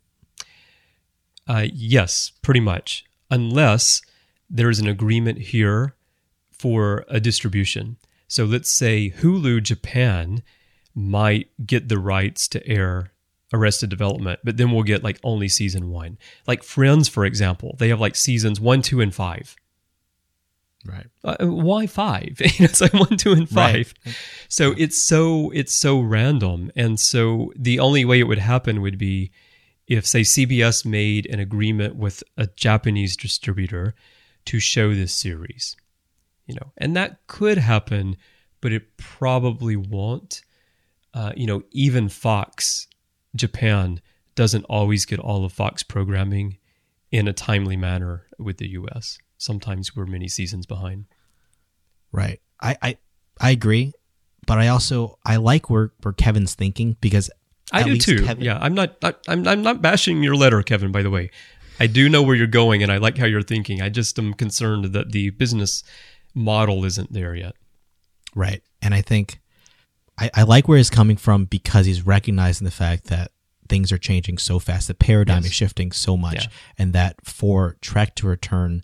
Yes, pretty much. Unless there is an agreement here for a distribution. So let's say Hulu Japan might get the rights to air Arrested Development, but then we'll get like only season 1. Like Friends, for example, they have like seasons 1, 2, and 5. Right. Why 5? It's like 1, 2, and 5. Right. So it's so random. And so the only way it would happen would be if, say, CBS made an agreement with a Japanese distributor to show this series, and that could happen, but it probably won't. Even Fox Japan doesn't always get all of Fox programming in a timely manner with the US. Sometimes we're many seasons behind. Right. I agree, but I like where Kevin's thinking, because I do too. Yeah, I'm not bashing your letter, Kevin, by the way. I do know where you're going, and I like how you're thinking. I just am concerned that the business model isn't there yet. Right. And I think I like where he's coming from, because he's recognizing the fact that things are changing so fast. The paradigm is shifting so much. And that for Trek to return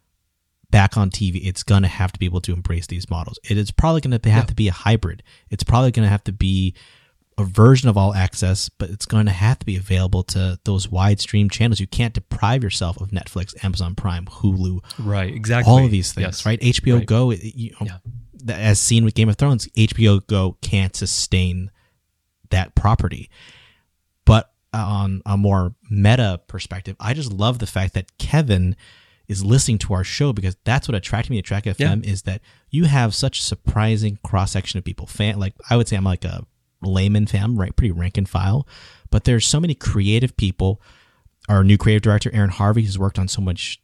back on TV, it's going to have to be able to embrace these models. It is probably going to have to be a hybrid. It's probably going to have to be a version of All Access, but it's going to have to be available to those wide stream channels. You can't deprive yourself of Netflix, Amazon Prime, Hulu. Right, exactly. All of these things, right? HBO Go, as seen with Game of Thrones, HBO Go can't sustain that property. But on a more meta perspective, I just love the fact that Kevin is listening to our show, because that's what attracted me to Trek FM is that you have such a surprising cross-section of people. Like, I would say I'm like a layman fan, right? Pretty rank and file. But there's so many creative people. Our new creative director, Aaron Harvey, has worked on so much,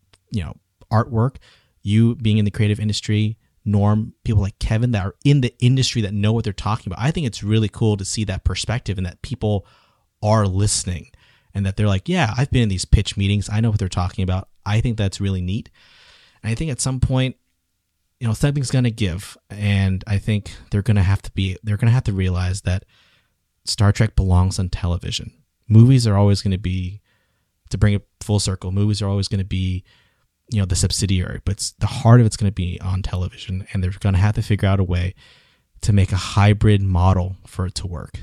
artwork. You being in the creative industry, Norm, people like Kevin that are in the industry that know what they're talking about. I think it's really cool to see that perspective and that people are listening and that they're like, yeah, I've been in these pitch meetings. I know what they're talking about. I think that's really neat. And I think at some point, something's going to give. And I think they're going to have to realize that Star Trek belongs on television. Movies are always going to be, to bring it full circle, movies are always going to be, the subsidiary, but the heart of it's going to be on television, and they're going to have to figure out a way to make a hybrid model for it to work.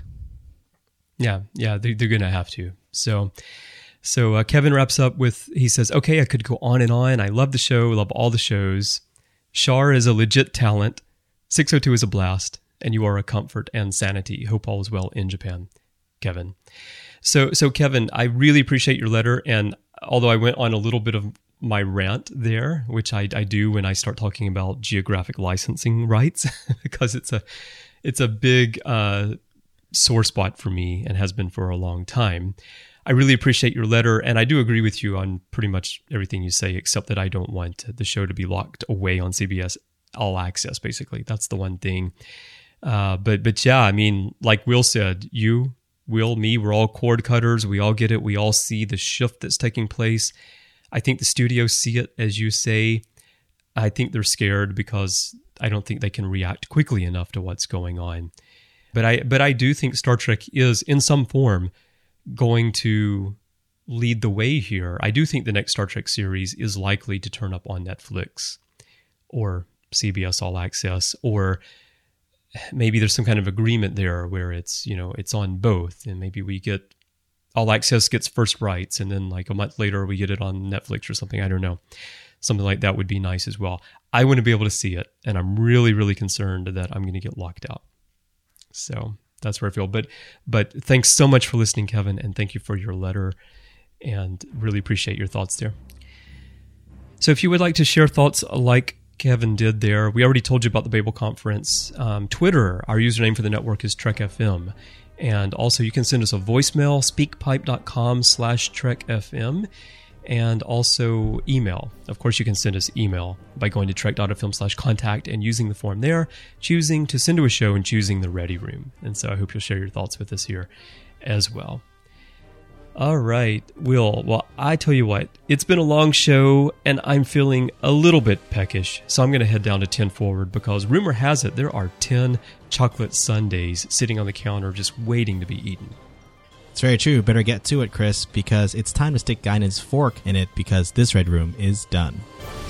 Yeah, they're going to have to. So Kevin wraps up with, he says, okay, I could go on and on. I love the show, love all the shows. Shar is a legit talent. 602 is a blast, and you are a comfort and sanity. Hope all is well in Japan, Kevin. So Kevin, I really appreciate your letter, and although I went on a little bit of my rant there, which I do when I start talking about geographic licensing rights, because it's a big sore spot for me and has been for a long time. I really appreciate your letter, and I do agree with you on pretty much everything you say, except that I don't want the show to be locked away on CBS All Access, basically. That's the one thing. But yeah, I mean, like Will said, you, Will, me, we're all cord cutters. We all get it. We all see the shift that's taking place. I think the studios see it, as you say. I think they're scared because I don't think they can react quickly enough to what's going on. But I do think Star Trek is, in some form, going to lead the way here. I do think the next Star Trek series is likely to turn up on Netflix or CBS All Access, or maybe there's some kind of agreement there where it's on both, and maybe we get All Access gets first rights, and then like a month later we get it on Netflix or something. I don't know. Something like that would be nice as well. I want to be able to see it, and I'm really, really concerned that I'm going to get locked out. So that's where I feel. But thanks so much for listening, Kevin, and thank you for your letter, and really appreciate your thoughts there. So if you would like to share thoughts like Kevin did there, we already told you about the Babel Conference. Twitter, our username for the network is TrekFM. And also you can send us a voicemail, speakpipe.com/TrekFM, and also email. Of course, you can send us email by going to trek.fm/contact and using the form there, choosing to send to a show and choosing the Ready Room. And so I hope you'll share your thoughts with us here as well. All right, Will. Well, I tell you what, it's been a long show, and I'm feeling a little bit peckish, so I'm going to head down to 10 Forward, because rumor has it there are 10 chocolate sundaes sitting on the counter just waiting to be eaten. It's very true. Better get to it, Chris, because it's time to stick Guinan's fork in it, because this Red Room is done.